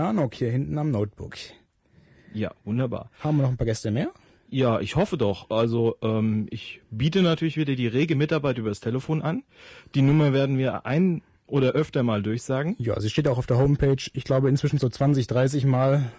Anok hier hinten am Notebook. Ja, wunderbar. Haben wir noch ein paar Gäste mehr? Ja, ich hoffe doch. Also ich biete natürlich wieder die rege Mitarbeit über das Telefon an. Die Nummer werden wir ein- oder öfter mal durchsagen. Ja, sie steht auch auf der Homepage. Ich glaube inzwischen so 20, 30 Mal.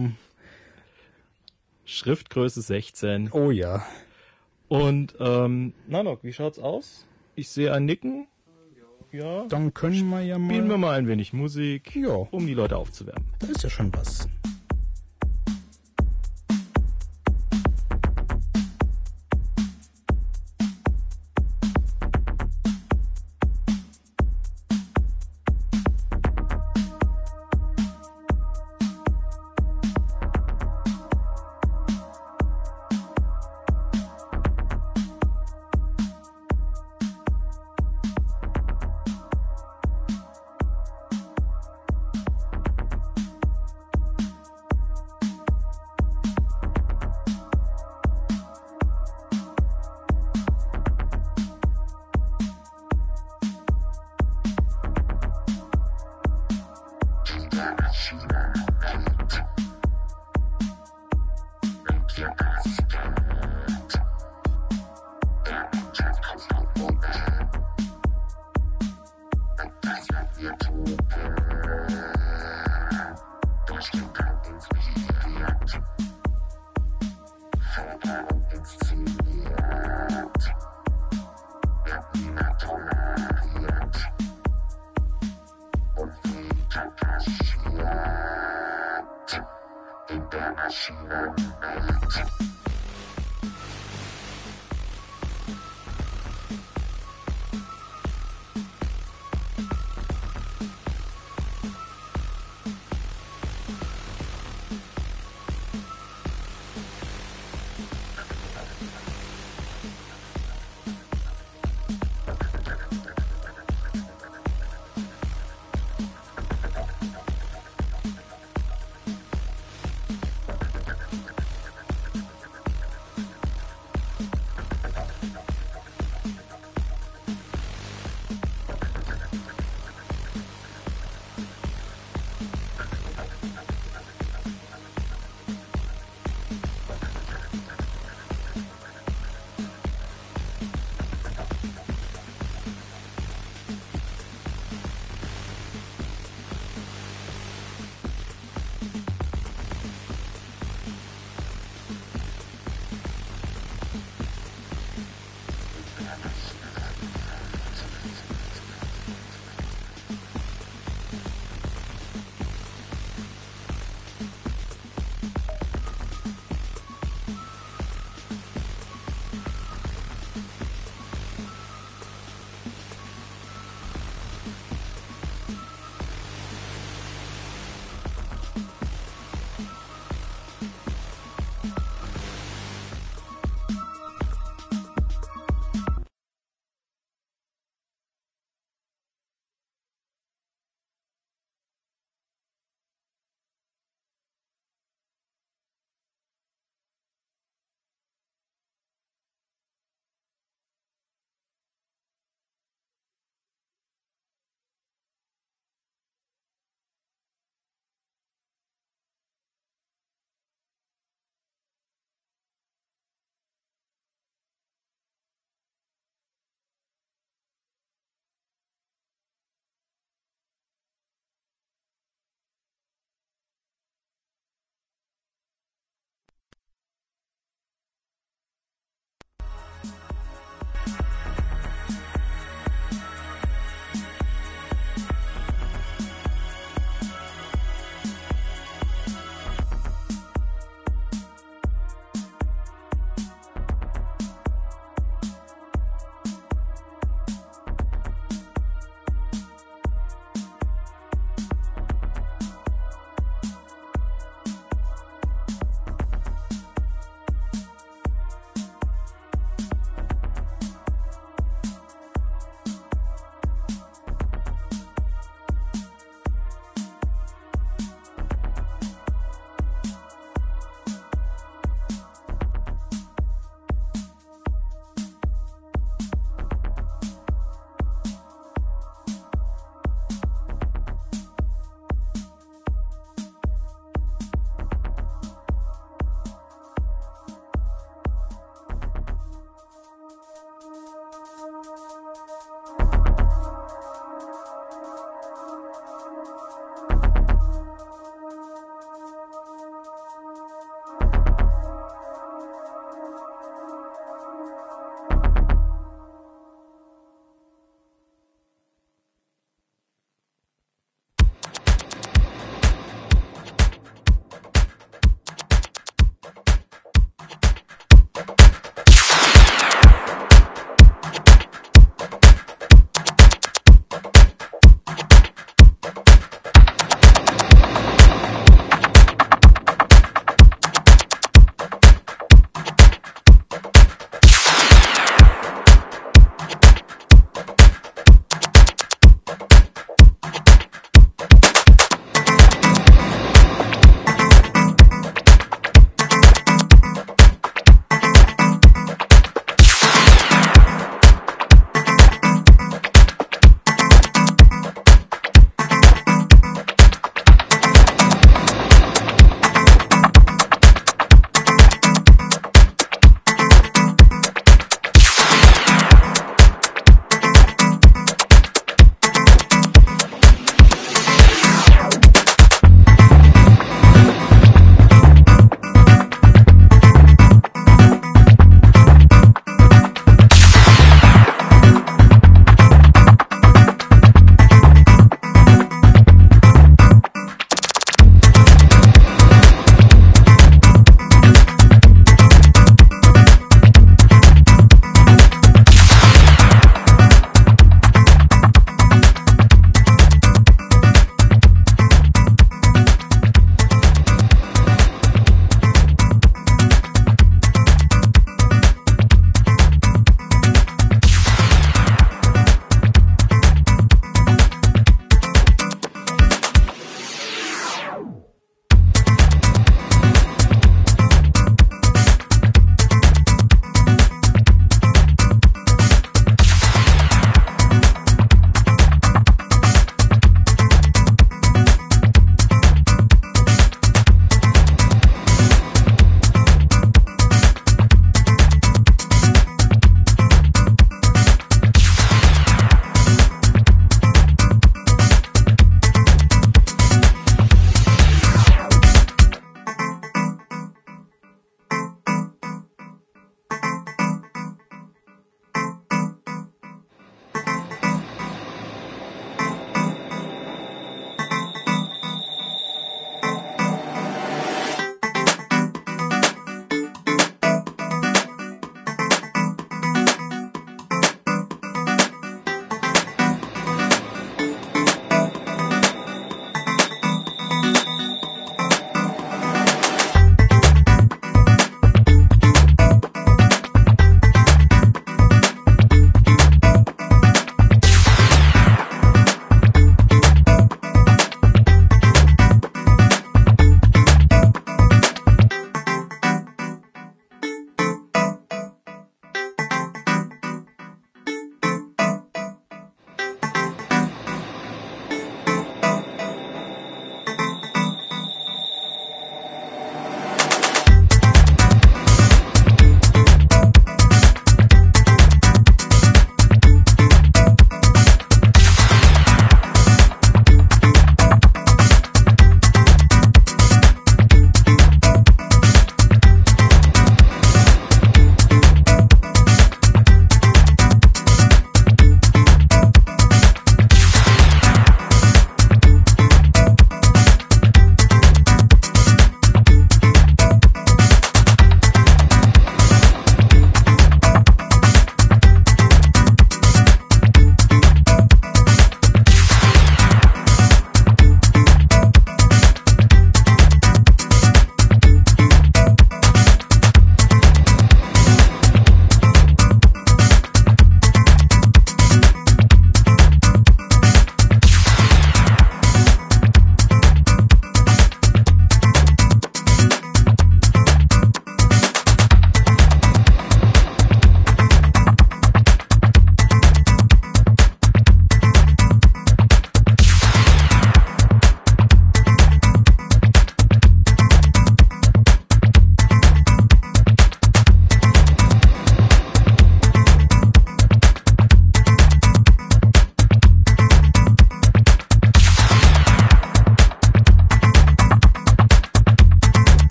Schriftgröße 16. Oh ja. Und Nanok, wie schaut's aus? Ich sehe ein Nicken. Ja. Dann können wir ja mal... Spielen wir mal ein wenig Musik, Ja. um die Leute aufzuwärmen. Das ist ja schon was.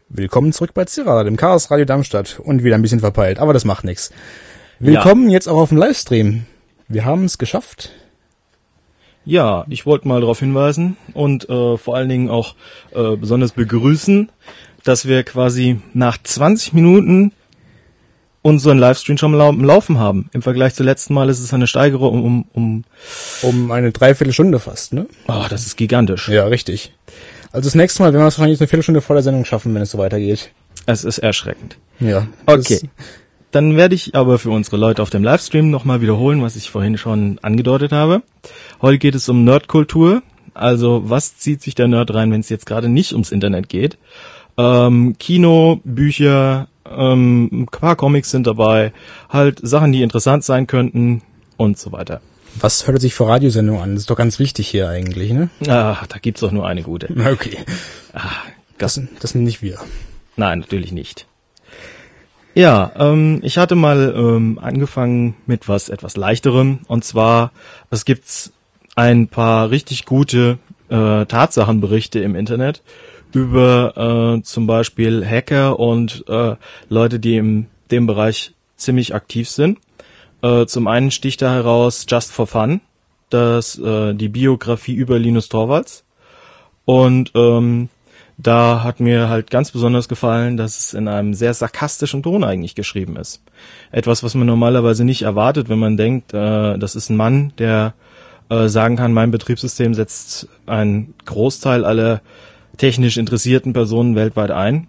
Willkommen zurück bei Zirra, dem Chaos Radio Darmstadt. Und wieder ein bisschen verpeilt, aber das macht nichts. Willkommen jetzt auch auf dem Livestream. Wir haben es geschafft. Ja, ich wollte mal darauf hinweisen und vor allen Dingen auch besonders begrüßen, dass wir quasi nach 20 Minuten unseren Livestream schon am Laufen haben. Im Vergleich zum letzten Mal ist es eine Steigerung um eine Dreiviertelstunde fast, ne? Oh, das ist gigantisch. Ja, richtig. Also das nächste Mal werden wir es wahrscheinlich eine Viertelstunde vor der Sendung schaffen, wenn es so weitergeht. Es ist erschreckend. Ja. Okay. Dann werde ich aber für unsere Leute auf dem Livestream nochmal wiederholen, was ich vorhin schon angedeutet habe. Heute geht es um Nerdkultur. Also was zieht sich der Nerd rein, wenn es jetzt gerade nicht ums Internet geht? Kino, Bücher, ein paar Comics sind dabei, halt Sachen, die interessant sein könnten und so weiter. Was hört sich für Radiosendungen an? Das ist doch ganz wichtig hier eigentlich, ne? Ach, da gibt's doch nur eine gute. Okay. Das sind nicht wir. Nein, natürlich nicht. Ja, ich hatte mal angefangen mit was etwas Leichterem. Und zwar, es gibt ein paar richtig gute Tatsachenberichte im Internet über zum Beispiel Hacker und Leute, die in dem Bereich ziemlich aktiv sind. Zum einen sticht da heraus Just for Fun, die Biografie über Linus Torvalds. Und da hat mir halt ganz besonders gefallen, dass es in einem sehr sarkastischen Ton eigentlich geschrieben ist. Etwas, was man normalerweise nicht erwartet, wenn man denkt, das ist ein Mann, der sagen kann, mein Betriebssystem setzt einen Großteil aller technisch interessierten Personen weltweit ein.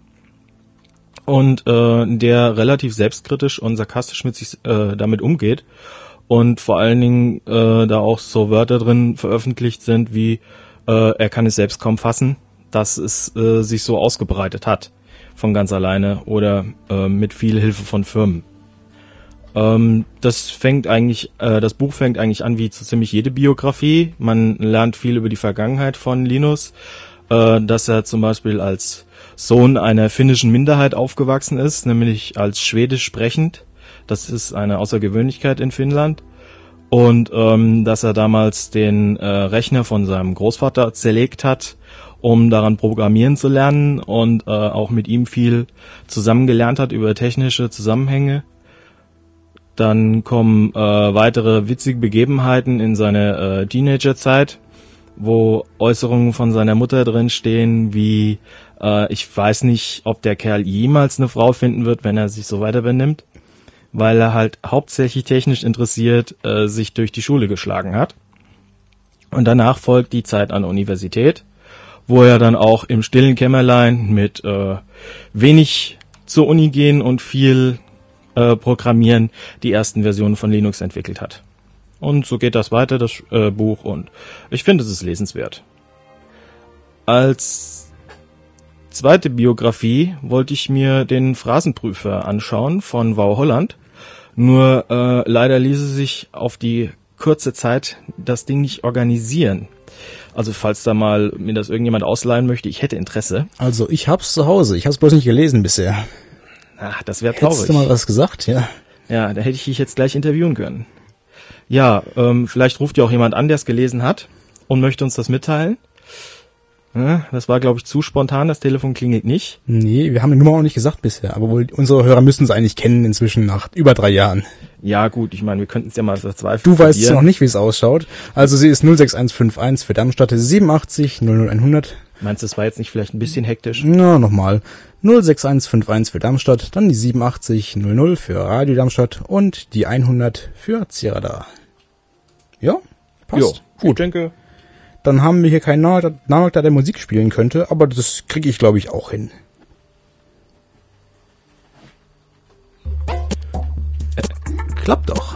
Und der relativ selbstkritisch und sarkastisch mit sich damit umgeht. Und vor allen Dingen da auch so Wörter drin veröffentlicht sind, wie er kann es selbst kaum fassen, dass es sich so ausgebreitet hat von ganz alleine oder mit viel Hilfe von Firmen. Das Buch fängt eigentlich an wie so ziemlich jede Biografie. Man lernt viel über die Vergangenheit von Linus, dass er zum Beispiel als Sohn einer finnischen Minderheit aufgewachsen ist, nämlich als Schwedisch sprechend. Das ist eine Außergewöhnlichkeit in Finnland. Und dass er damals den Rechner von seinem Großvater zerlegt hat, um daran programmieren zu lernen und auch mit ihm viel zusammengelernt hat über technische Zusammenhänge. Dann kommen weitere witzige Begebenheiten in seiner Teenagerzeit, wo Äußerungen von seiner Mutter drin stehen, wie ich weiß nicht, ob der Kerl jemals eine Frau finden wird, wenn er sich so weiter benimmt, weil er halt hauptsächlich technisch interessiert sich durch die Schule geschlagen hat. Und danach folgt die Zeit an der Universität, wo er dann auch im stillen Kämmerlein mit wenig zur Uni gehen und viel Programmieren die ersten Versionen von Linux entwickelt hat. Und so geht das weiter, das Buch, und ich finde, es ist lesenswert. Als zweite Biografie wollte ich mir den Phrasenprüfer anschauen von Wow Holland. Nur leider ließe sich auf die kurze Zeit das Ding nicht organisieren. Also falls da mal mir das irgendjemand ausleihen möchte, ich hätte Interesse. Also ich hab's zu Hause, ich hab's bloß nicht gelesen bisher. Ach, das wäre traurig. Hättest du mal was gesagt, ja? Ja, da hätte ich dich jetzt gleich interviewen können. Ja, vielleicht ruft ja auch jemand an, der es gelesen hat und möchte uns das mitteilen. Ja, das war, glaube ich, zu spontan, das Telefon klingelt nicht. Nee, wir haben die Nummer auch nicht gesagt bisher, aber wohl unsere Hörer müssen es eigentlich kennen inzwischen nach über 3 Jahren. Ja gut, ich meine, wir könnten es ja mal verzweifeln. Du weißt noch nicht, wie es ausschaut. Also sie ist 06151 für Darmstadt 87 00100. Meinst du, das war jetzt nicht vielleicht ein bisschen hektisch? Na, nochmal. 06151 für Darmstadt, dann die 87 00 für Radio Darmstadt und die 100 für Zirada. Ja, passt. Jo, gut. Ich denke. Dann haben wir hier keinen Nahmarkt, der Musik spielen könnte, aber das kriege ich, glaube ich, auch hin. Klappt doch.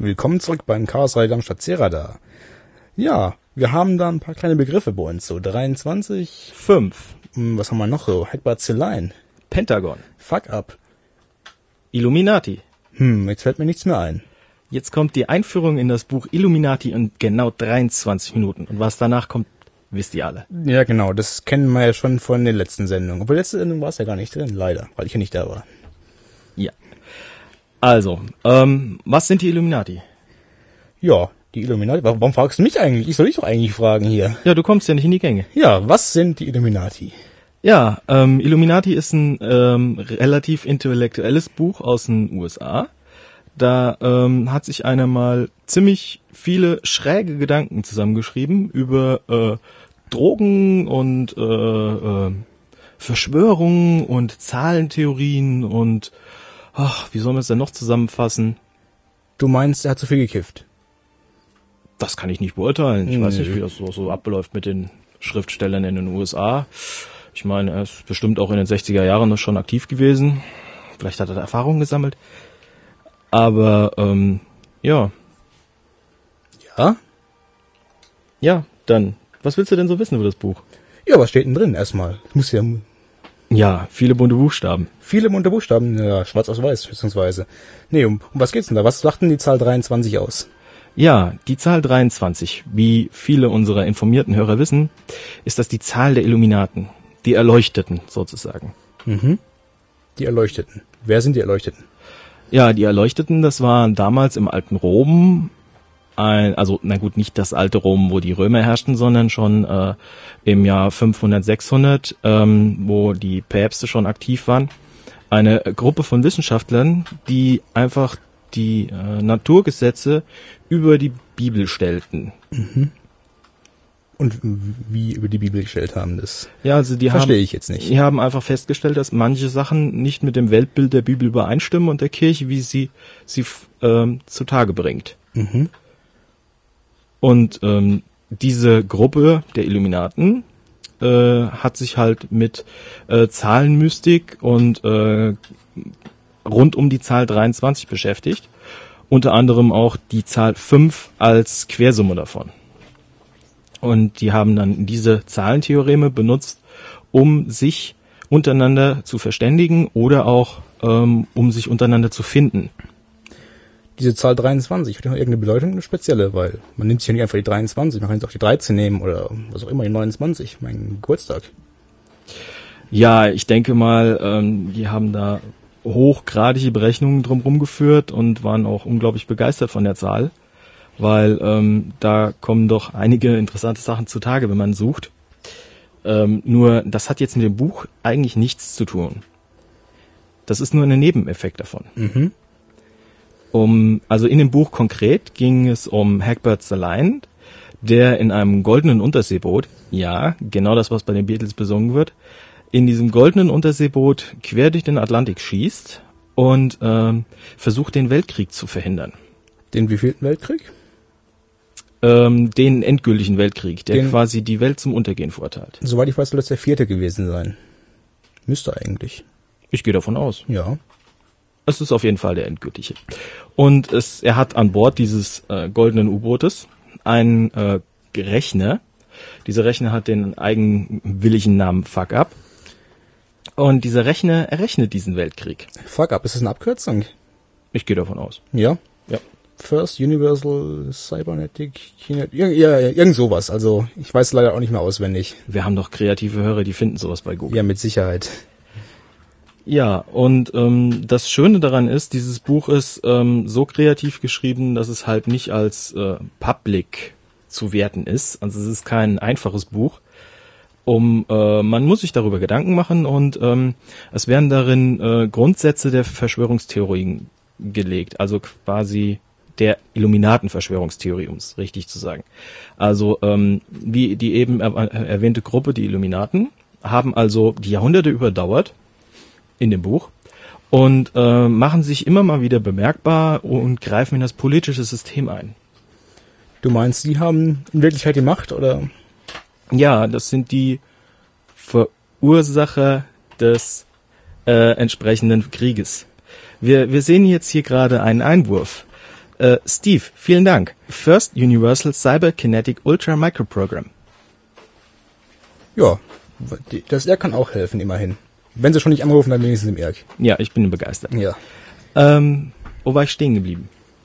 willkommen zurück beim Chaos Radio Darmstadt Serada. Ja, wir haben da ein paar kleine Begriffe bei uns, so 23, 5. Was haben wir noch so? Hackbarzelein, Pentagon. Fuck up. Illuminati. Jetzt fällt mir nichts mehr ein. Jetzt kommt die Einführung in das Buch Illuminati in genau 23 Minuten. Und was danach kommt, wisst ihr alle. Ja, genau, das kennen wir ja schon von den letzten Sendungen. Obwohl, letzte Sendung war es ja gar nicht drin, leider, weil ich ja nicht da war. Ja. Also, was sind die Illuminati? Ja, die Illuminati. Warum fragst du mich eigentlich? Ich soll dich doch eigentlich fragen hier. Ja, du kommst ja nicht in die Gänge. Ja, was sind die Illuminati? Ja, Illuminati ist ein relativ intellektuelles Buch aus den USA. Da hat sich einer mal ziemlich viele schräge Gedanken zusammengeschrieben über Drogen und Verschwörungen und Zahlentheorien und wie soll man es denn noch zusammenfassen? Du meinst, er hat zu viel gekifft? Das kann ich nicht beurteilen. Ich weiß nicht, wie das so abläuft mit den Schriftstellern in den USA. Ich meine, er ist bestimmt auch in den 60er Jahren schon aktiv gewesen. Vielleicht hat er da Erfahrungen gesammelt. Aber, ja. Ja? Ja, dann, was willst du denn so wissen über das Buch? Ja, was steht denn drin erstmal? Muss ja... Ja, viele bunte Buchstaben. Viele bunte Buchstaben, ja, schwarz auf weiß, beziehungsweise. Nee, um was geht's denn da? Was sagt denn die Zahl 23 aus? Ja, die Zahl 23, wie viele unserer informierten Hörer wissen, ist das die Zahl der Illuminaten, die Erleuchteten sozusagen. Die Erleuchteten. Wer sind die Erleuchteten? Ja, die Erleuchteten, das war damals im alten Rom, nicht das alte Rom, wo die Römer herrschten, sondern schon im Jahr 500, 600, wo die Päpste schon aktiv waren. Eine Gruppe von Wissenschaftlern, die einfach die Naturgesetze über die Bibel stellten. Und wie über die Bibel gestellt haben, das ja, also verstehe ich jetzt nicht. Die haben einfach festgestellt, dass manche Sachen nicht mit dem Weltbild der Bibel übereinstimmen und der Kirche, wie sie zutage bringt. Und diese Gruppe der Illuminaten hat sich halt mit Zahlenmystik und rund um die Zahl 23 beschäftigt. Unter anderem auch die Zahl 5 als Quersumme davon. Und die haben dann diese Zahlentheoreme benutzt, um sich untereinander zu verständigen oder auch um sich untereinander zu finden. Diese Zahl 23, hat die noch irgendeine Bedeutung, eine spezielle? Weil man nimmt sich ja nicht einfach die 23, man kann jetzt auch die 13 nehmen oder was auch immer, die 29, mein Geburtstag. Ja, ich denke mal, die haben da hochgradige Berechnungen drumherum geführt und waren auch unglaublich begeistert von der Zahl, weil da kommen doch einige interessante Sachen zutage, wenn man sucht. Nur, das hat jetzt mit dem Buch eigentlich nichts zu tun. Das ist nur ein Nebeneffekt davon. Also in dem Buch konkret ging es um Hagbard-Lion, der in einem goldenen Unterseeboot, ja, genau das, was bei den Beatles besungen wird, in diesem goldenen Unterseeboot quer durch den Atlantik schießt und versucht, den Weltkrieg zu verhindern. Den wievielten Weltkrieg? Den endgültigen Weltkrieg, der quasi die Welt zum Untergehen verurteilt. Soweit ich weiß, soll das der 4. gewesen sein. Müsste eigentlich. Ich gehe davon aus. Ja. Es ist auf jeden Fall der endgültige. Und er hat an Bord dieses goldenen U-Bootes einen Rechner. Dieser Rechner hat den eigenwilligen Namen Fuck Up. Und dieser Rechner errechnet diesen Weltkrieg. Fuck Up, ist das eine Abkürzung? Ich gehe davon aus. Ja? Ja. First Universal Cybernetic, irgend sowas. Also ich weiß leider auch nicht mehr auswendig. Wir haben doch kreative Hörer, die finden sowas bei Google. Ja, mit Sicherheit. Ja, und das Schöne daran ist, dieses Buch ist so kreativ geschrieben, dass es halt nicht als Public zu werten ist. Also es ist kein einfaches Buch. Man muss sich darüber Gedanken machen und es werden darin Grundsätze der Verschwörungstheorien gelegt. Also quasi der Illuminaten-Verschwörungstheorie, um es richtig zu sagen. Also wie die eben erwähnte Gruppe, die Illuminaten, haben also die Jahrhunderte überdauert in dem Buch und machen sich immer mal wieder bemerkbar und greifen in das politische System ein. Du meinst, die haben in Wirklichkeit die Macht, oder? Ja, das sind die Verursacher des entsprechenden Krieges. Wir sehen jetzt hier gerade einen Einwurf. Steve, vielen Dank. First Universal Cyber Kinetic Ultra Microprogram. Ja, das R kann auch helfen, immerhin. Wenn sie schon nicht anrufen, dann wenigstens im ERG. Ja, ich bin begeistert. Ja. Wo war ich stehen geblieben?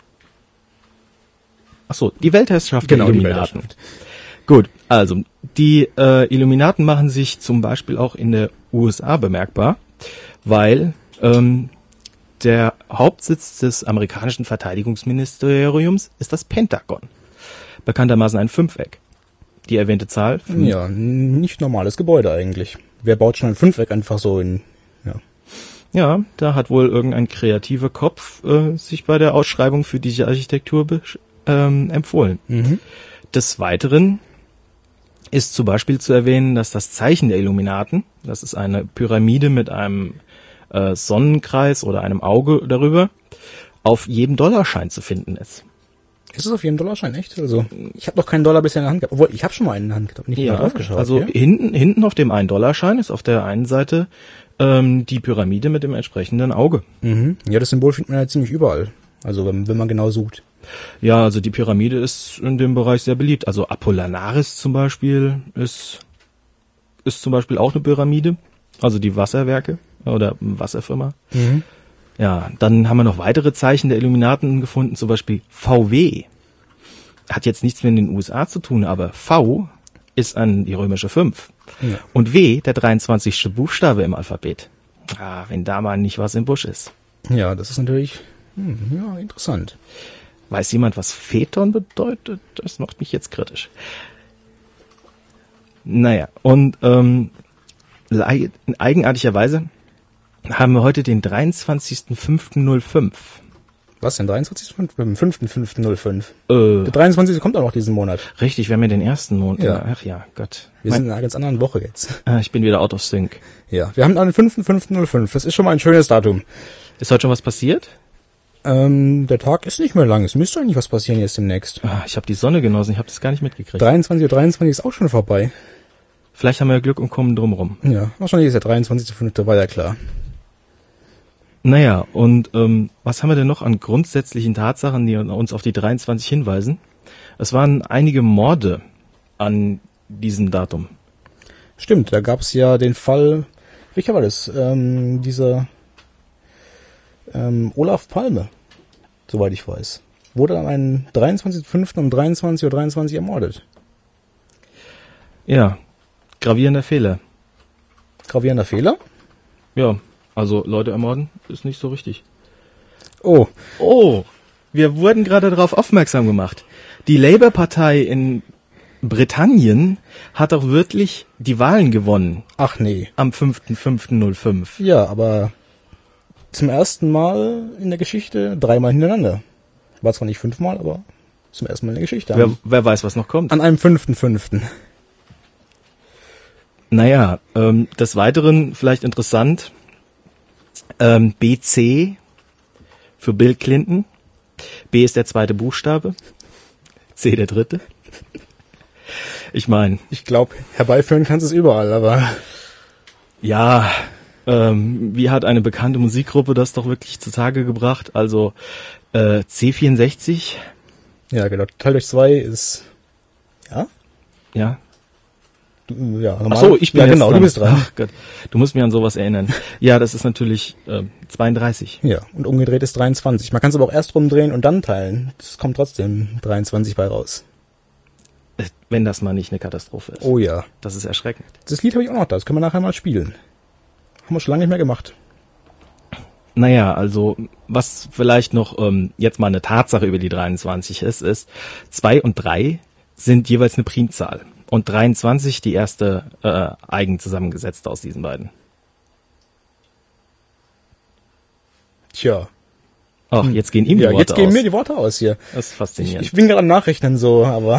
Ach so, die Weltherrschaft der Illuminaten. Gut, also die Illuminaten machen sich zum Beispiel auch in der USA bemerkbar, weil der Hauptsitz des amerikanischen Verteidigungsministeriums ist das Pentagon. Bekanntermaßen ein Fünfeck. Die erwähnte Zahl? 5. Ja, nicht normales Gebäude eigentlich. Wer baut schon ein Fünfeck einfach so in... Ja. Ja, da hat wohl irgendein kreativer Kopf sich bei der Ausschreibung für diese Architektur empfohlen. Mhm. Des Weiteren ist zum Beispiel zu erwähnen, dass das Zeichen der Illuminaten, das ist eine Pyramide mit einem Sonnenkreis oder einem Auge darüber, auf jedem Dollarschein zu finden ist. Ist es auf jedem Dollarschein, echt? Also ich habe noch keinen Dollar bisher in der Hand gehabt. Obwohl, ich habe schon mal einen in der Hand gehabt. Nicht mal drauf geschaut. Also ja? hinten auf dem $1-Schein ist auf der einen Seite die Pyramide mit dem entsprechenden Auge. Mhm. Ja, das Symbol findet man ja ziemlich überall. Also wenn man genau sucht. Ja, also die Pyramide ist in dem Bereich sehr beliebt. Also Apollinaris zum Beispiel ist zum Beispiel auch eine Pyramide. Also die Wasserwerke oder Wasserfirma. Mhm. Ja, dann haben wir noch weitere Zeichen der Illuminaten gefunden, zum Beispiel VW. Hat jetzt nichts mit den USA zu tun, aber V ist an die römische 5. Ja. Und W, der 23. Buchstabe im Alphabet. Wenn da mal nicht was im Busch ist. Ja, das ist natürlich interessant. Weiß jemand, was Phaeton bedeutet? Das macht mich jetzt kritisch. Naja, und eigenartigerweise haben wir heute den 23.05.05. Was denn, 23.05.? 5.05.05. Der 23. kommt auch noch diesen Monat. Richtig, wir haben ja den ersten Monat. Ja. Ach ja, Gott. Wir sind in einer ganz anderen Woche jetzt. Ich bin wieder out of sync. Ja, wir haben den 5.05.05. Das ist schon mal ein schönes Datum. Ist heute schon was passiert? Der Tag ist nicht mehr lang. Es müsste eigentlich was passieren jetzt demnächst. Ich habe die Sonne genossen, ich habe das gar nicht mitgekriegt. 23.23 ist auch schon vorbei. Vielleicht haben wir Glück und kommen drumrum. Ja, wahrscheinlich ist der 23.05. war ja klar. Naja, und was haben wir denn noch an grundsätzlichen Tatsachen, die uns auf die 23 hinweisen? Es waren einige Morde an diesem Datum. Stimmt, da gab es ja den Fall, welcher war das? Dieser Olaf Palme, soweit ich weiß, wurde am 23.05. um 23.23 Uhr ermordet. Ja, gravierender Fehler. Gravierender Fehler? Ja. Also Leute ermorden ist nicht so richtig. Oh, wir wurden gerade darauf aufmerksam gemacht. Die Labour-Partei in Britannien hat auch wirklich die Wahlen gewonnen. Ach nee. Am 5.05.05. Ja, aber zum ersten Mal in der Geschichte 3-mal hintereinander. War zwar nicht 5-mal, aber zum ersten Mal in der Geschichte. Wer weiß, was noch kommt. An einem 5.05. Naja, des Weiteren vielleicht interessant, BC für Bill Clinton. B ist der zweite Buchstabe. C der dritte. Ich meine. Ich glaube, herbeiführen kannst du es überall, aber... Ja, wie hat eine bekannte Musikgruppe das doch wirklich zutage gebracht? Also C64. Ja, genau. Teil durch 2 ist... Ja? Ja. Ja, ach so, ich bin ja, genau, dran. Du bist dran. Ach Gott, du musst mich an sowas erinnern. Ja, das ist natürlich 32. Ja, und umgedreht ist 23. Man kann es aber auch erst rumdrehen und dann teilen. Es kommt trotzdem 23 bei raus. Wenn das mal nicht eine Katastrophe ist. Oh ja. Das ist erschreckend. Das Lied habe ich auch noch da. Das können wir nachher mal spielen. Haben wir schon lange nicht mehr gemacht. Naja, also was vielleicht noch jetzt mal eine Tatsache über die 23 ist 2 und 3 sind jeweils eine Primzahl. Und 23 die erste eigen zusammengesetzte aus diesen beiden. Tja. Ach, jetzt gehen ihm die Worte aus. Jetzt gehen mir die Worte aus hier. Das ist faszinierend. Ich bin gerade am Nachrechnen so, aber...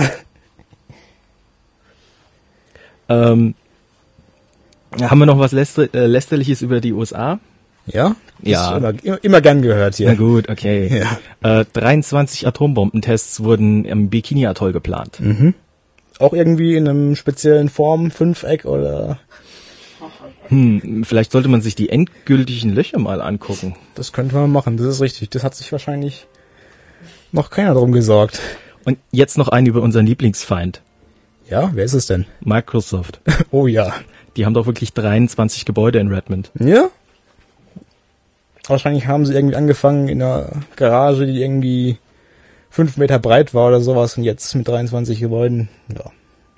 haben wir noch was Lästerliches über die USA? Ja? Ja. Ist immer gern gehört hier. Na gut, okay. Ja. 23 Atombombentests wurden im Bikini-Atoll geplant. Mhm. Auch irgendwie in einem speziellen Form, Fünfeck oder... Vielleicht sollte man sich die endgültigen Löcher mal angucken. Das könnte man machen, das ist richtig. Das hat sich wahrscheinlich noch keiner drum gesorgt. Und jetzt noch einen über unseren Lieblingsfeind. Ja, wer ist es denn? Microsoft. Oh ja. Die haben doch wirklich 23 Gebäude in Redmond. Ja? Wahrscheinlich haben sie irgendwie angefangen in einer Garage, die irgendwie 5 Meter breit war oder sowas und jetzt mit 23 Gebäuden. Ja.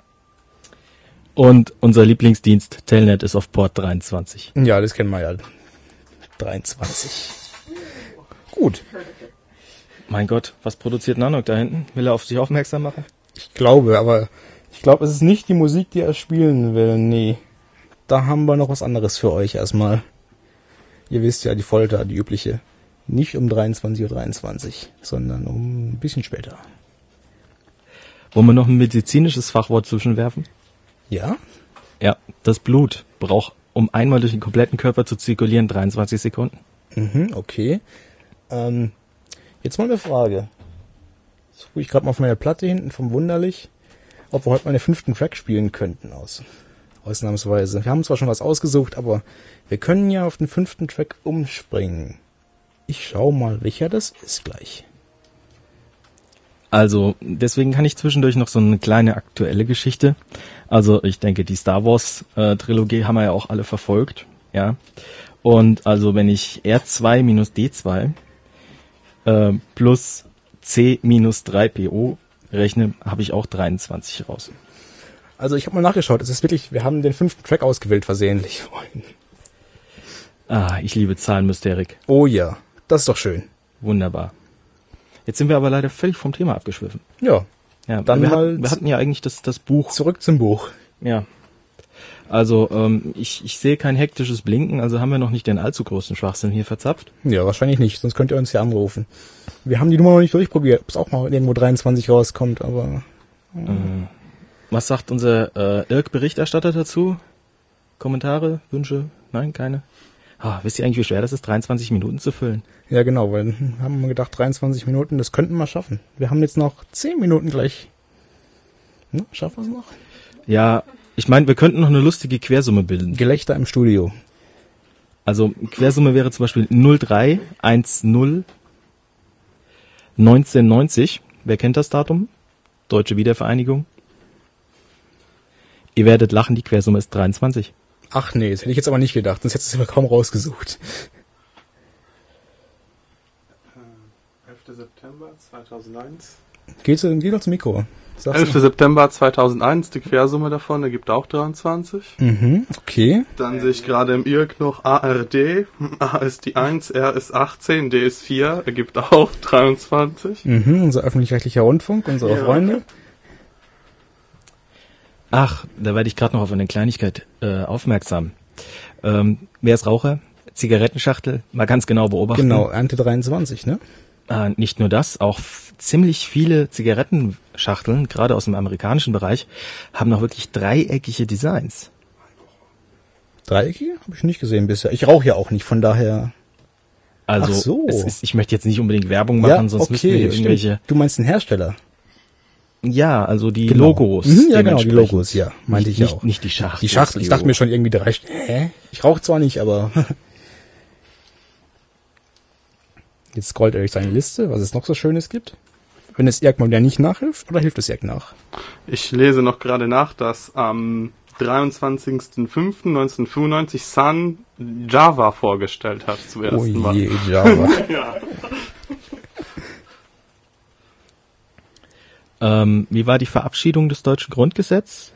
Und unser Lieblingsdienst Telnet ist auf Port 23. Ja, das kennen wir ja. 23. Gut. Mein Gott, was produziert Nanook da hinten? Will er auf sich aufmerksam machen? Ich glaube, es ist nicht die Musik, die er spielen will. Nee. Da haben wir noch was anderes für euch erstmal. Ihr wisst ja, die Folter, die übliche. Nicht um 23:23 Uhr, sondern um ein bisschen später. Wollen wir noch ein medizinisches Fachwort zwischenwerfen? Ja? Ja, das Blut braucht, um einmal durch den kompletten Körper zu zirkulieren, 23 Sekunden. Mhm, okay. Jetzt mal eine Frage. Jetzt ruhe ich gerade mal auf meiner Platte hinten vom Wunderlich, ob wir heute mal den 5. Track spielen könnten ausnahmsweise. Wir haben zwar schon was ausgesucht, aber wir können ja auf den 5. Track umspringen. Ich schau mal, welcher das ist gleich. Also, deswegen kann ich zwischendurch noch so eine kleine aktuelle Geschichte. Also, ich denke, die Star Wars Trilogie haben wir ja auch alle verfolgt, ja. Und also, wenn ich R2 minus D2 plus C minus 3PO rechne, habe ich auch 23 raus. Also, ich habe mal nachgeschaut. Es ist wirklich, wir haben den 5. Track ausgewählt versehentlich. Ah, ich liebe Zahlenmysterik. Oh ja, das ist doch schön. Wunderbar. Jetzt sind wir aber leider völlig vom Thema abgeschwiffen. Ja, Ja, dann wir hatten ja eigentlich das Buch. zurück zum Buch. Ja. Also, ich sehe kein hektisches Blinken, also haben wir noch nicht den allzu großen Schwachsinn hier verzapft. Ja, wahrscheinlich nicht, sonst könnt ihr uns ja anrufen. Wir haben die Nummer noch nicht durchprobiert, ob es auch mal irgendwo 23 rauskommt, aber... Was sagt unser Irk-Berichterstatter dazu? Kommentare, Wünsche? Nein, keine? Wisst ihr eigentlich, wie schwer das ist, 23 Minuten zu füllen? Ja, genau, weil haben wir gedacht, 23 Minuten, das könnten wir schaffen. Wir haben jetzt noch 10 Minuten gleich. Na, schaffen wir es noch? Ja, ich meine, wir könnten noch eine lustige Quersumme bilden. Gelächter im Studio. Also Quersumme wäre zum Beispiel 0310 1990. Wer kennt das Datum? Deutsche Wiedervereinigung. Ihr werdet lachen, die Quersumme ist 23. Ach nee, das hätte ich jetzt aber nicht gedacht, sonst hättest du es kaum rausgesucht. 11. September 2001. Geh doch zum Mikro. Sag's 11. mal. September 2001, die Quersumme davon ergibt auch 23. Okay. Dann sehe ich gerade im IRC noch ARD. A ist die 1, R ist 18, D ist 4, ergibt auch 23. Unser öffentlich-rechtlicher Rundfunk, unsere Ja. Freunde. Ach, da werde ich gerade noch auf eine Kleinigkeit aufmerksam. Wer ist Raucher? Zigarettenschachtel, mal ganz genau beobachten. Genau, Ernte 23, ne? Nicht nur das, auch ziemlich viele Zigarettenschachteln, gerade aus dem amerikanischen Bereich, haben noch wirklich dreieckige Designs. Dreieckige? Habe ich nicht gesehen bisher. Ich rauche ja auch nicht, von daher... Also Ach so. ich möchte jetzt nicht unbedingt Werbung machen, sonst müssen wir hier irgendwelche... stimmt. Du meinst den Hersteller? Ja, also die Genau. Logos. Ja, genau, die dementsprechend. Logos, ja. Meinte ich ja auch. Nicht die Schachtel. Die Schachtel, ich dachte mir schon irgendwie drei... Hä? Ich rauche zwar nicht, aber... Jetzt scrollt er durch seine Liste, was es noch so Schönes gibt. Wenn es Irk mal wieder nicht nachhilft, oder hilft es Irk nach? Ich lese noch gerade nach, dass am 23.05.1995 Sun Java vorgestellt hat zum ersten Mal. Oh je, Java. Wie war die Verabschiedung des deutschen Grundgesetzes?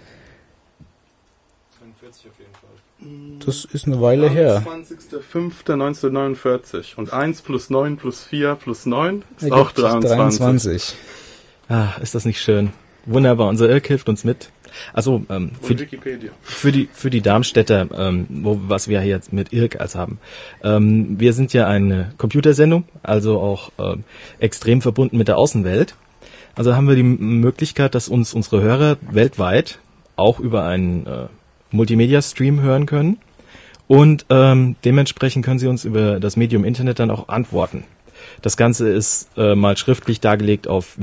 42 auf jeden Fall. Das ist eine Weile her. 23.05.1949. Und 1 plus 9 plus 4 plus 9 ist Ergibt auch 23. Ist das nicht schön? Wunderbar, unser Irk hilft uns mit. Also Und Wikipedia. für die Darmstädter, was wir hier jetzt mit Irk als haben. Wir sind ja eine Computersendung, also auch extrem verbunden mit der Außenwelt. Also haben wir die Möglichkeit, dass uns unsere Hörer weltweit auch über einen Multimedia-Stream hören können. Und dementsprechend können sie uns über das Medium Internet dann auch antworten. Das Ganze ist mal schriftlich dargelegt auf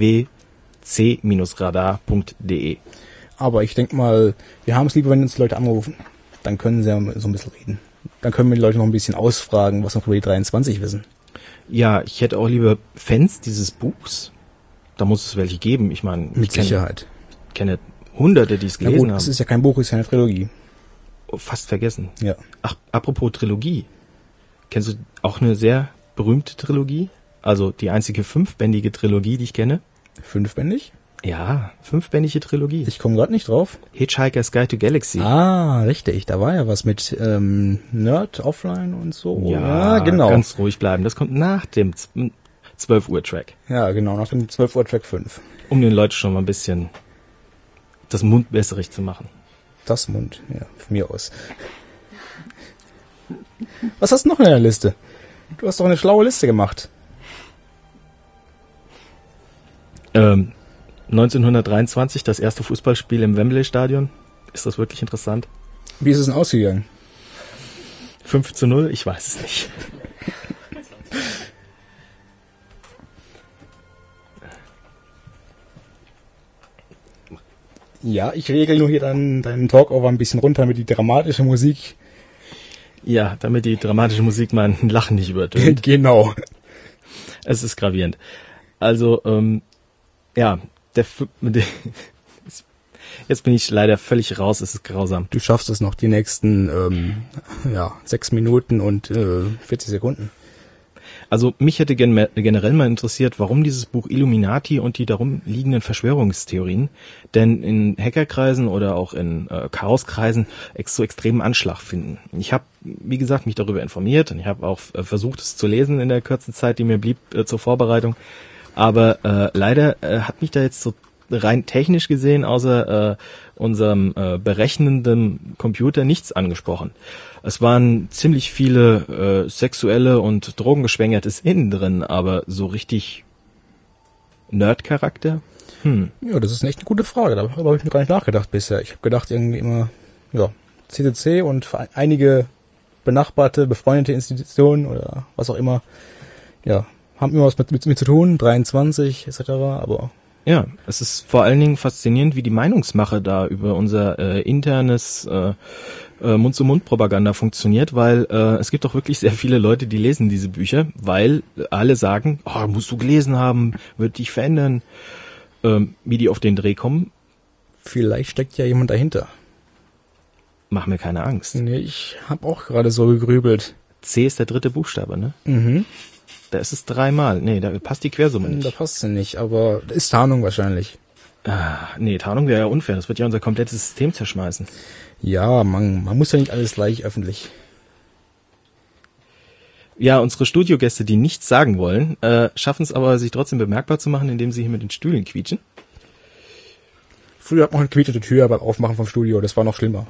www.c-radar.de. Aber ich denke mal, wir haben es lieber, wenn uns Leute anrufen. Dann können sie ja so ein bisschen reden. Dann können wir die Leute noch ein bisschen ausfragen, was noch über die 23 wissen. Ja, ich hätte auch lieber Fans dieses Buchs. Da muss es welche geben. Ich meine, Mit Sicherheit. Ich kenne Hunderte, die es Na gelesen gut, haben. es ist ja kein Buch, es ist ja eine Trilogie. Oh, fast vergessen. Ja. Ach, apropos Trilogie. Kennst du auch eine sehr berühmte Trilogie? Also die einzige 5-bändige Trilogie, die ich kenne? 5-bändig? Ja, 5-bändige Trilogie. Ich komme gerade nicht drauf. Hitchhiker's Guide to Galaxy. Ah, richtig. Da war ja was mit Nerd Offline und so. Ja, genau. Ganz ruhig bleiben. Das kommt nach dem 12 Uhr Track. Ja, genau, nach dem 12 Uhr Track 5. Um den Leuten schon mal ein bisschen das Mund wässrig zu machen. Das Mund, ja, von mir aus. Was hast du noch in der Liste? Du hast doch eine schlaue Liste gemacht. 1923, das erste Fußballspiel im Wembley-Stadion. Ist das wirklich interessant? Wie ist es denn ausgegangen? 5:0? Ich weiß es nicht. Ja, ich regel nur hier dann deinen Talkover ein bisschen runter, damit die dramatische Musik... Ja, damit die dramatische Musik mein Lachen nicht übertönt. Genau. Es ist gravierend. Also, ja, jetzt bin ich leider völlig raus, es ist grausam. Du schaffst es noch die nächsten 6 Minuten und 40 Sekunden. Also mich hätte generell mal interessiert, warum dieses Buch Illuminati und die darum liegenden Verschwörungstheorien denn in Hackerkreisen oder auch in Chaoskreisen so extremen Anschlag finden. Ich habe, wie gesagt, mich darüber informiert und ich habe auch versucht, es zu lesen in der kurzen Zeit, die mir blieb zur Vorbereitung. Aber leider hat mich da jetzt so rein technisch gesehen außer unserem berechnenden Computer nichts angesprochen. Es waren ziemlich viele sexuelle und drogengeschwängertes innen drin, aber so richtig Nerd-Charakter? Ja, das ist echt eine gute Frage. Darüber habe ich mir gar nicht nachgedacht bisher. Ich habe gedacht irgendwie immer, ja, CCC und einige benachbarte, befreundete Institutionen oder was auch immer, ja, haben immer was mit zu tun, 23 etc., aber... Ja, es ist vor allen Dingen faszinierend, wie die Meinungsmache da über unser internes Mund-zu-Mund-Propaganda funktioniert, weil es gibt doch wirklich sehr viele Leute, die lesen diese Bücher, weil alle sagen, oh, musst du gelesen haben, wird dich verändern. Wie die auf den Dreh kommen. Vielleicht steckt ja jemand dahinter. Mach mir keine Angst. Nee, ich habe auch gerade so gegrübelt. C ist der dritte Buchstabe, ne? Mhm. Da ist es 3-mal. Nee, da passt die Quersumme nicht. Da passt sie nicht, aber ist Tarnung wahrscheinlich. Nee, Tarnung wäre ja unfair. Das wird ja unser komplettes System zerschmeißen. Ja, man muss ja nicht alles gleich öffentlich. Ja, unsere Studiogäste, die nichts sagen wollen, schaffen es aber, sich trotzdem bemerkbar zu machen, indem sie hier mit den Stühlen quietschen. Früher hat man eine quietschende Tür beim Aufmachen vom Studio. Das war noch schlimmer.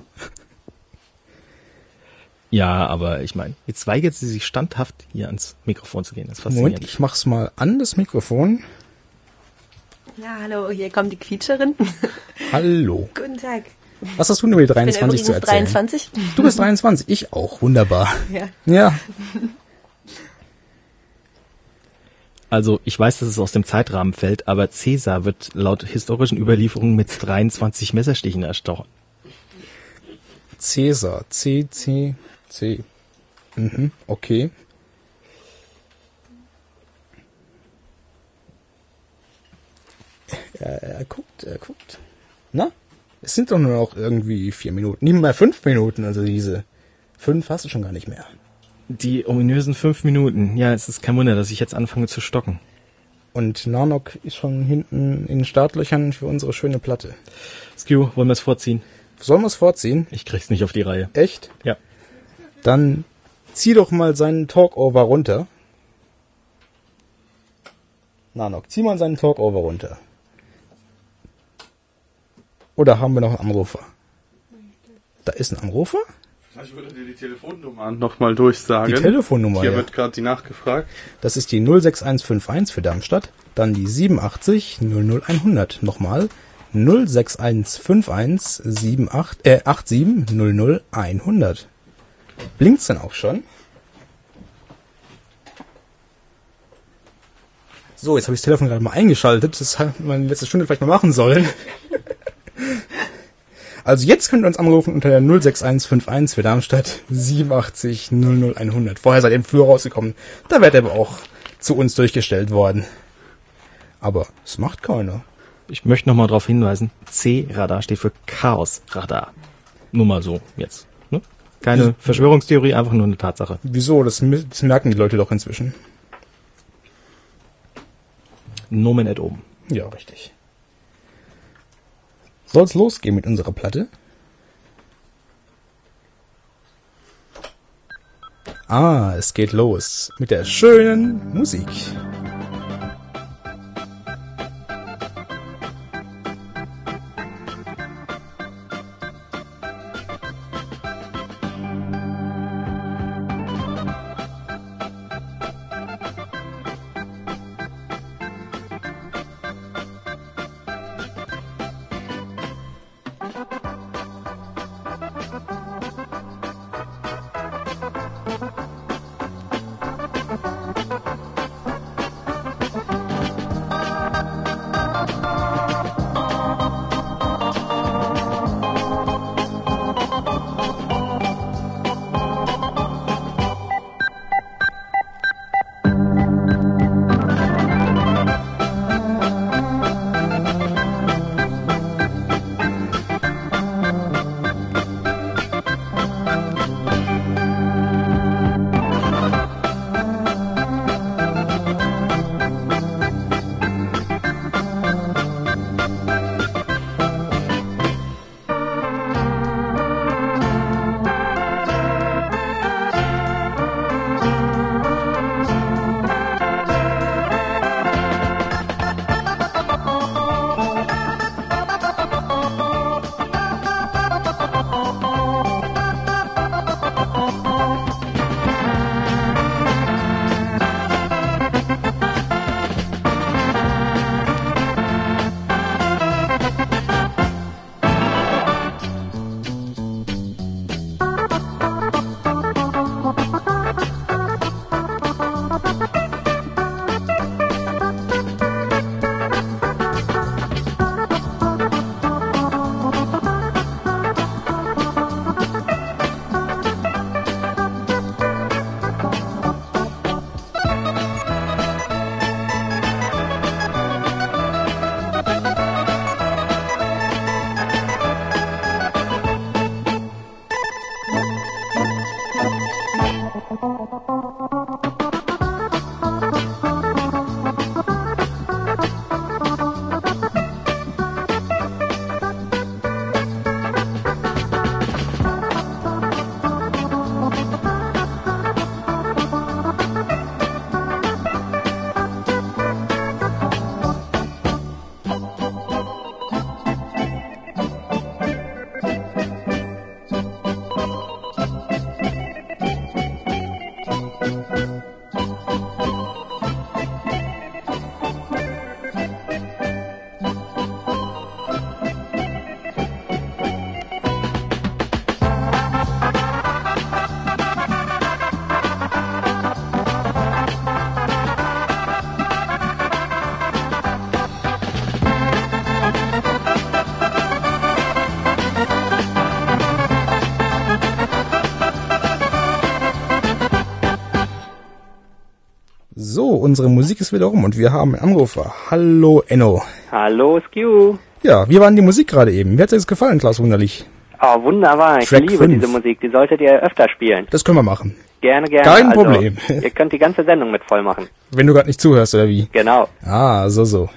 Ja, aber ich meine, jetzt weigert sie sich standhaft, hier ans Mikrofon zu gehen. Das ist faszinierend. Moment, ich mach's mal an, das Mikrofon. Ja, hallo, hier kommt die Quietscherin. Hallo. Guten Tag. Was hast du denn mit Ich bin 23 zu übrigens erzählen? 23. Du bist 23, ich auch. Wunderbar. Ja. Ja. Also ich weiß, dass es aus dem Zeitrahmen fällt, aber Cäsar wird laut historischen Überlieferungen mit 23 Messerstichen erstochen. Cäsar. C. Mhm, okay. Er guckt. Na? Es sind doch nur noch irgendwie 4 Minuten. Nicht mehr 5 Minuten, also diese 5 hast du schon gar nicht mehr. Die ominösen 5 Minuten. Ja, es ist kein Wunder, dass ich jetzt anfange zu stocken. Und Narnok ist schon hinten in den Startlöchern für unsere schöne Platte. Skew, wollen wir es vorziehen? Sollen wir es vorziehen? Ich krieg's nicht auf die Reihe. Echt? Ja. Dann zieh doch mal seinen Talkover runter. Narnok, zieh mal seinen Talkover runter. Oder haben wir noch einen Anrufer? Da ist ein Anrufer? Ich würde dir die Telefonnummer nochmal durchsagen. Die Telefonnummer, Hier ja. wird gerade die nachgefragt. Das ist die 06151 für Darmstadt. Dann die 87 00100. Nochmal 06151 87 00100. Blinkt's denn auch schon? So, jetzt habe ich das Telefon gerade mal eingeschaltet. Das hat man letzte Stunde vielleicht mal machen sollen. Also jetzt könnt ihr uns anrufen unter der 06151 für Darmstadt 87 00 100. Vorher seid ihr früher rausgekommen. Da wärt ihr aber auch zu uns durchgestellt worden. Aber es macht keiner. Ich möchte nochmal darauf hinweisen, C-Radar steht für Chaos-Radar. Nur mal so jetzt. Ne? Keine Verschwörungstheorie, einfach nur eine Tatsache. Wieso? Das merken die Leute doch inzwischen. Nomen et oben. Ja, richtig. Soll's losgehen mit unserer Platte? Es geht los mit der schönen Musik. So, unsere Musik ist wieder rum und wir haben einen Anrufer. Hallo Enno. Hallo Skew. Ja, wie war denn die Musik gerade eben? Wie hat dir das gefallen, Klaus Wunderlich? Oh, wunderbar. Ich Track liebe 5. diese Musik. Die solltet ihr öfter spielen. Das können wir machen. Gerne. Kein Problem. Ihr könnt die ganze Sendung mit voll machen. Wenn du gerade nicht zuhörst, oder wie? Genau. So.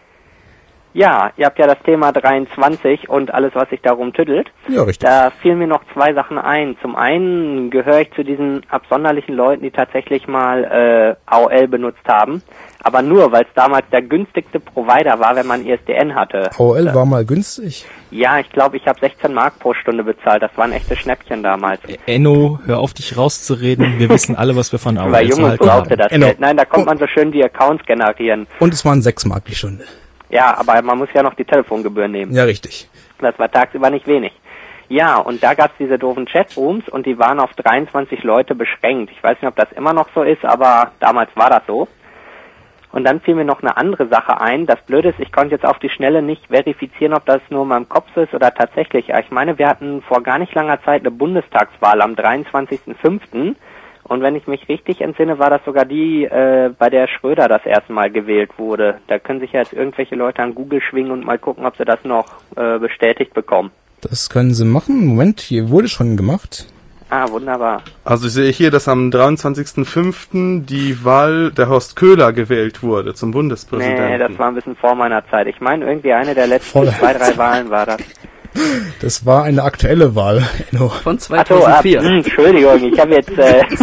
Ja, ihr habt ja das Thema 23 und alles, was sich darum tüttelt. Ja, richtig. Da fielen mir noch zwei Sachen ein. Zum einen gehöre ich zu diesen absonderlichen Leuten, die tatsächlich mal AOL benutzt haben. Aber nur, weil es damals der günstigste Provider war, wenn man ISDN hatte. AOL war mal günstig? Ja, ich glaube, ich habe 16 Mark pro Stunde bezahlt. Das waren echte Schnäppchen damals. Enno, hör auf, dich rauszureden. Wir wissen alle, was wir von AOL Weil Jungs brauchte das Enno. Geld. Nein, da konnte man so schön die Accounts generieren. Und es waren 6 Mark die Stunde. Ja, aber man muss ja noch die Telefongebühren nehmen. Ja, richtig. Das war tagsüber nicht wenig. Ja, und da gab's diese doofen Chatrooms und die waren auf 23 Leute beschränkt. Ich weiß nicht, ob das immer noch so ist, aber damals war das so. Und dann fiel mir noch eine andere Sache ein. Das Blöde ist, ich konnte jetzt auf die Schnelle nicht verifizieren, ob das nur in meinem Kopf ist oder tatsächlich. Ich meine, wir hatten vor gar nicht langer Zeit eine Bundestagswahl am 23.05. Und wenn ich mich richtig entsinne, war das sogar die, bei der Schröder das erste Mal gewählt wurde. Da können sich ja jetzt irgendwelche Leute an Google schwingen und mal gucken, ob sie das noch bestätigt bekommen. Das können sie machen. Moment, hier wurde schon gemacht. Ah, wunderbar. Also ich sehe hier, dass am 23.05. die Wahl der Horst Köhler gewählt wurde zum Bundespräsidenten. Nee, das war ein bisschen vor meiner Zeit. Ich meine, irgendwie eine der letzten 2-3 Wahlen war das. Das war eine aktuelle Wahl. Von 2004. Entschuldigung, ich habe jetzt...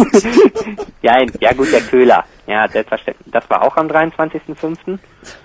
ja gut, der Köhler. Ja, selbstverständlich. Das war auch am 23.05.?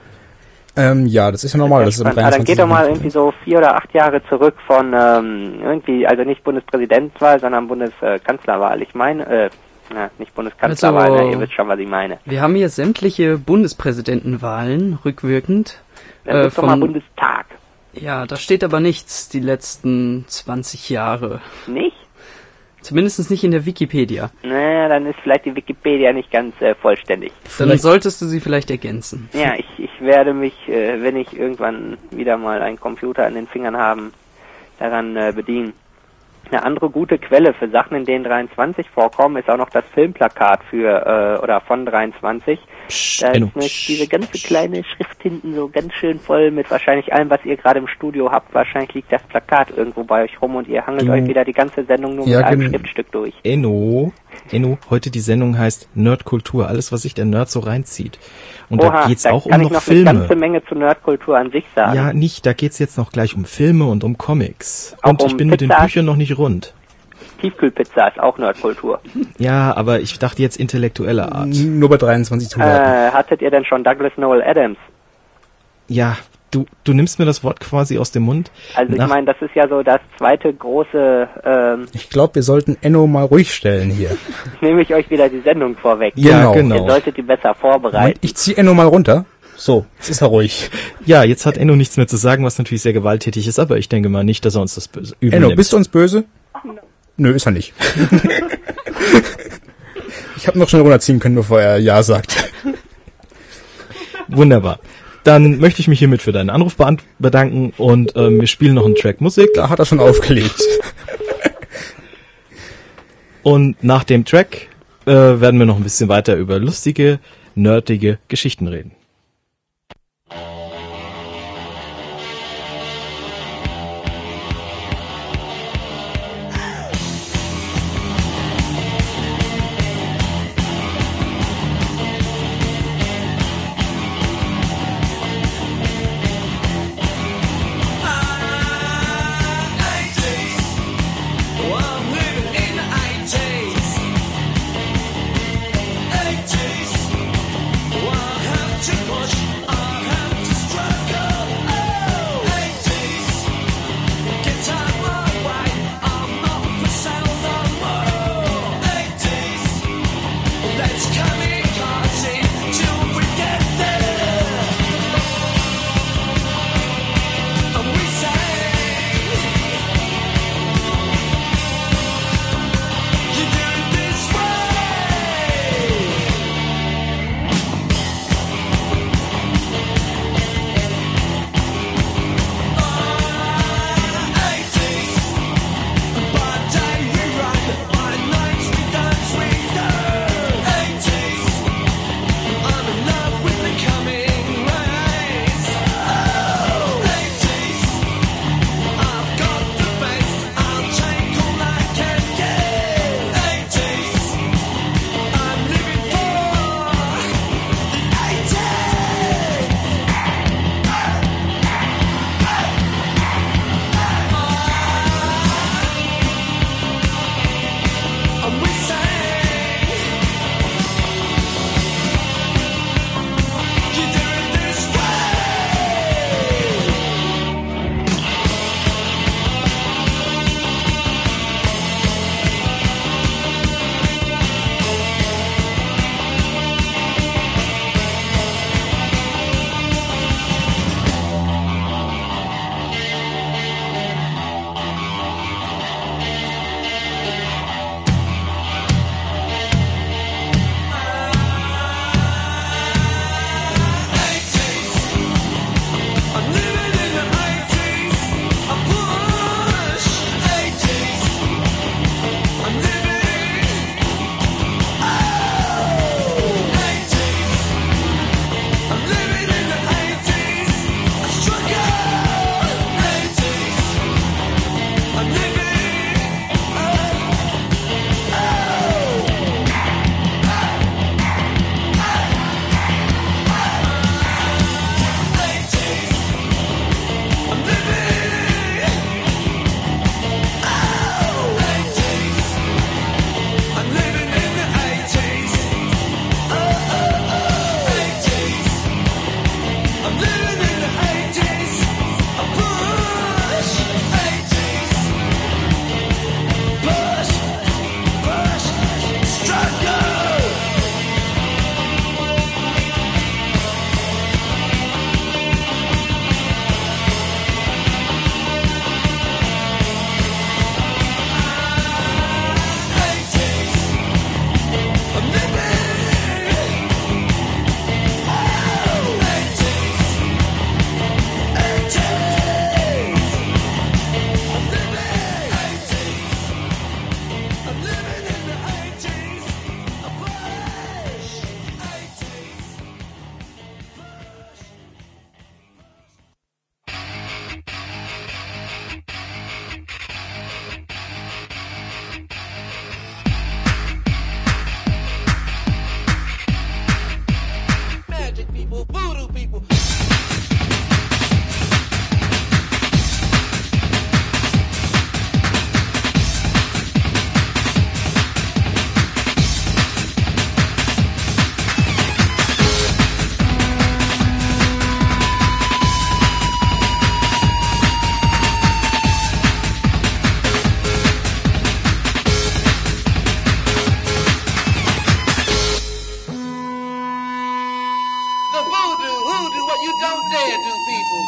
Ja, das ist ja normal. Das ist am 23. Dann geht doch mal irgendwie so 4 oder 8 Jahre zurück von irgendwie, also nicht Bundespräsidentswahl, sondern Bundeskanzlerwahl. Ich meine, nicht Bundeskanzlerwahl, Also, ihr wisst schon, was ich meine. Wir haben hier sämtliche Bundespräsidentenwahlen rückwirkend. Dann ist doch mal Bundestag. Ja, da steht aber nichts die letzten 20 Jahre. Nicht? Zumindest nicht in der Wikipedia. Naja, dann ist vielleicht die Wikipedia nicht ganz vollständig. Dann solltest du sie vielleicht ergänzen. Ja, ich werde mich, wenn ich irgendwann wieder mal einen Computer in den Fingern haben, daran bedienen. Eine andere gute Quelle für Sachen, in denen 23 vorkommen, ist auch noch das Filmplakat oder von 23. Da ist diese ganze kleine Schrift hinten so ganz schön voll mit wahrscheinlich allem, was ihr gerade im Studio habt. Wahrscheinlich liegt das Plakat irgendwo bei euch rum und ihr hangelt euch wieder die ganze Sendung nur mit einem Schriftstück durch. Enno, heute die Sendung heißt Nerdkultur, alles, was sich der Nerd so reinzieht. Und Oha, da geht's auch um kann noch ich noch Filme. eine ganze Menge zu Nerdkultur an sich sagen. Ja, nicht, da geht's jetzt noch gleich um Filme und um Comics. Auch Und ich um bin mit den Pizza? Büchern noch nicht rund. Tiefkühlpizza ist auch Nerdkultur. Ja, aber ich dachte jetzt intellektueller Art. Nur bei 23 Zugaben. Hattet ihr denn schon Douglas Noel Adams? Ja, du nimmst mir das Wort quasi aus dem Mund. Also ich meine, das ist ja so das zweite große, Ich glaube, wir sollten Enno mal ruhig stellen hier. nehme ich euch wieder die Sendung vorweg. Ja, genau. Ihr solltet die besser vorbereiten. Moment, ich zieh Enno mal runter. So, jetzt ist er ruhig. Ja, jetzt hat Enno nichts mehr zu sagen, was natürlich sehr gewalttätig ist, aber ich denke mal nicht, dass er uns das böse übel Enno, nimmt. bist du uns böse? Nö, ist er nicht. Ich habe noch schnell runterziehen können, bevor er Ja sagt. Wunderbar. Dann möchte ich mich hiermit für deinen Anruf bedanken und wir spielen noch einen Track Musik. Da hat er schon aufgelegt. Und nach dem Track werden wir noch ein bisschen weiter über lustige, nerdige Geschichten reden. To what you don't dare do, people.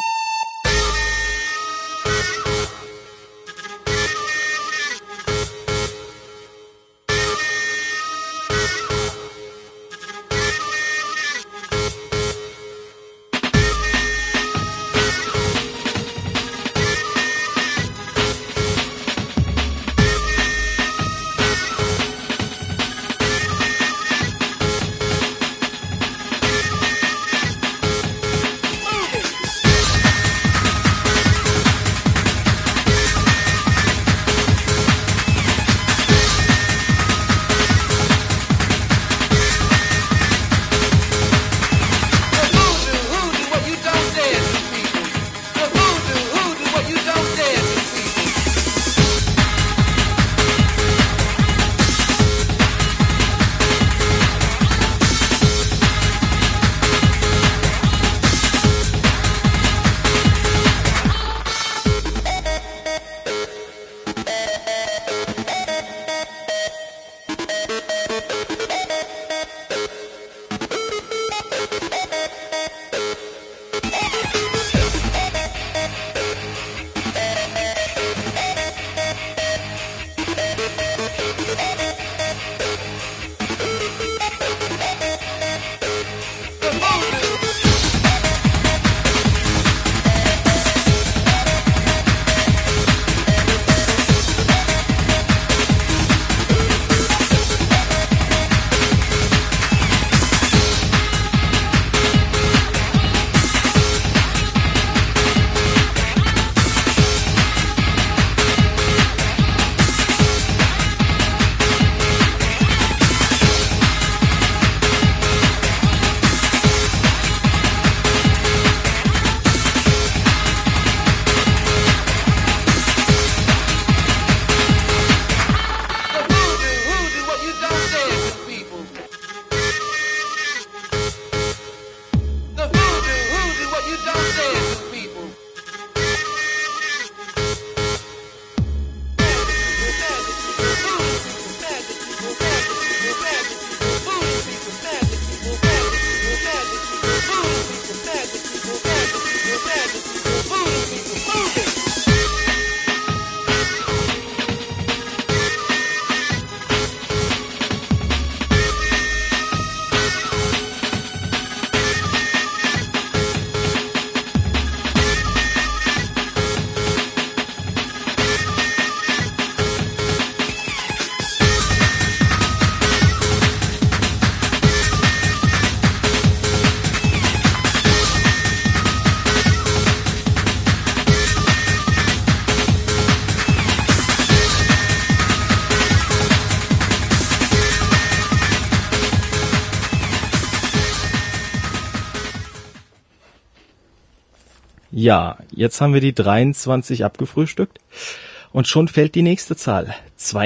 Ja, jetzt haben wir die 23 abgefrühstückt und schon fällt die nächste Zahl,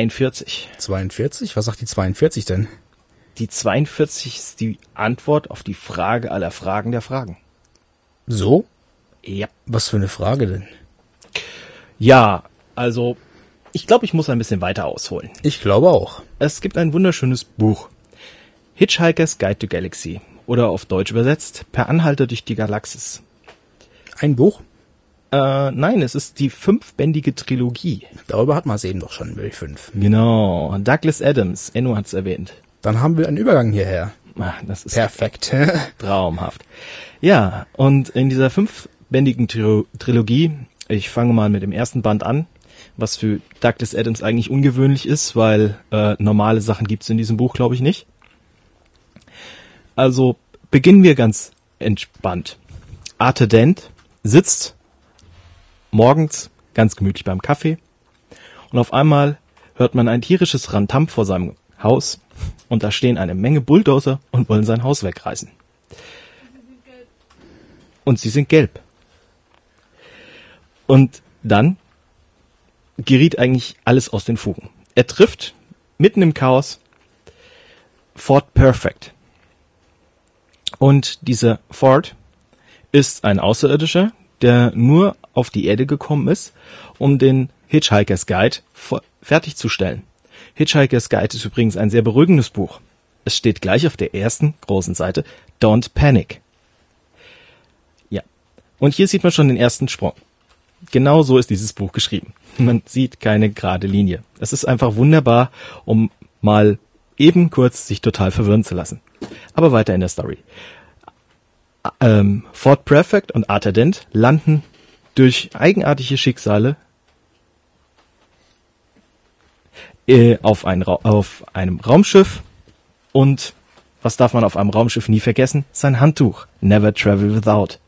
42. 42? Was sagt die 42 denn? Die 42 ist die Antwort auf die Frage aller Fragen der Fragen. So? Ja. Was für eine Frage denn? Ja, also ich glaube, ich muss ein bisschen weiter ausholen. Ich glaube auch. Es gibt ein wunderschönes Buch, Hitchhiker's Guide to Galaxy, oder auf Deutsch übersetzt, Per Anhalter durch die Galaxis. Ein Buch? Nein, es ist die 5-bändige Trilogie. Darüber hat man es eben doch schon, über die 5. Genau, Douglas Adams, Enno hat's erwähnt. Dann haben wir einen Übergang hierher. Das ist perfekt. Traumhaft. Ja, und in dieser 5-bändigen Trilogie, ich fange mal mit dem ersten Band an, was für Douglas Adams eigentlich ungewöhnlich ist, weil normale Sachen gibt's in diesem Buch, glaube ich, nicht. Also beginnen wir ganz entspannt. Arthur Dent sitzt morgens ganz gemütlich beim Kaffee und auf einmal hört man ein tierisches Rantamp vor seinem Haus und da stehen eine Menge Bulldozer und wollen sein Haus wegreißen. Und sie sind gelb. Und dann geriet eigentlich alles aus den Fugen. Er trifft mitten im Chaos Ford Perfect. Und dieser Ford ist ein Außerirdischer, der nur auf die Erde gekommen ist, um den Hitchhiker's Guide fertigzustellen. Hitchhiker's Guide ist übrigens ein sehr beruhigendes Buch. Es steht gleich auf der ersten großen Seite, Don't Panic. Und hier sieht man schon den ersten Sprung. Genau so ist dieses Buch geschrieben. Man sieht keine gerade Linie. Es ist einfach wunderbar, um mal eben kurz sich total verwirren zu lassen. Aber weiter in der Story. Ford Prefect und Arthur Dent landen durch eigenartige Schicksale auf einem Raumschiff. Und was darf man auf einem Raumschiff nie vergessen? Sein Handtuch. Never travel without.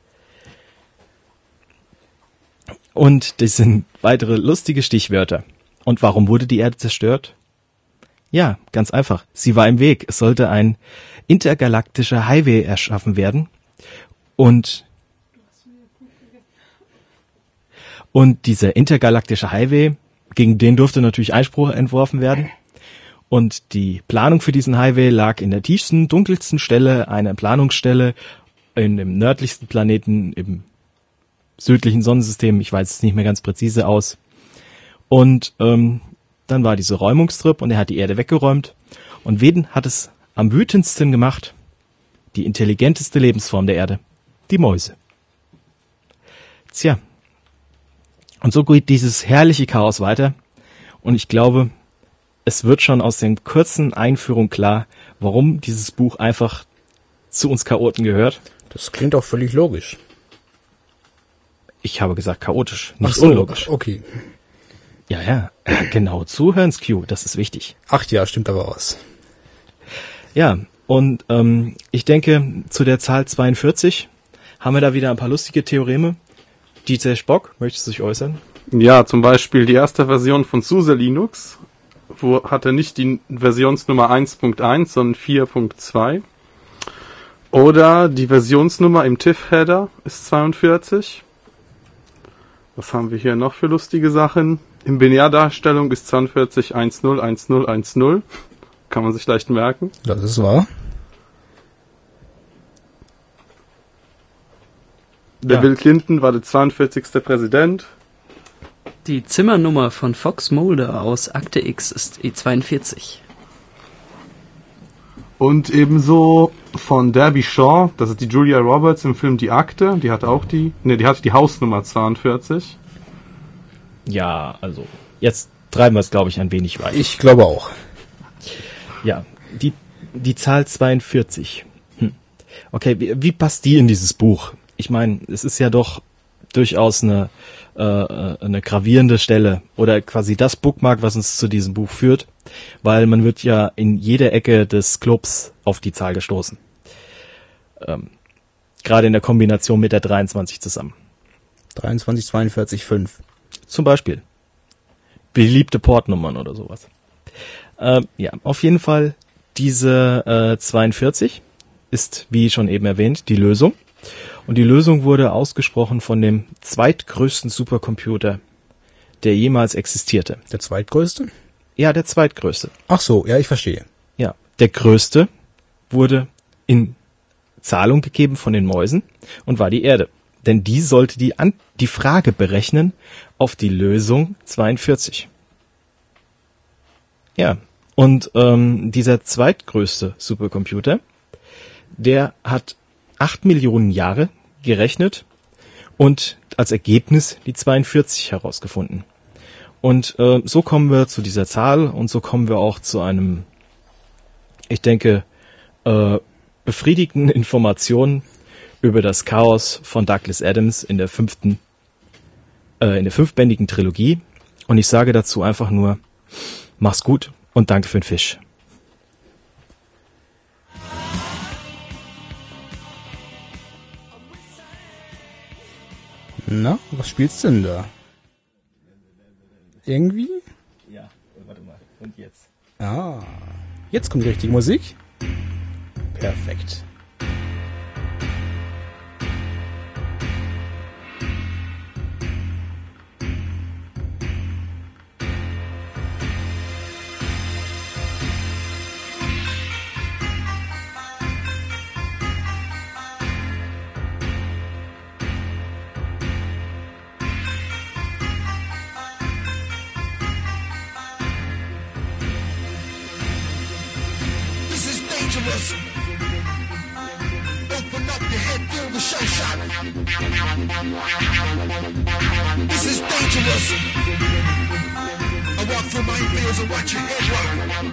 Und das sind weitere lustige Stichwörter. Und warum wurde die Erde zerstört? Ja, ganz einfach. Sie war im Weg. Es sollte ein intergalaktischer Highway erschaffen werden. Und dieser intergalaktische Highway, gegen den durfte natürlich Einspruch entworfen werden. Und die Planung für diesen Highway lag in der tiefsten, dunkelsten Stelle einer Planungsstelle in dem nördlichsten Planeten im südlichen Sonnensystem. Ich weiß es nicht mehr ganz präzise aus. Und dann war diese Räumungstrip und er hat die Erde weggeräumt. Und wen hat es am wütendsten gemacht? Die intelligenteste Lebensform der Erde. Die Mäuse. Tja. Und so geht dieses herrliche Chaos weiter. Und ich glaube, es wird schon aus der kurzen Einführung klar, warum dieses Buch einfach zu uns Chaoten gehört. Das klingt auch völlig logisch. Ich habe gesagt chaotisch, nicht Ach so, unlogisch. Okay. Ja, genau zuhören, Q, das ist wichtig. Ach ja, stimmt aber was. Ja, und ich denke, zu der Zahl 42 haben wir da wieder ein paar lustige Theoreme. DJ Spock, möchtest du dich äußern? Ja, zum Beispiel die erste Version von SUSE Linux hatte nicht die Versionsnummer 1.1, sondern 4.2. Oder die Versionsnummer im TIFF-Header ist 42. Was haben wir hier noch für lustige Sachen? In Binärdarstellung ist 42 10 10 10. Kann man sich leicht merken. Das ist wahr. Der Bill Clinton war der 42. Präsident. Die Zimmernummer von Fox Mulder aus Akte X ist E42. Und ebenso von Debbie Shaw, das ist die Julia Roberts im Film Die Akte, die hatte die Hausnummer 42. Ja, also jetzt treiben wir es, glaube ich, ein wenig weit. Ich glaube auch. Ja, die Zahl 42. Okay, wie passt die in dieses Buch? Ich meine, es ist ja doch durchaus eine gravierende Stelle oder quasi das Bookmark, was uns zu diesem Buch führt, weil man wird ja in jeder Ecke des Clubs auf die Zahl gestoßen. Gerade in der Kombination mit der 23 zusammen. 23, 42, 5. Zum Beispiel. Beliebte Portnummern oder sowas. Ja, auf jeden Fall diese 42 ist, wie schon eben erwähnt, die Lösung. Und die Lösung wurde ausgesprochen von dem zweitgrößten Supercomputer, der jemals existierte. Der zweitgrößte? Ja, der zweitgrößte. Ach so, ja, ich verstehe. Ja, der größte wurde in Zahlung gegeben von den Mäusen und war die Erde. Denn die sollte die Frage berechnen auf die Lösung 42. Ja, und dieser zweitgrößte Supercomputer, der hat 8 Millionen Jahre gerechnet und als Ergebnis die 42 herausgefunden. Und so kommen wir zu dieser Zahl und so kommen wir auch zu einem, ich denke, befriedigenden Informationen über das Chaos von Douglas Adams in der fünfbändigen Trilogie. Und ich sage dazu einfach nur, mach's gut und danke für den Fisch. Na, was spielst du denn da? Irgendwie? Ja, warte mal. Und jetzt? Ah, jetzt kommt die richtige Musik. Perfekt. Open up your your head, feel the shell shock. This is dangerous. I walk through minefields and watch your head rock.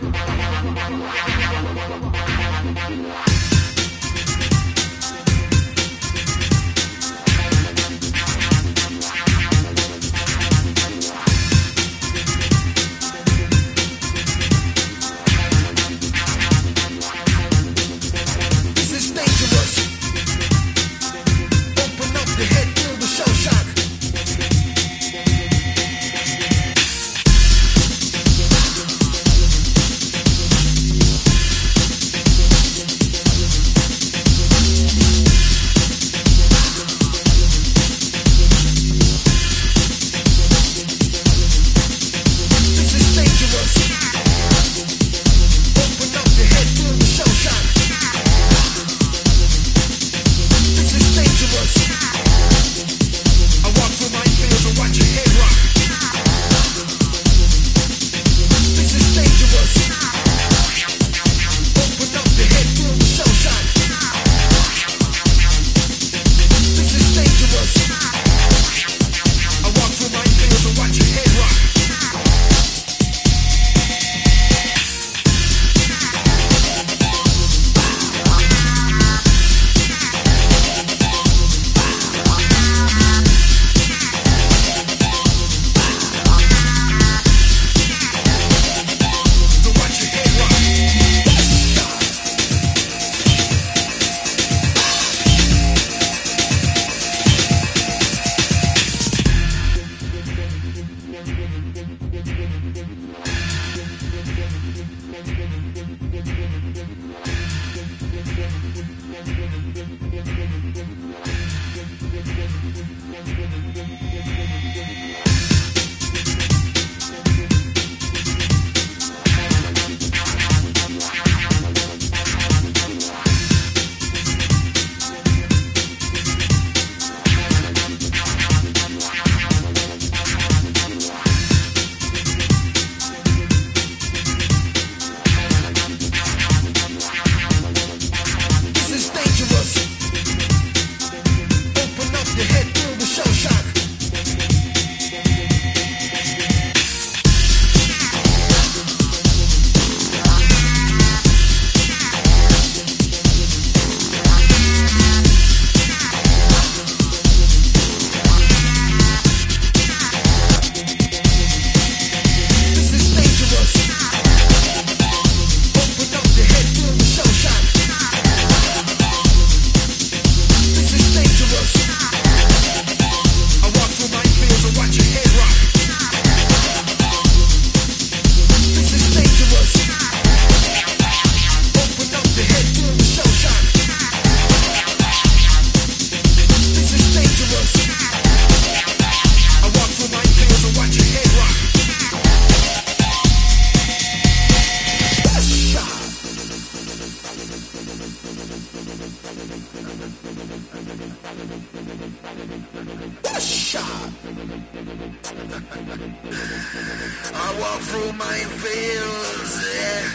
I walk through minefields, yeah.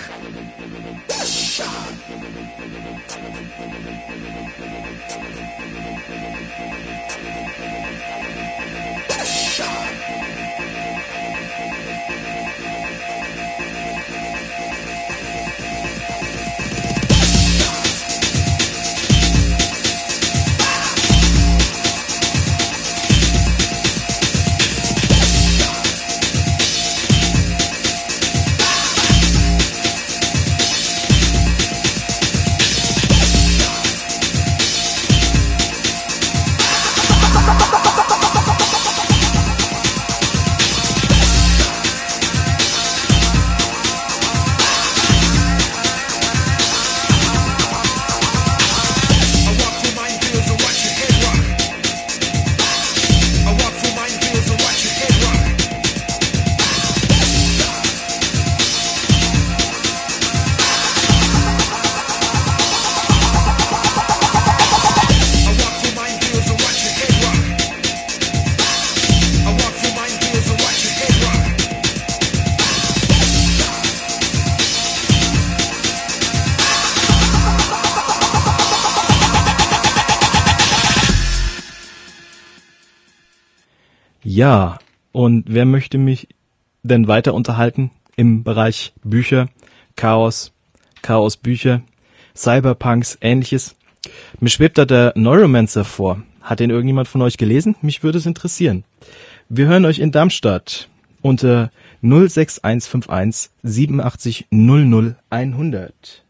Ja, und wer möchte mich denn weiter unterhalten im Bereich Bücher, Chaos Bücher, Cyberpunks, ähnliches? Mir schwebt da der Neuromancer vor. Hat den irgendjemand von euch gelesen? Mich würde es interessieren. Wir hören euch in Darmstadt unter 06151 87 00 100.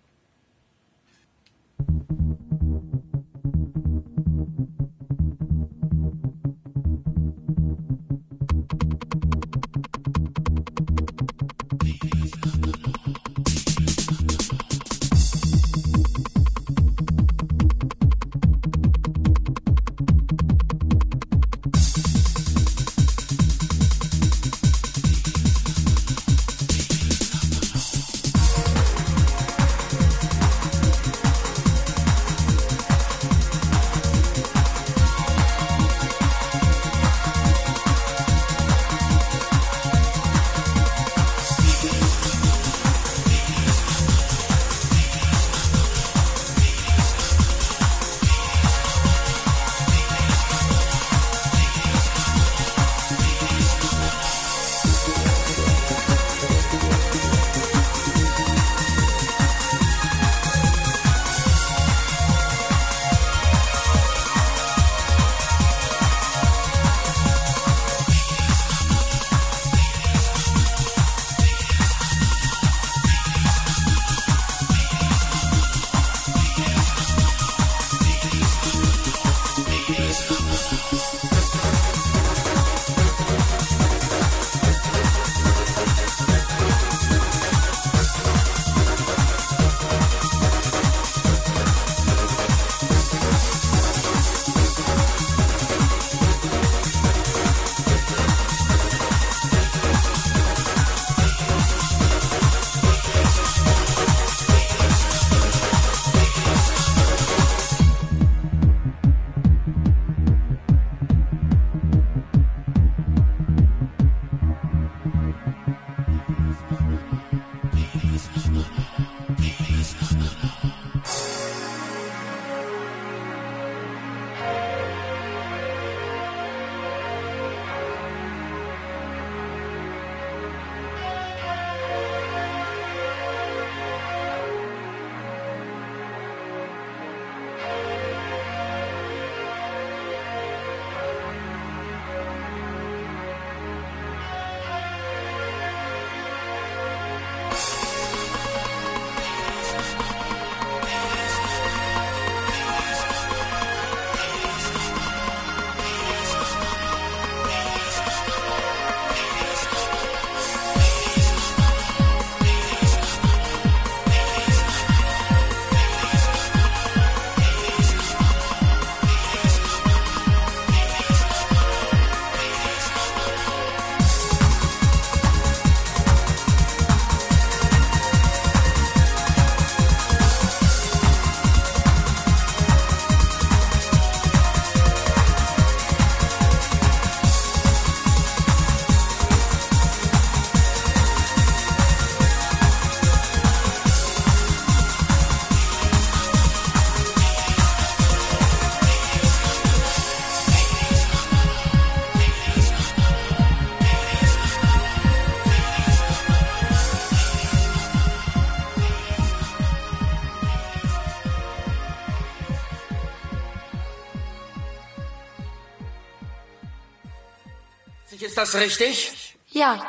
Ist das richtig? Ja,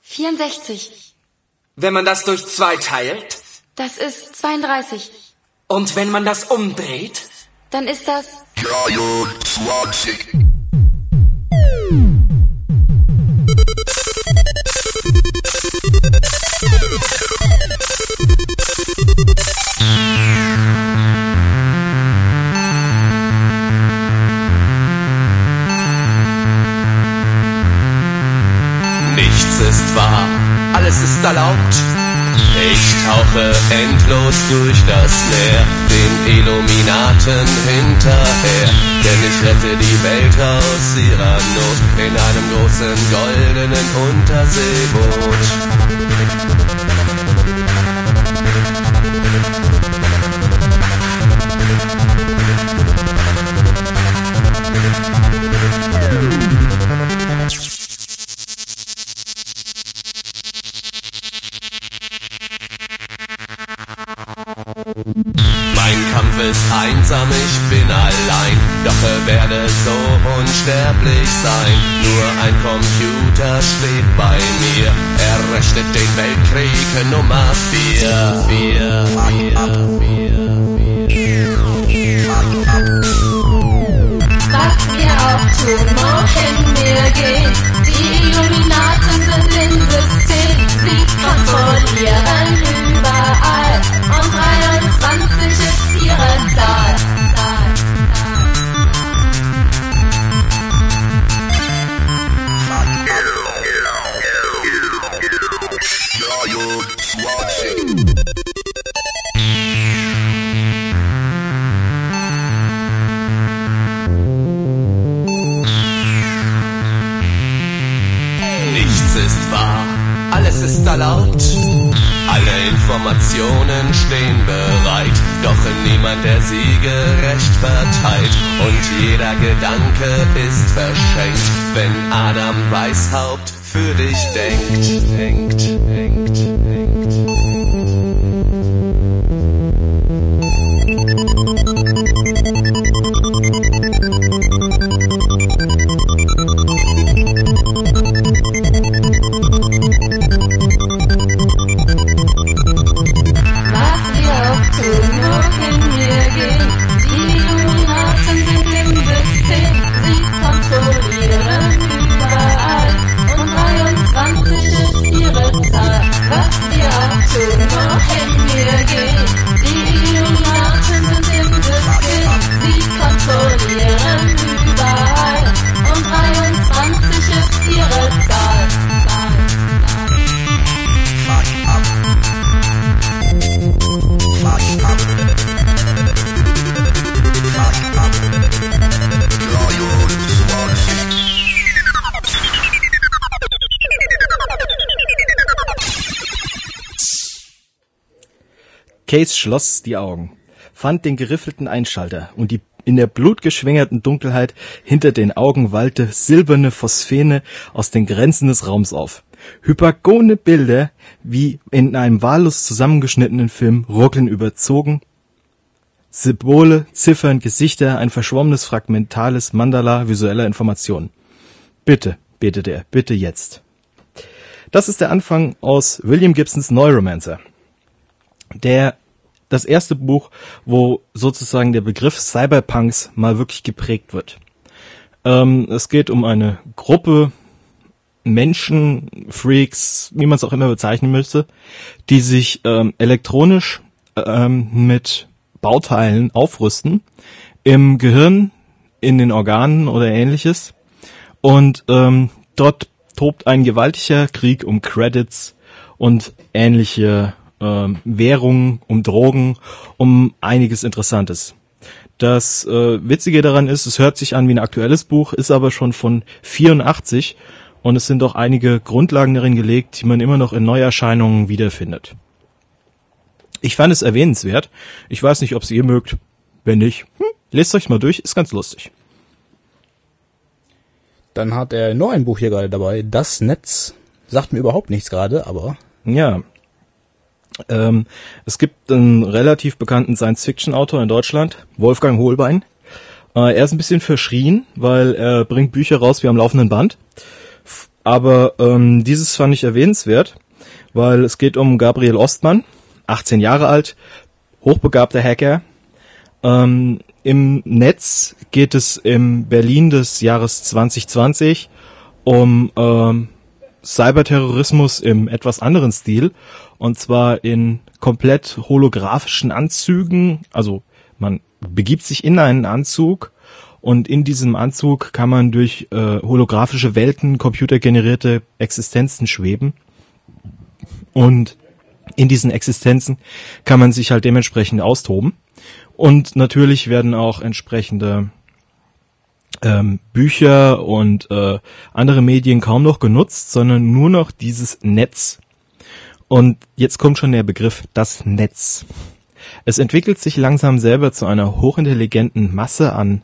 64. Wenn man das durch 2 teilt? Das ist 32. Und wenn man das umdreht? Dann ist das... Nichts ist wahr, alles ist erlaubt. Ich tauche endlos durch das Meer, den Illuminaten hinterher. Denn ich rette die Welt aus ihrer Not in einem großen goldenen Unterseeboot. einsam, ich bin allein, doch werde so unsterblich sein. Nur ein Computer steht bei mir, er rechnet den Weltkrieg Nummer 4. Was wir auch tun, wohin wir gehen, die Illuminaten sind im System, sie kontrollieren überall und 23 ist ihre Zahl. Nichts ist wahr, alles ist erlaubt. Alle Informationen stehen bereit, doch niemand der sie gerecht verteilt. Und jeder Gedanke ist verschenkt, wenn Adam Weishaupt für dich denkt. Case schloss die Augen, fand den geriffelten Einschalter und die in der blutgeschwängerten Dunkelheit hinter den Augen wallte silberne Phosphene aus den Grenzen des Raums auf. Hypergone Bilder, wie in einem wahllos zusammengeschnittenen Film, ruckeln überzogen. Symbole, Ziffern, Gesichter, ein verschwommenes, fragmentales Mandala visueller Informationen. Bitte, betet er, bitte jetzt. Das ist der Anfang aus William Gibsons Neuromancer. Das erste Buch, wo sozusagen der Begriff Cyberpunks mal wirklich geprägt wird. Es geht um eine Gruppe Menschen, Freaks, wie man es auch immer bezeichnen müsste, die sich elektronisch mit Bauteilen aufrüsten, im Gehirn, in den Organen oder ähnliches. Und dort tobt ein gewaltiger Krieg um Credits und ähnliche Währungen, um Drogen, um einiges Interessantes. Das Witzige daran ist, es hört sich an wie ein aktuelles Buch, ist aber schon von 84 und es sind auch einige Grundlagen darin gelegt, die man immer noch in Neuerscheinungen wiederfindet. Ich fand es erwähnenswert. Ich weiß nicht, ob es ihr mögt. Wenn nicht, lest euch mal durch, ist ganz lustig. Dann hat er noch ein Buch hier gerade dabei, Das Netz. Sagt mir überhaupt nichts gerade, aber... Ja. Es gibt einen relativ bekannten Science-Fiction-Autor in Deutschland, Wolfgang Hohlbein. Er ist ein bisschen verschrien, weil er bringt Bücher raus wie am laufenden Band. Aber dieses fand ich erwähnenswert, weil es geht um Gabriel Ostmann, 18 Jahre alt, hochbegabter Hacker. Im Netz geht es im Berlin des Jahres 2020 um Cyberterrorismus im etwas anderen Stil, und zwar in komplett holographischen Anzügen. Also man begibt sich in einen Anzug und in diesem Anzug kann man durch holographische Welten, computergenerierte Existenzen schweben, und in diesen Existenzen kann man sich halt dementsprechend austoben, und natürlich werden auch entsprechende Bücher und andere Medien kaum noch genutzt, sondern nur noch dieses Netz. Und jetzt kommt schon der Begriff, das Netz. Es entwickelt sich langsam selber zu einer hochintelligenten Masse an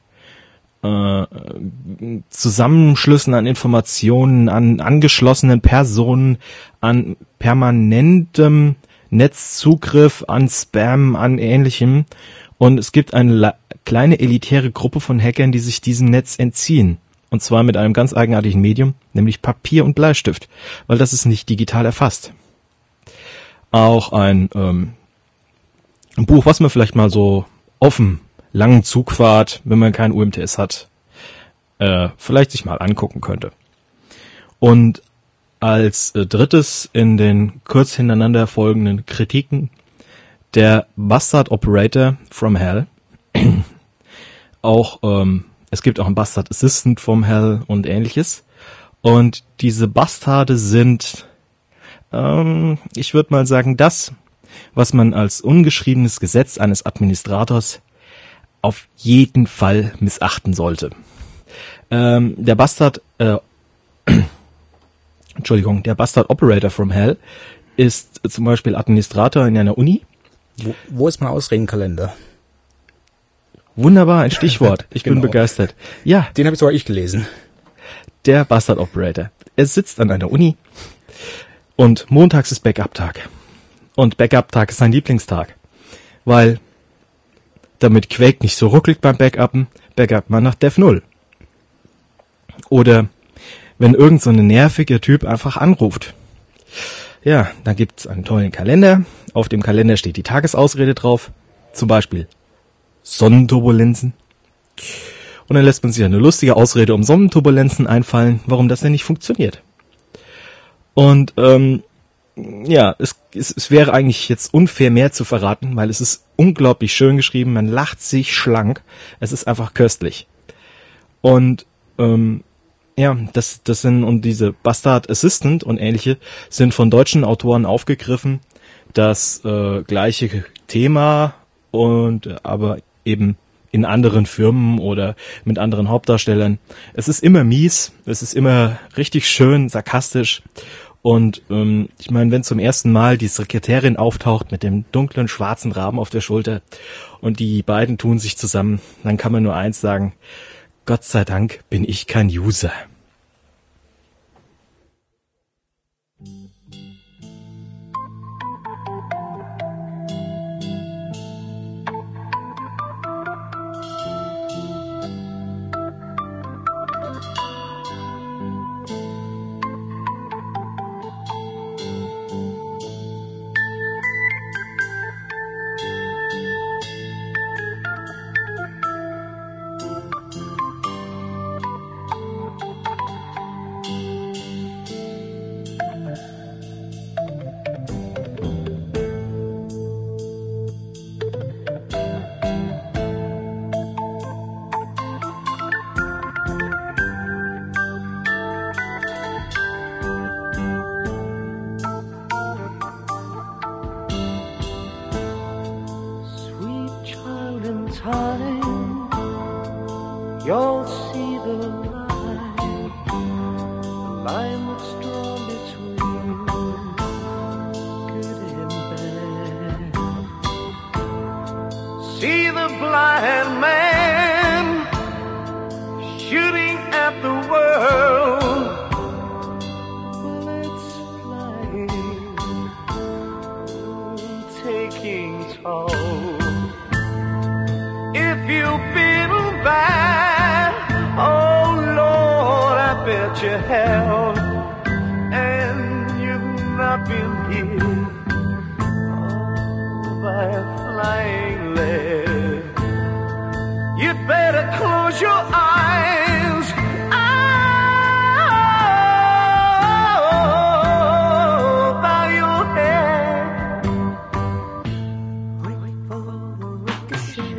Zusammenschlüssen, an Informationen, an angeschlossenen Personen, an permanentem Netzzugriff, an Spam, an Ähnlichem. Und es gibt eine kleine elitäre Gruppe von Hackern, die sich diesem Netz entziehen. Und zwar mit einem ganz eigenartigen Medium, nämlich Papier und Bleistift, weil das ist nicht digital erfasst. Auch ein Buch, was man vielleicht mal so auf dem langen Zugfahrt, wenn man kein UMTS hat, vielleicht sich mal angucken könnte. Und als drittes in den kurz hintereinander folgenden Kritiken der Bastard Operator from Hell. Auch es gibt auch einen Bastard Assistant from Hell und ähnliches. Und diese Bastarde sind, ich würde mal sagen, das, was man als ungeschriebenes Gesetz eines Administrators auf jeden Fall missachten sollte. Der Bastard Operator from Hell ist zum Beispiel Administrator in einer Uni. Wo ist mein Ausredenkalender? Wunderbar, ein Stichwort. Ich bin begeistert. Ja. Den habe ich sogar gelesen. Der Bastard Operator. Er sitzt an einer Uni und montags ist Backup-Tag. Und Backup-Tag ist sein Lieblingstag. Weil damit Quake nicht so ruckelt beim Backuppen, backupt man nach Dev 0. Oder wenn irgend so ein nerviger Typ einfach anruft. Ja, dann gibt's einen tollen Kalender. Auf dem Kalender steht die Tagesausrede drauf. Zum Beispiel Sonnenturbulenzen. Und dann lässt man sich eine lustige Ausrede um Sonnenturbulenzen einfallen, warum das denn nicht funktioniert. Und ja, es wäre eigentlich jetzt unfair, mehr zu verraten, weil es ist unglaublich schön geschrieben. Man lacht sich schlank. Es ist einfach köstlich. Und ja, das sind, und diese Bastard Assistant und ähnliche sind von deutschen Autoren aufgegriffen. Das gleiche Thema und aber eben in anderen Firmen oder mit anderen Hauptdarstellern. Es ist immer mies, es ist immer richtig schön, sarkastisch. Und ich meine, wenn zum ersten Mal die Sekretärin auftaucht mit dem dunklen, schwarzen Raben auf der Schulter und die beiden tun sich zusammen, dann kann man nur eins sagen: Gott sei Dank bin ich kein User. You'll see the line that's drawn between good and bad. See the blind man shooting at the world, bullets flying, taking toll. If you've been bad, oh Lord, I bet you have, and you've not been hit by a flying lead. You'd better close your eyes. Bow your head. Wait for the ricochet.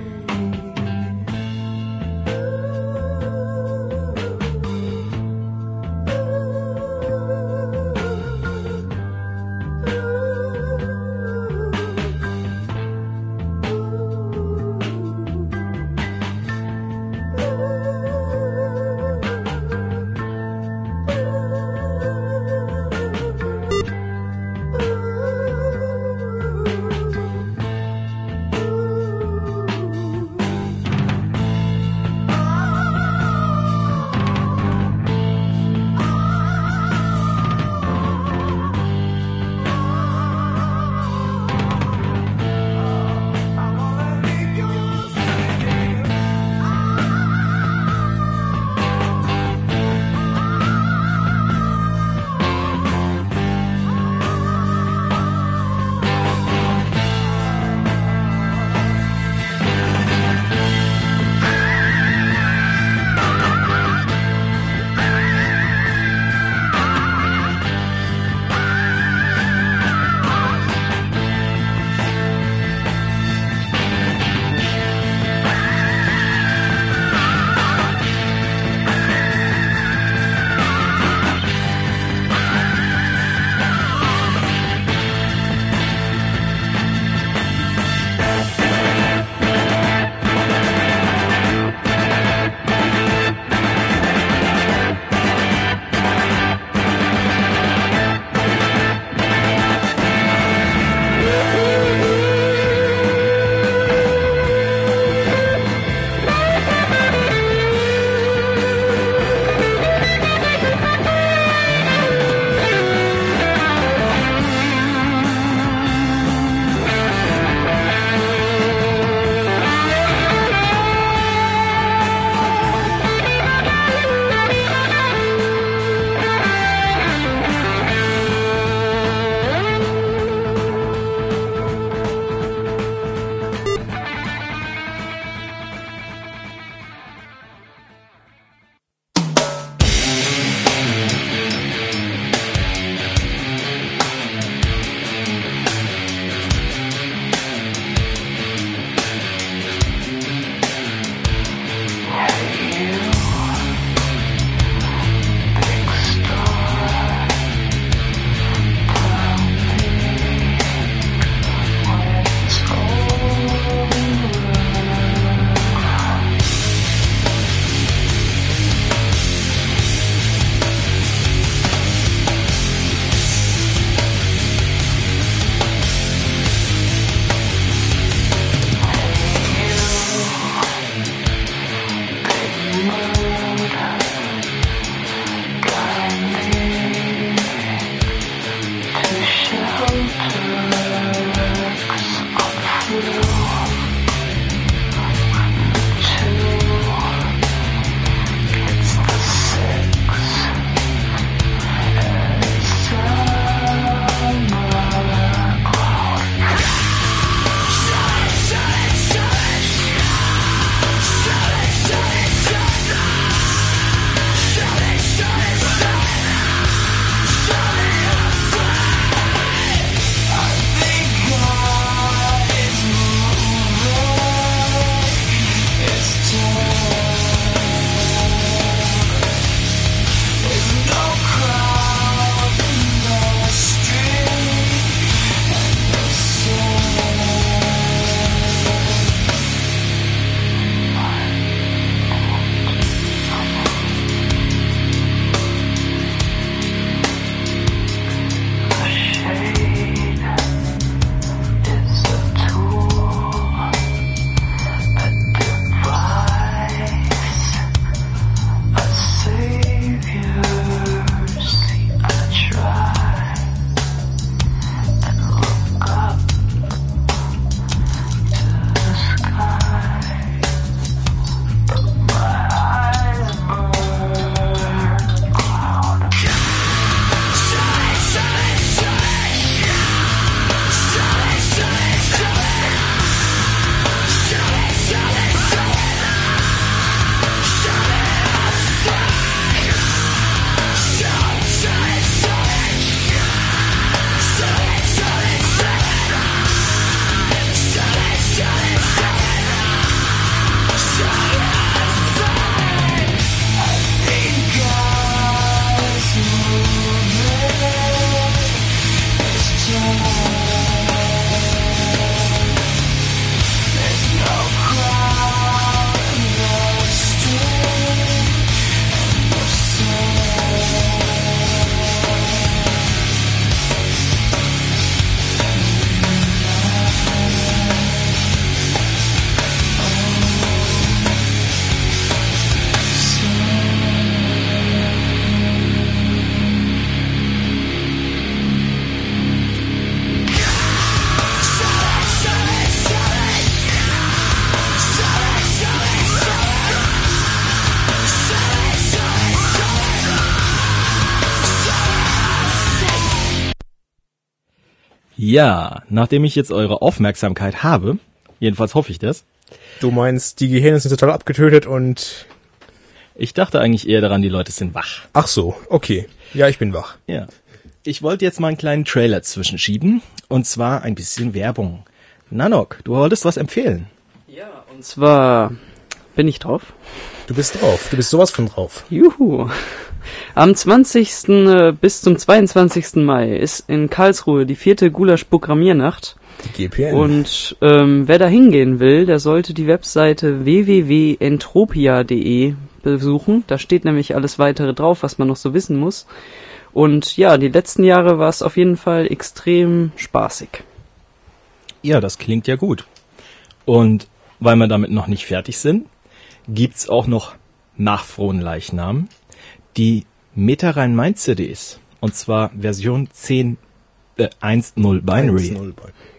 Ja, nachdem ich jetzt eure Aufmerksamkeit habe, jedenfalls hoffe ich das. Du meinst, die Gehirne sind total abgetötet und... Ich dachte eigentlich eher daran, die Leute sind wach. Ach so, okay. Ja, ich bin wach. Ja. Ich wollte jetzt mal einen kleinen Trailer zwischenschieben, und zwar ein bisschen Werbung. Nanok, du wolltest was empfehlen. Ja, und zwar bin ich drauf. Du bist drauf, du bist sowas von drauf. Juhu. Am 20. bis zum 22. Mai ist in Karlsruhe die 4. Gulasch-Programmiernacht. Die GPN. Und wer da hingehen will, der sollte die Webseite www.entropia.de besuchen. Da steht nämlich alles weitere drauf, was man noch so wissen muss. Und ja, die letzten Jahre war es auf jeden Fall extrem spaßig. Ja, das klingt ja gut. Und weil wir damit noch nicht fertig sind, gibt's auch noch nach Fronleichnam die Meta Rhein-Main CDs. Und zwar Version 10.1.0 Binary. 1.0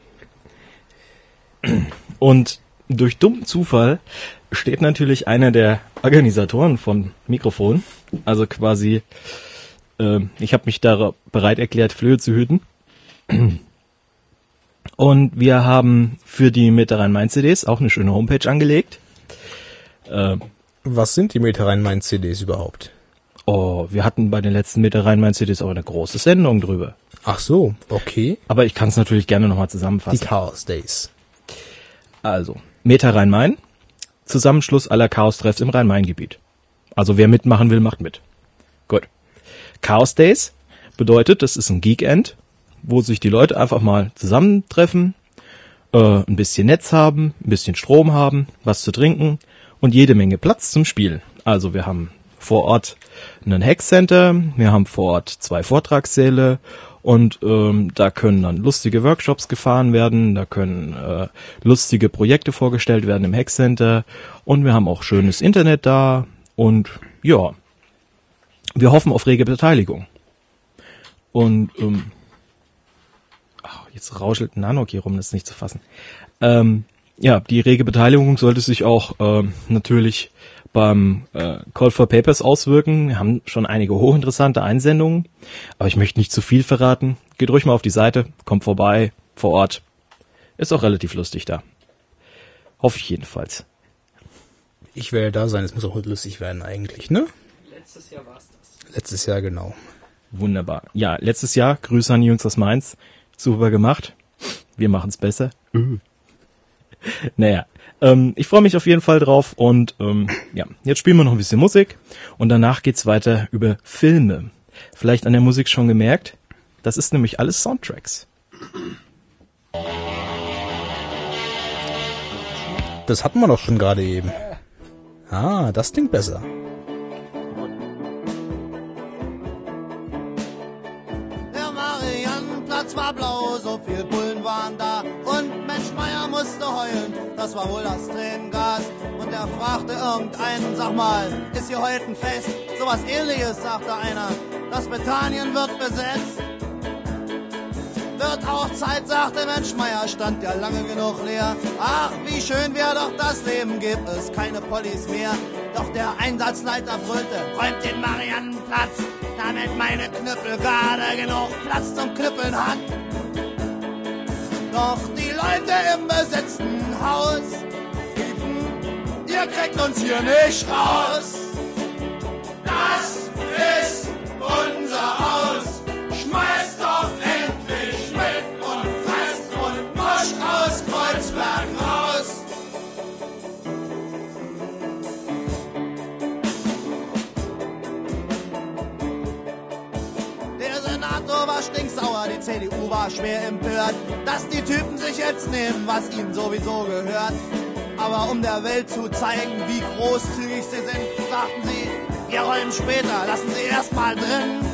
Und durch dummen Zufall steht natürlich einer der Organisatoren vom Mikrofon, also quasi, ich habe mich da bereit erklärt, Flöhe zu hüten. Und wir haben für die Meta Rhein-Main CDs auch eine schöne Homepage angelegt. Was sind die Meta Rhein-Main CDs überhaupt? Oh, wir hatten bei den letzten Meta Rhein-Main CDs auch eine große Sendung drüber. Ach so, okay. Aber ich kann es natürlich gerne nochmal zusammenfassen. Die Chaos Days. Also, Meta Rhein-Main, Zusammenschluss aller Chaos-Treffs im Rhein-Main-Gebiet. Also wer mitmachen will, macht mit. Gut. Chaos Days bedeutet, das ist ein Geek-End, wo sich die Leute einfach mal zusammentreffen, ein bisschen Netz haben, ein bisschen Strom haben, was zu trinken und jede Menge Platz zum Spielen. Also wir haben vor Ort ein Hackcenter, wir haben vor Ort 2 Vortragssäle und da können dann lustige Workshops gefahren werden, da können lustige Projekte vorgestellt werden im Hackcenter und wir haben auch schönes Internet da und ja, wir hoffen auf rege Beteiligung. Und jetzt rauschelt Nanok hier rum, das ist nicht zu fassen. Ja, die rege Beteiligung sollte sich auch natürlich beim Call for Papers auswirken. Wir haben schon einige hochinteressante Einsendungen, aber ich möchte nicht zu viel verraten. Geht ruhig mal auf die Seite, kommt vorbei, vor Ort. Ist auch relativ lustig da. Hoffe ich jedenfalls. Ich werde da sein, es muss auch lustig werden eigentlich, ne? Letztes Jahr war's das. Letztes Jahr, genau. Wunderbar. Ja, letztes Jahr, Grüße an die Jungs aus Mainz. Super gemacht. Wir machen's besser. Naja, ich freue mich auf jeden Fall drauf und ja, jetzt spielen wir noch ein bisschen Musik und danach geht's weiter über Filme. Vielleicht an der Musik schon gemerkt, das ist nämlich alles Soundtracks. Das hatten wir doch schon gerade eben. Ah, das klingt besser. Der Mariannenplatz war blau, so viel Bullen waren da und Mensch Meier musste heulen, das war wohl das Tränengas. Und er fragte irgendeinen, sag mal, ist hier heute ein Fest? Sowas Ähnliches, sagte einer, das Bethanien wird besetzt. Wird auch Zeit, sagte Mensch Meier, stand ja lange genug leer. Ach, wie schön wär doch das Leben, gibt es keine Pollis mehr. Doch der Einsatzleiter brüllte, räumt den Mariannenplatz, damit meine Knüppel gerade genug Platz zum Knüppeln hat. Doch die Leute im besetzten Haus riefen, ihr kriegt uns hier nicht raus. Das ist unser Haus, schmeißt doch endlich mit und fresst und muscht aus Kreuzberg raus. Der Senator war stinksauer, die CDU war schwer empört, dass die Typen sich jetzt nehmen, was ihnen sowieso gehört. Aber um der Welt zu zeigen, wie großzügig sie sind, sagten sie, wir rollen später, lassen sie erst mal drin.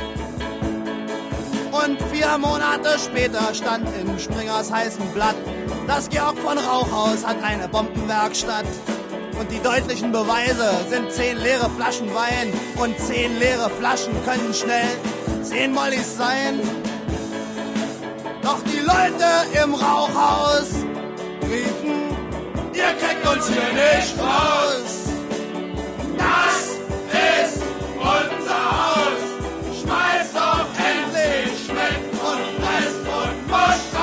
Und 4 Monate später stand in Springers heißem Blatt, das Georg von Rauchhaus hat eine Bombenwerkstatt. Und die deutlichen Beweise sind 10 leere Flaschen Wein und 10 leere Flaschen können schnell 10 Mollis sein. Doch die Leute im Rauchhaus riefen, ihr kriegt uns hier nicht raus. Das ist unser Haus, schmeißt doch endlich mit und presst und muscht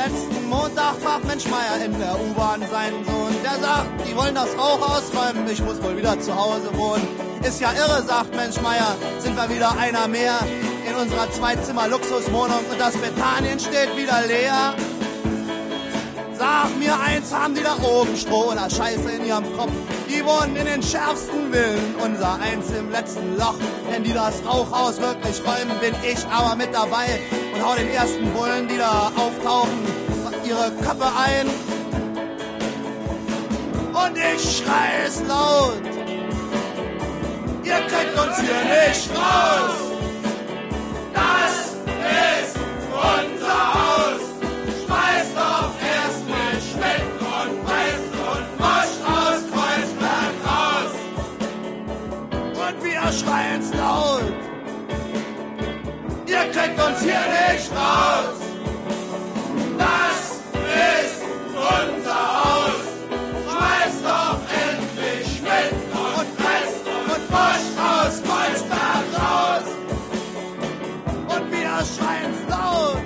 letzten Montag macht Mensch Meier in der U-Bahn seinen Sohn. Der sagt, die wollen das Rauch ausräumen, ich muss wohl wieder zu Hause wohnen. Ist ja irre, sagt Mensch Meier, sind wir wieder einer mehr in unserer 2-Zimmer-Luxuswohnung und das Bethanien steht wieder leer. Sag mir eins, haben die da oben Stroh oder Scheiße in ihrem Kopf? Die wohnen in den schärfsten Villen, unser eins im letzten Loch. Wenn die das Rauchhaus wirklich räumen, bin ich aber mit dabei und hau den ersten Bullen, die da auftauchen, ihre Köpfe ein. Und ich schrei es laut, ihr kriegt uns hier nicht raus. Das ist unser Haus. Schmeißt doch erstmal Schmidt und Preis und Mosch aus Kreuzberg raus. Und wir schreien's laut, ihr kriegt uns hier nicht raus. Das ist unser Haus. Schmeißt doch endlich Schmidt und Preis und Mosch aus Kreuzberg raus. Und wir schreien's laut,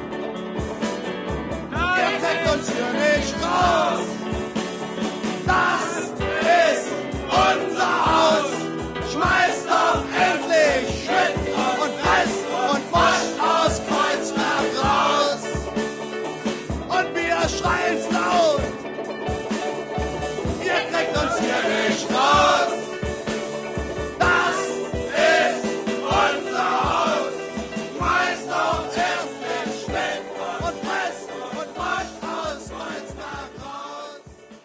ihr kriegt uns hier nicht raus. Das ist unser Haus. Schmeißt doch endlich Schmidt und Preis und Mosch aus Kreuzberg raus. Und wir schreien's laut, ihr kriegt uns hier nicht raus. Das ist unser Haus. Schmeißt doch endlich Schmidt und Preis und Mosch aus Kreuzberg raus.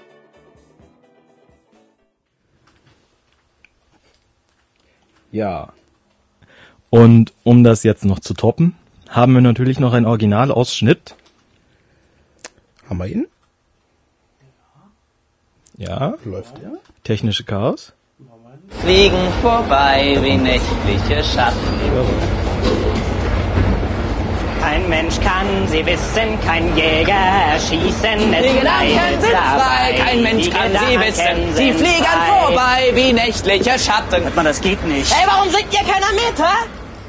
Ja. Und um das jetzt noch zu toppen, haben wir natürlich noch einen Originalausschnitt. Haben wir ihn? Ja. Läuft der? Technische Chaos. Fliegen vorbei wie nächtliche Schatten. Kein Mensch kann sie wissen, kein Jäger schießen, es Die Gedanken sind frei, kein Mensch kann sie wissen. Sie fliegen vorbei wie nächtliche Schatten. Hört man, das geht nicht. Hey, warum singt ihr keiner mit, hä?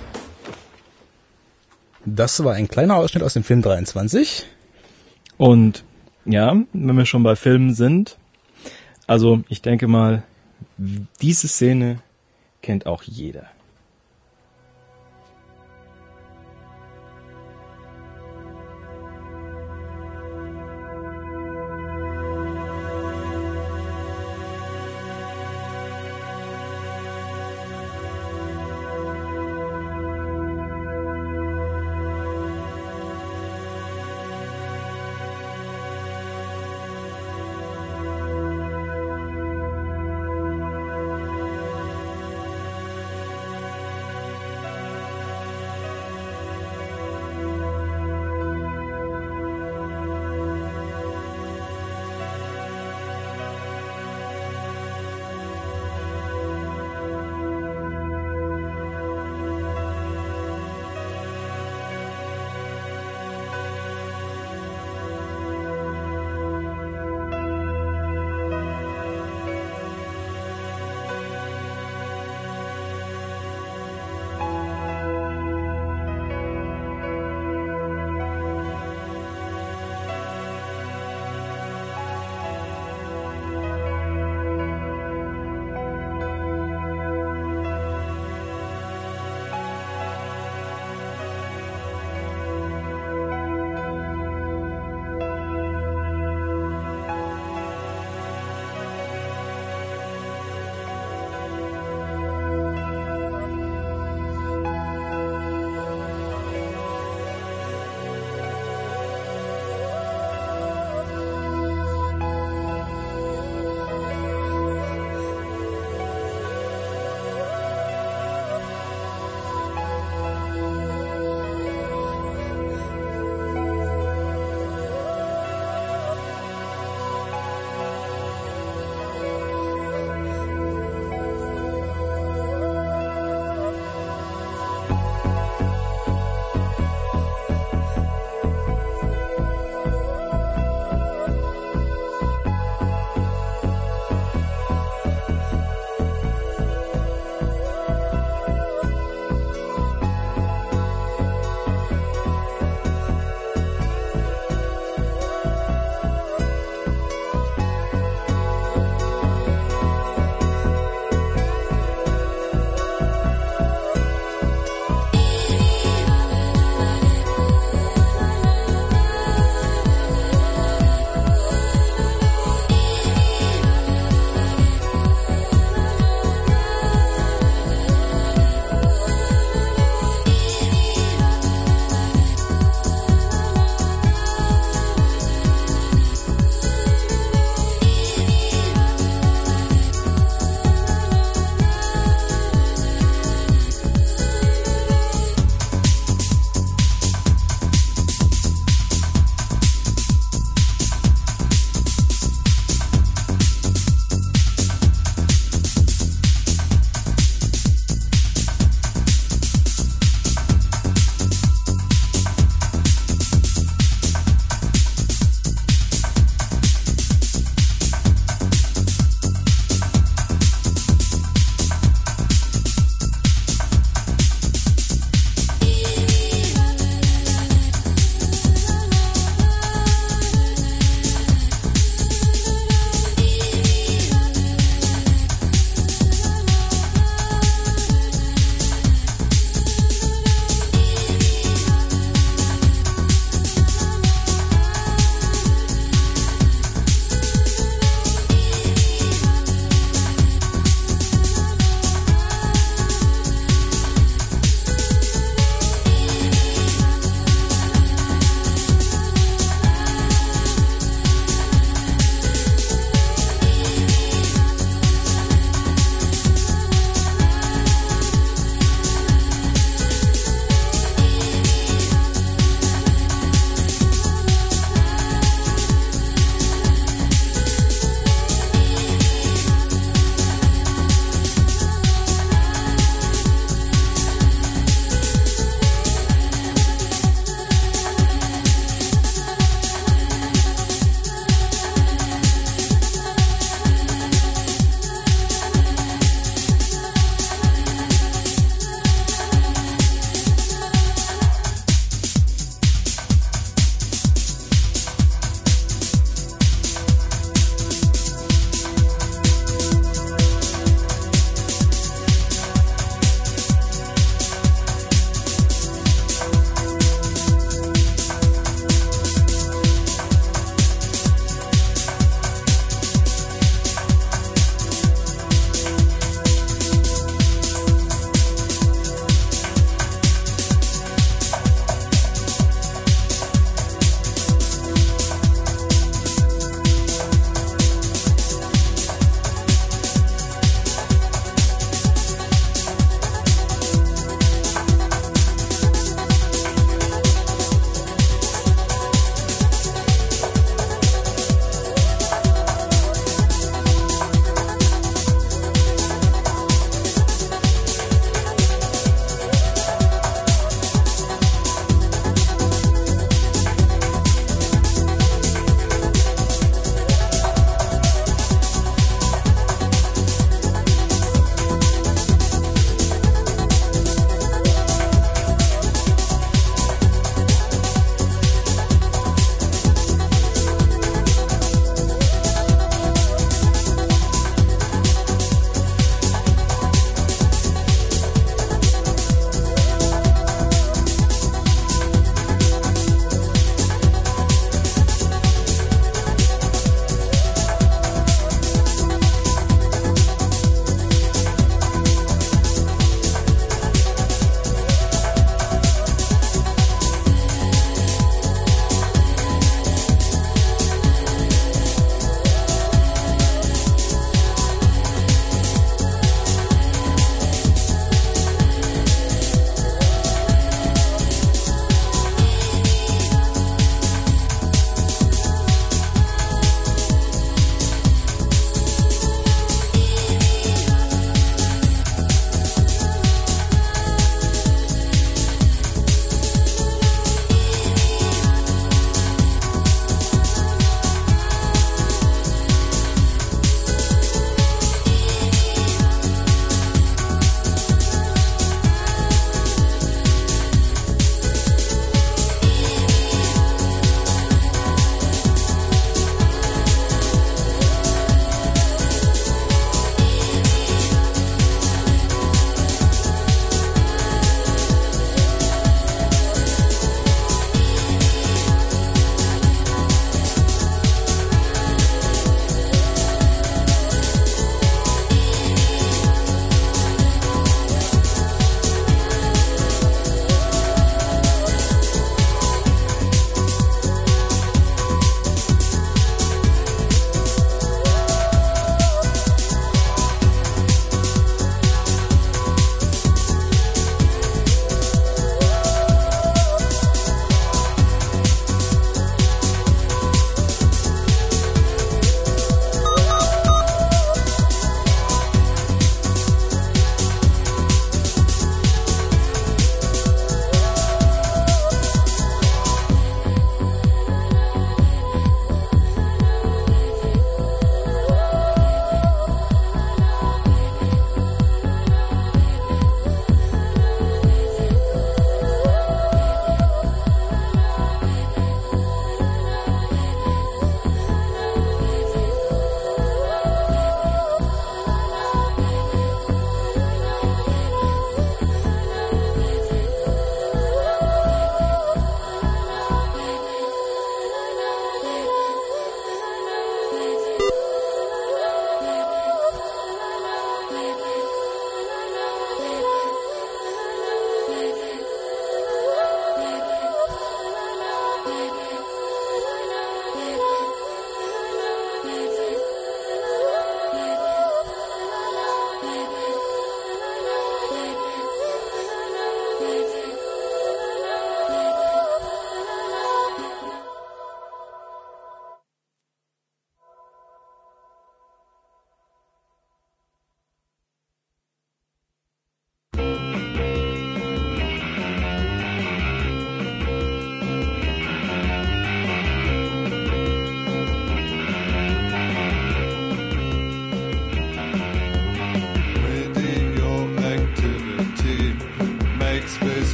Das war ein kleiner Ausschnitt aus dem Film 23. Und ja, wenn wir schon bei Filmen sind, also ich denke mal, diese Szene kennt auch jeder.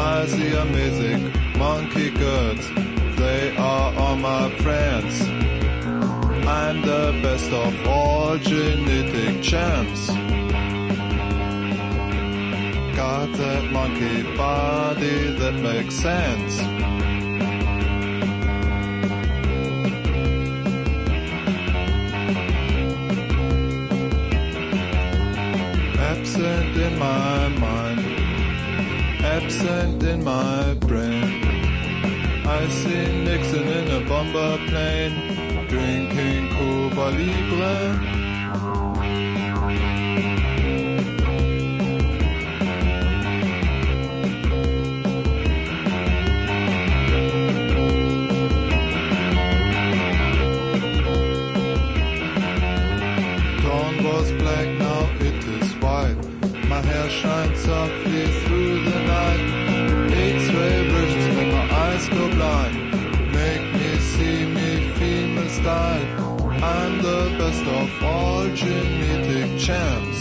Asia music, monkey goods, they are all my friends. I'm the best of all genetic champs. Got that monkey body that makes sense. Absent in my mind, absent in my brain. I see Nixon in a bomber plane, drinking Cuba Libre. Dawn was black, now it is white. My hair shines softly through the night. X-ray bridges when my eyes go blind. Make me see me, feel me style. I'm the best of all genetic champs.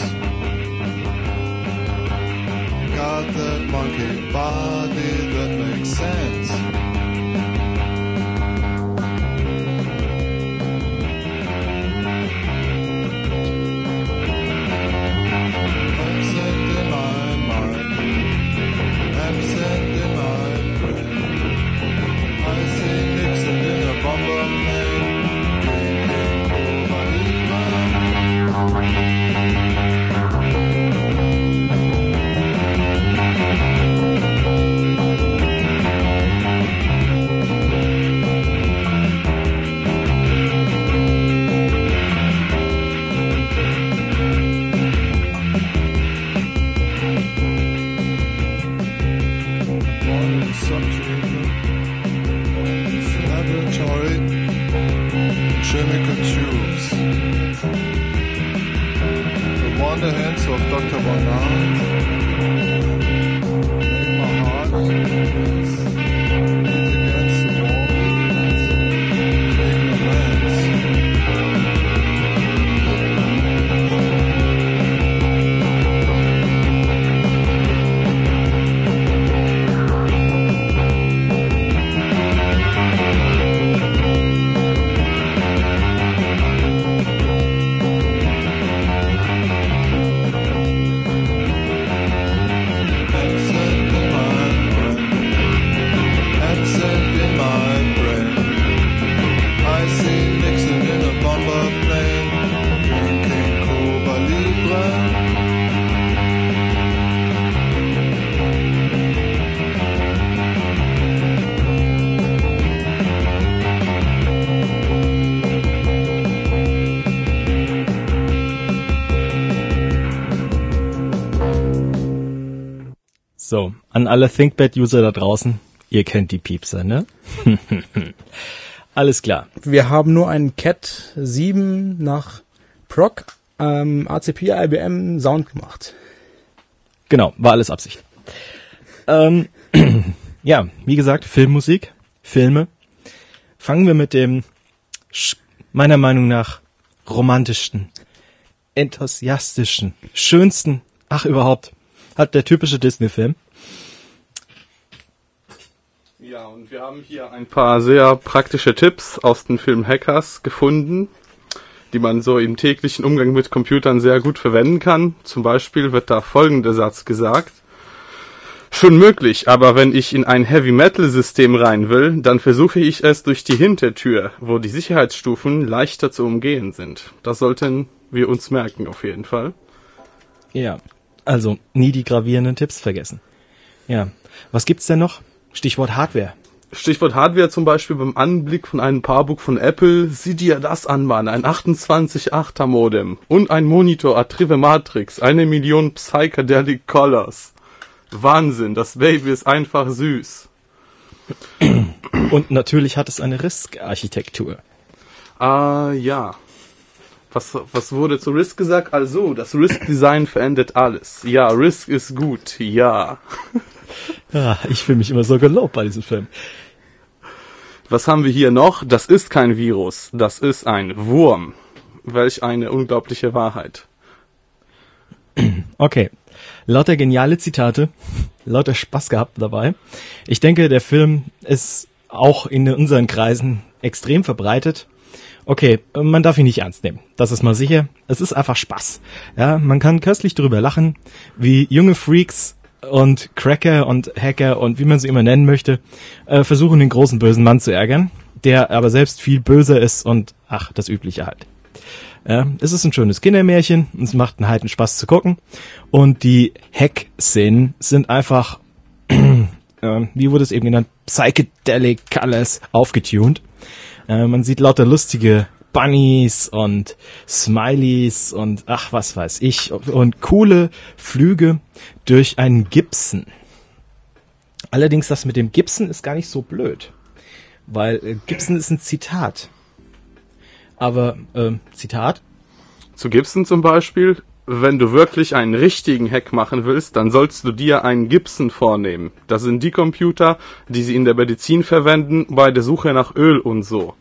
Got that monkey body that makes sense. So, an alle ThinkPad-User da draußen, ihr kennt die Piepser, ne? Alles klar. Wir haben nur einen Cat 7 nach Proc, ACP, IBM Sound gemacht. Genau, war alles Absicht. Ja, wie gesagt, Filmmusik, Filme. Fangen wir mit dem, meiner Meinung nach, romantischsten, enthusiastischen, schönsten, überhaupt, halt der typische Disney-Film. Ja, und wir haben hier ein paar sehr praktische Tipps aus dem Film Hackers gefunden, die man so im täglichen Umgang mit Computern sehr gut verwenden kann. Zum Beispiel wird da folgender Satz gesagt: Schon möglich, aber wenn ich in ein Heavy-Metal-System rein will, dann versuche ich es durch die Hintertür, wo die Sicherheitsstufen leichter zu umgehen sind. Das sollten wir uns merken, auf jeden Fall. Ja, also nie die gravierenden Tipps vergessen. Ja, was gibt's denn noch? Stichwort Hardware. Stichwort Hardware zum Beispiel beim Anblick von einem Powerbook von Apple. Sieh dir das an, Mann. Ein 28.8er Modem und ein Monitor Atrive Matrix. 1 Million Psychedelic Colors. Wahnsinn, das Baby ist einfach süß. Und natürlich hat es eine RISC-Architektur. Ja. Was wurde zu RISC gesagt? Also, das RISC-Design verändert alles. Ja, RISC ist gut, ja. Ja, ich fühle mich immer so gelobt bei diesem Film. Was haben wir hier noch? Das ist kein Virus, das ist ein Wurm. Welch eine unglaubliche Wahrheit. Okay, Lauter geniale Zitate, lauter Spaß gehabt dabei. Ich denke, der Film ist auch in unseren Kreisen extrem verbreitet. Okay, man darf ihn nicht ernst nehmen. Das ist mal sicher. Es ist einfach Spaß. Ja, man kann köstlich drüber lachen, wie junge Freaks und Cracker und Hacker und wie man sie immer nennen möchte, versuchen den großen bösen Mann zu ärgern, der aber selbst viel böser ist und das Übliche halt. Es ist ein schönes Kindermärchen, es macht einen heiten Spaß zu gucken und die Hack-Szenen sind einfach, wie wurde es eben genannt, Psychedelic Colors aufgetuned. Man sieht lauter lustige Bunnies und Smileys und was weiß ich und coole Flüge durch einen Gibson. Allerdings das mit dem Gibson ist gar nicht so blöd, weil Gibson ist ein Zitat. Aber, Zitat? Zu Gibson zum Beispiel, wenn du wirklich einen richtigen Hack machen willst, dann sollst du dir einen Gibson vornehmen. Das sind die Computer, die sie in der Medizin verwenden, bei der Suche nach Öl und so.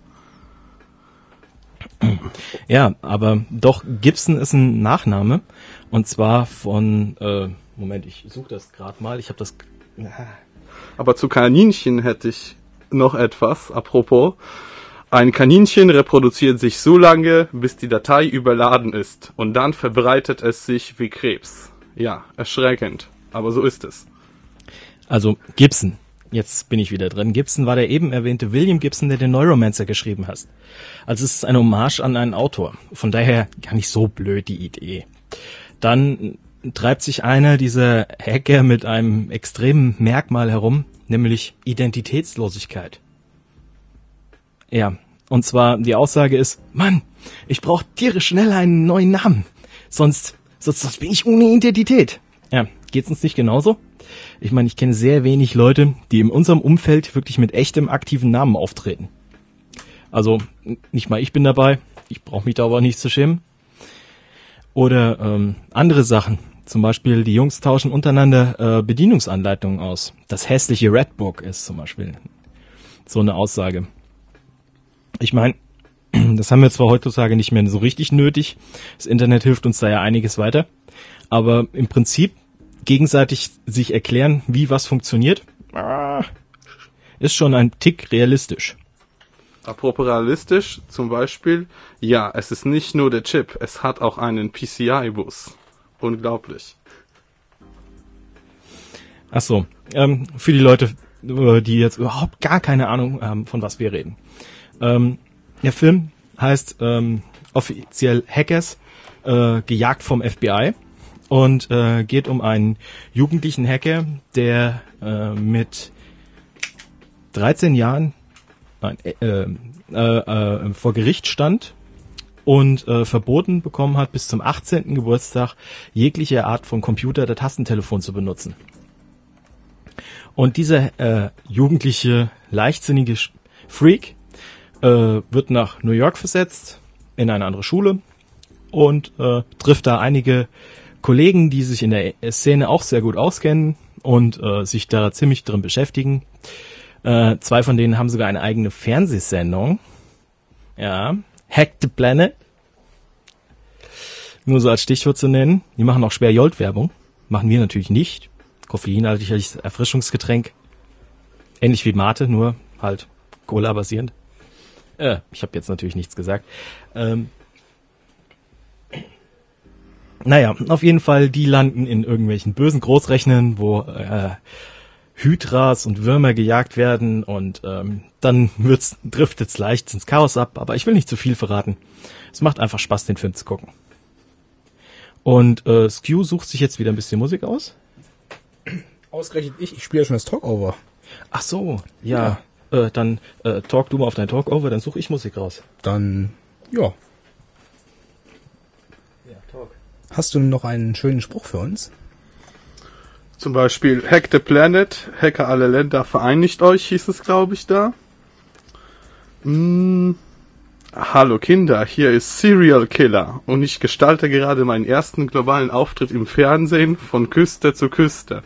Ja, aber doch, Gibson ist ein Nachname. Und zwar von, Moment, ich suche das gerade mal. Ich habe das... Aber zu Kaninchen hätte ich noch etwas, apropos. Ein Kaninchen reproduziert sich so lange, bis die Datei überladen ist. Und dann verbreitet es sich wie Krebs. Ja, erschreckend. Aber so ist es. Also, Gibson. Jetzt bin ich wieder drin. Gibson war der eben erwähnte William Gibson, der den Neuromancer geschrieben hat. Also es ist eine Hommage an einen Autor. Von daher gar nicht so blöd die Idee. Dann treibt sich einer dieser Hacker mit einem extremen Merkmal herum, nämlich Identitätslosigkeit. Ja, und zwar die Aussage ist, Mann, ich brauche tierisch schnell einen neuen Namen, sonst bin ich ohne Identität. Ja, geht's uns nicht genauso? Ich meine, ich kenne sehr wenig Leute, die in unserem Umfeld wirklich mit echtem aktiven Namen auftreten. Also, nicht mal ich bin dabei, ich brauche mich da aber nicht zu schämen. Oder andere Sachen, zum Beispiel die Jungs tauschen untereinander Bedienungsanleitungen aus. Das hässliche Redbook ist zum Beispiel so eine Aussage. Ich meine, das haben wir zwar heutzutage nicht mehr so richtig nötig, das Internet hilft uns da ja einiges weiter, aber im Prinzip gegenseitig sich erklären, wie was funktioniert, ist schon ein Tick realistisch. Apropos realistisch, zum Beispiel, ja, es ist nicht nur der Chip, es hat auch einen PCI-Bus. Unglaublich. Ach so, für die Leute, die jetzt überhaupt gar keine Ahnung haben, von was wir reden. Der Film heißt offiziell Hackers, gejagt vom FBI und geht um einen jugendlichen Hacker, der mit 13 Jahren vor Gericht stand und verboten bekommen hat, bis zum 18. Geburtstag jegliche Art von Computer oder Tastentelefon zu benutzen. Und dieser jugendliche, leichtsinnige Freak wird nach New York versetzt, in eine andere Schule und trifft da einige Kollegen, die sich in der Szene auch sehr gut auskennen und sich da ziemlich drin beschäftigen. 2 von denen haben sogar eine eigene Fernsehsendung. Ja, Hack the Planet. Nur so als Stichwort zu nennen. Die machen auch Sperrjolt-Werbung. Machen wir natürlich nicht. Koffeinhaltiges Erfrischungsgetränk. Ähnlich wie Mate, nur halt Cola-basierend. Ich habe jetzt natürlich nichts gesagt. Naja, auf jeden Fall, die landen in irgendwelchen bösen Großrechnern, wo Hydras und Würmer gejagt werden und dann driftet's leicht ins Chaos ab, aber ich will nicht zu viel verraten. Es macht einfach Spaß, den Film zu gucken. Und Skew sucht sich jetzt wieder ein bisschen Musik aus. Ausgerechnet ich spiele ja schon das Talkover. Ach so, ja. Dann talk du mal auf dein Talkover, dann suche ich Musik raus. Dann, ja. Ja, talk. Hast du noch einen schönen Spruch für uns? Zum Beispiel Hack the Planet, Hacker alle Länder, vereinigt euch, hieß es, glaube ich, da. Hallo Kinder, hier ist Serial Killer und ich gestalte gerade meinen ersten globalen Auftritt im Fernsehen von Küste zu Küste.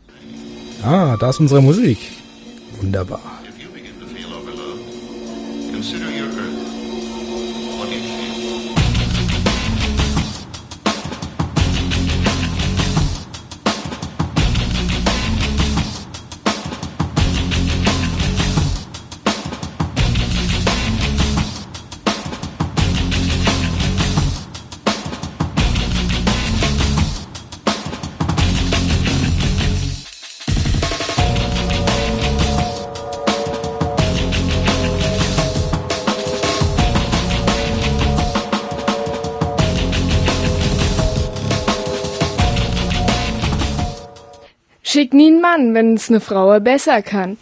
Ah, da ist unsere Musik. Wunderbar. consider your Earth on infinite. Schick nie einen Mann, wenn es eine Frau besser kann.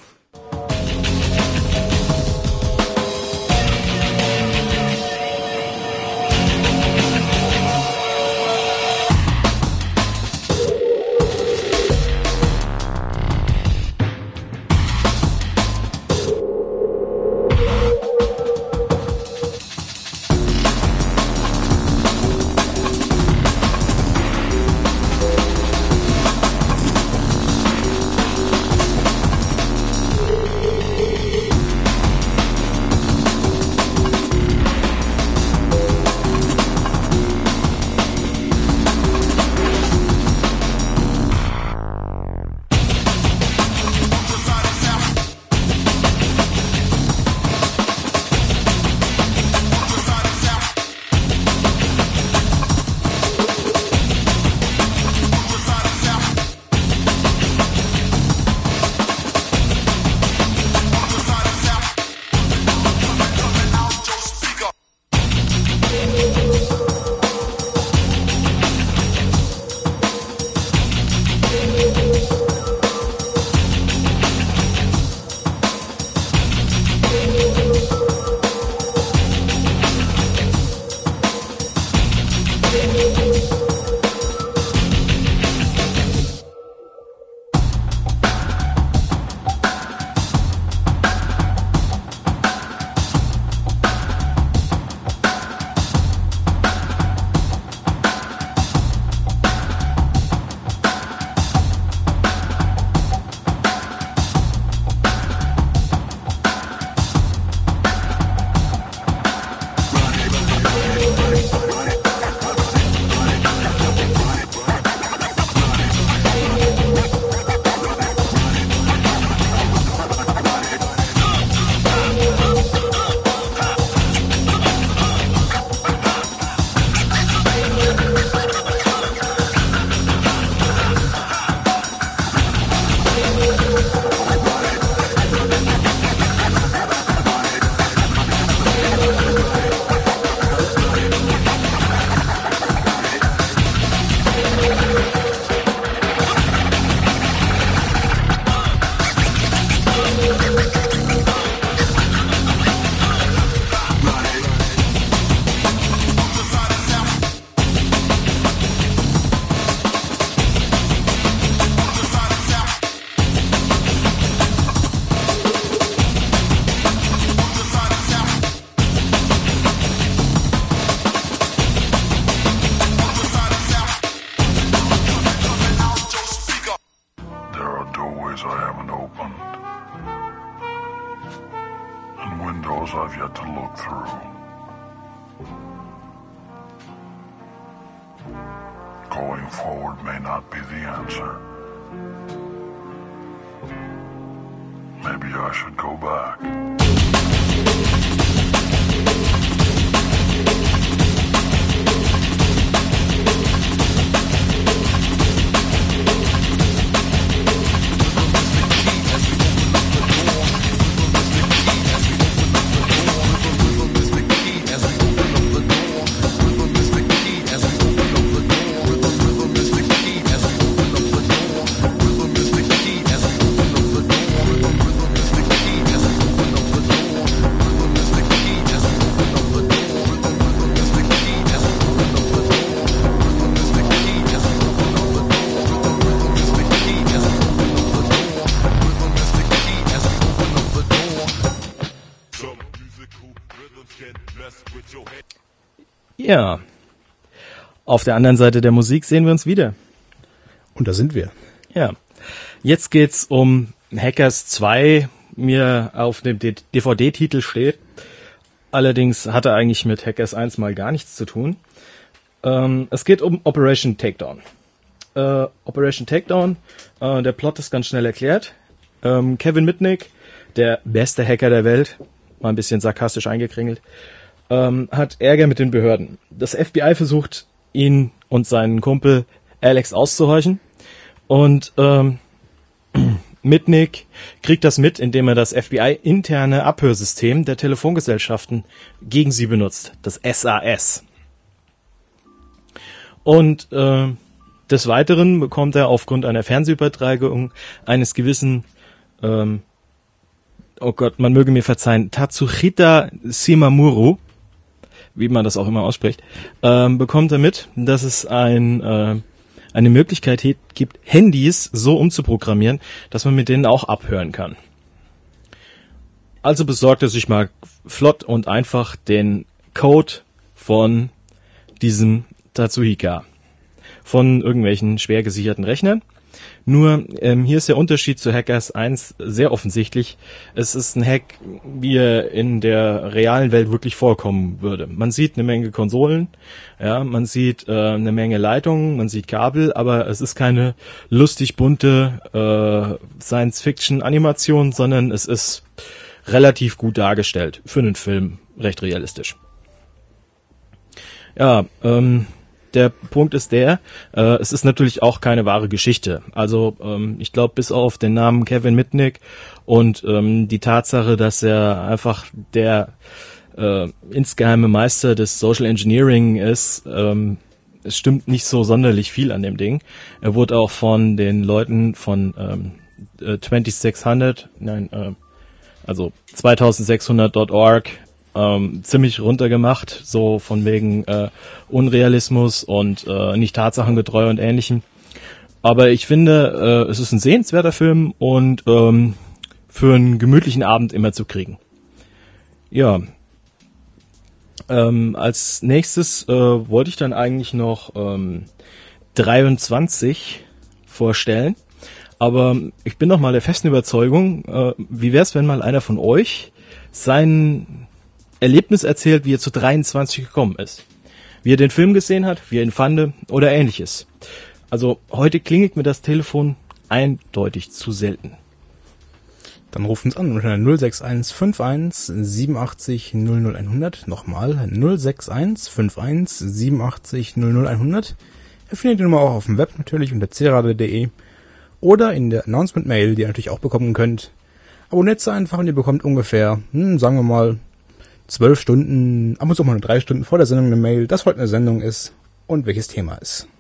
Going forward may not be the answer. Maybe I should go back. Ja, auf der anderen Seite der Musik sehen wir uns wieder. Und da sind wir. Ja, jetzt geht's um Hackers 2, mir auf dem DVD-Titel steht. Allerdings hat er eigentlich mit Hackers 1 mal gar nichts zu tun. Es geht um Operation Takedown. Operation Takedown, der Plot ist ganz schnell erklärt. Kevin Mitnick, der beste Hacker der Welt, mal ein bisschen sarkastisch eingekringelt, hat Ärger mit den Behörden. Das FBI versucht, ihn und seinen Kumpel Alex auszuhorchen. Und Mitnick kriegt das mit, indem er das FBI-interne Abhörsystem der Telefongesellschaften gegen sie benutzt, das SAS. Und des Weiteren bekommt er aufgrund einer Fernsehübertragung eines gewissen, oh Gott, man möge mir verzeihen, Tatsuhita Shimamura, wie man das auch immer ausspricht, bekommt er mit, dass es eine Möglichkeit gibt, Handys so umzuprogrammieren, dass man mit denen auch abhören kann. Also besorgt er sich mal flott und einfach den Code von diesem Tatsuhika, von irgendwelchen schwer gesicherten Rechnern. Nur, hier ist der Unterschied zu Hackers 1 sehr offensichtlich. Es ist ein Hack, wie er in der realen Welt wirklich vorkommen würde. Man sieht eine Menge Konsolen, ja, man sieht eine Menge Leitungen, man sieht Kabel, aber es ist keine lustig bunte Science-Fiction-Animation, sondern es ist relativ gut dargestellt. Für einen Film recht realistisch. Ja, der Punkt ist es ist natürlich auch keine wahre Geschichte. Also ich glaube, bis auf den Namen Kevin Mitnick und die Tatsache, dass er einfach der insgeheime Meister des Social Engineering ist, es stimmt nicht so sonderlich viel an dem Ding. Er wurde auch von den Leuten von 2600.org ziemlich runtergemacht, so von wegen Unrealismus und nicht tatsachengetreu und ähnlichem. Aber ich finde, es ist ein sehenswerter Film und für einen gemütlichen Abend immer zu kriegen. Ja, als nächstes wollte ich dann eigentlich noch 23 vorstellen. Aber ich bin noch mal der festen Überzeugung, wie wär's, wenn mal einer von euch sein Erlebnis erzählt, wie er zu 23 gekommen ist. Wie er den Film gesehen hat, wie er ihn fand oder ähnliches. Also heute klingelt mir das Telefon eindeutig zu selten. Dann ruft uns an unter 06151 87 00100. Nochmal 06151 87 00100. Ihr findet die Nummer auch auf dem Web natürlich unter crade.de oder in der Announcement-Mail, die ihr natürlich auch bekommen könnt. Abonniert sie einfach und ihr bekommt ungefähr, sagen wir mal, 12 Stunden, ab und zu mal nur 3 Stunden vor der Sendung eine Mail, dass heute eine Sendung ist und welches Thema ist.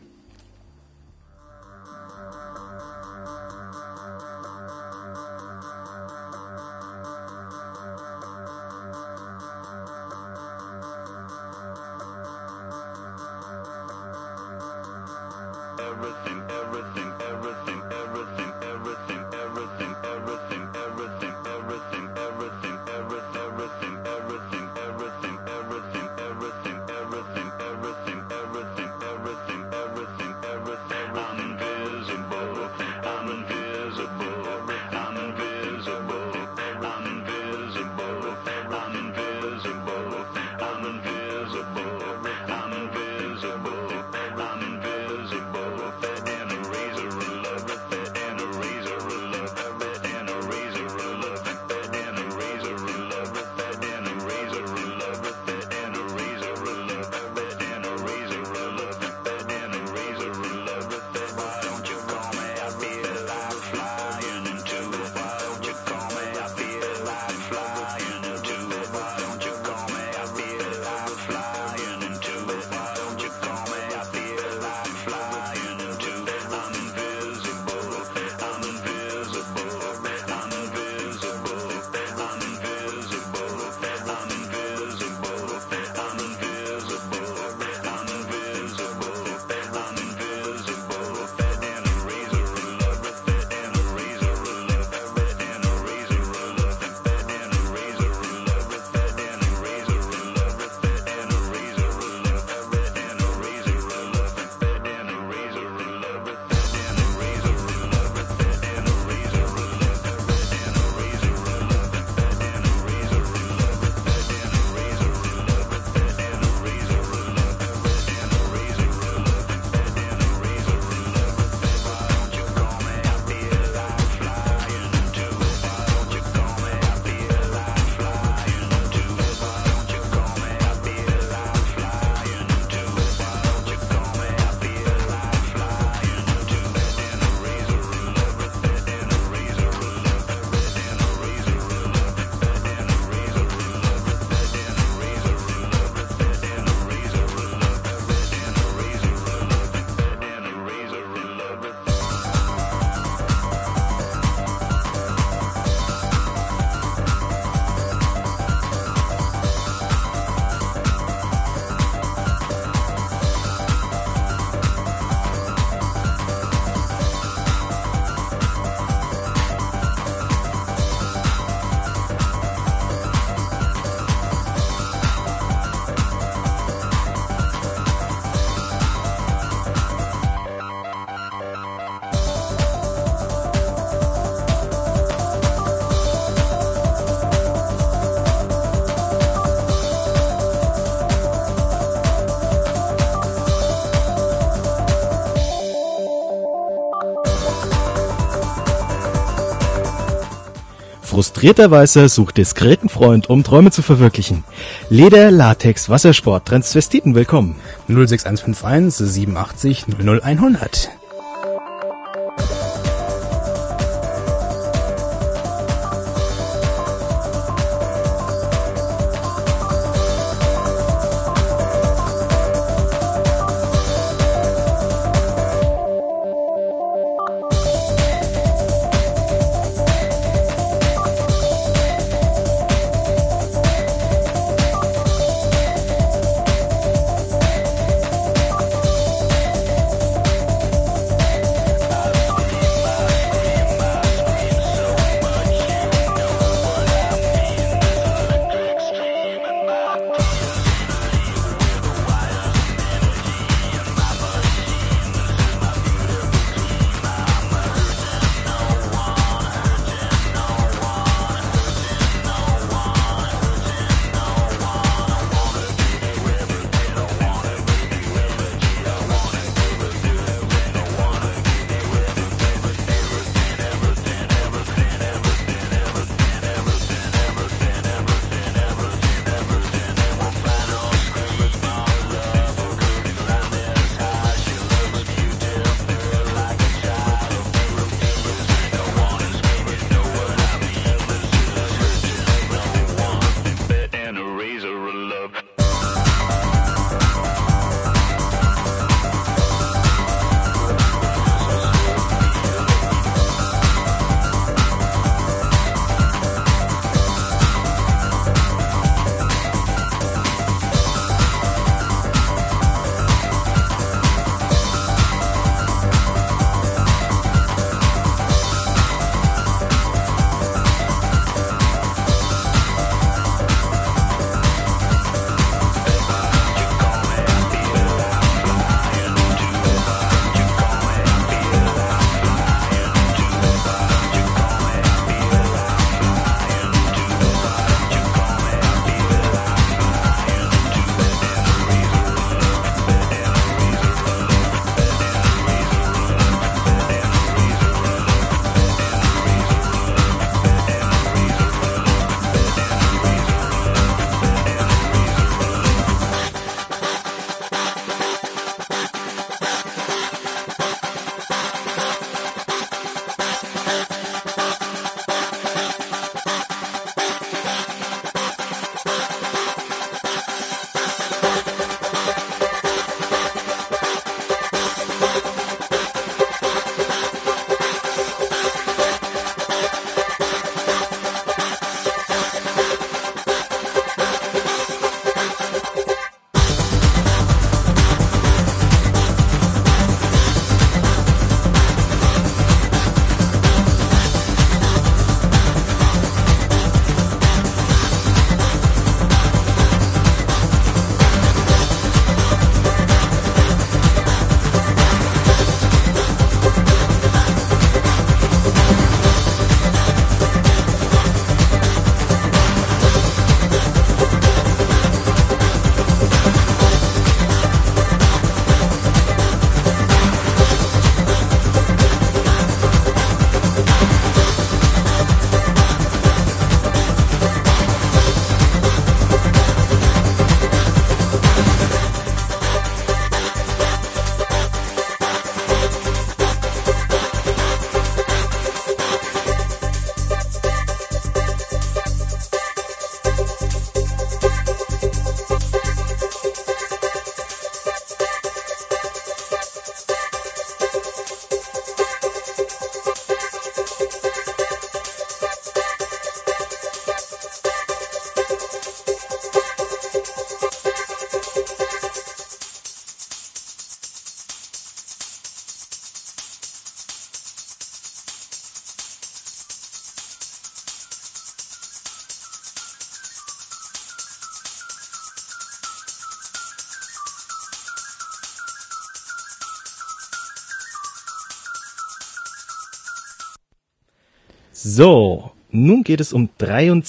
frustrierter Weißer sucht diskreten Freund, um Träume zu verwirklichen. Leder, Latex, Wassersport, Transvestiten, willkommen. 06151 87 00100. So, nun geht es um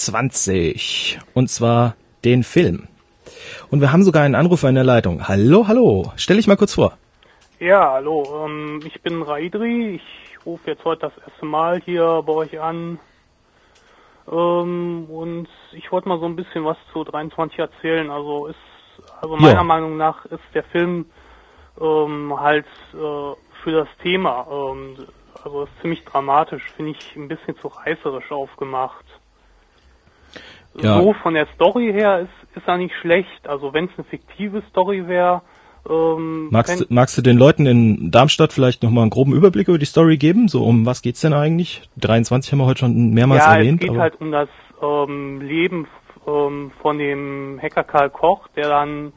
23. Und zwar den Film. Und wir haben sogar einen Anrufer in der Leitung. Hallo, hallo. Stell dich mal kurz vor. Ja, hallo. Ich bin Raidri. Ich rufe jetzt heute das erste Mal hier bei euch an. Und ich wollte mal so ein bisschen was zu 23 erzählen. Also meiner Meinung nach ist der Film halt für das Thema, also ist ziemlich dramatisch, finde ich ein bisschen zu reißerisch aufgemacht. Ja. So von der Story her ist er nicht schlecht. Also wenn es eine fiktive Story wäre. Magst du den Leuten in Darmstadt vielleicht nochmal einen groben Überblick über die Story geben? So, um was geht's denn eigentlich? 23 haben wir heute schon mehrmals erwähnt. Ja, es geht halt um das Leben von dem Hacker Karl Koch, der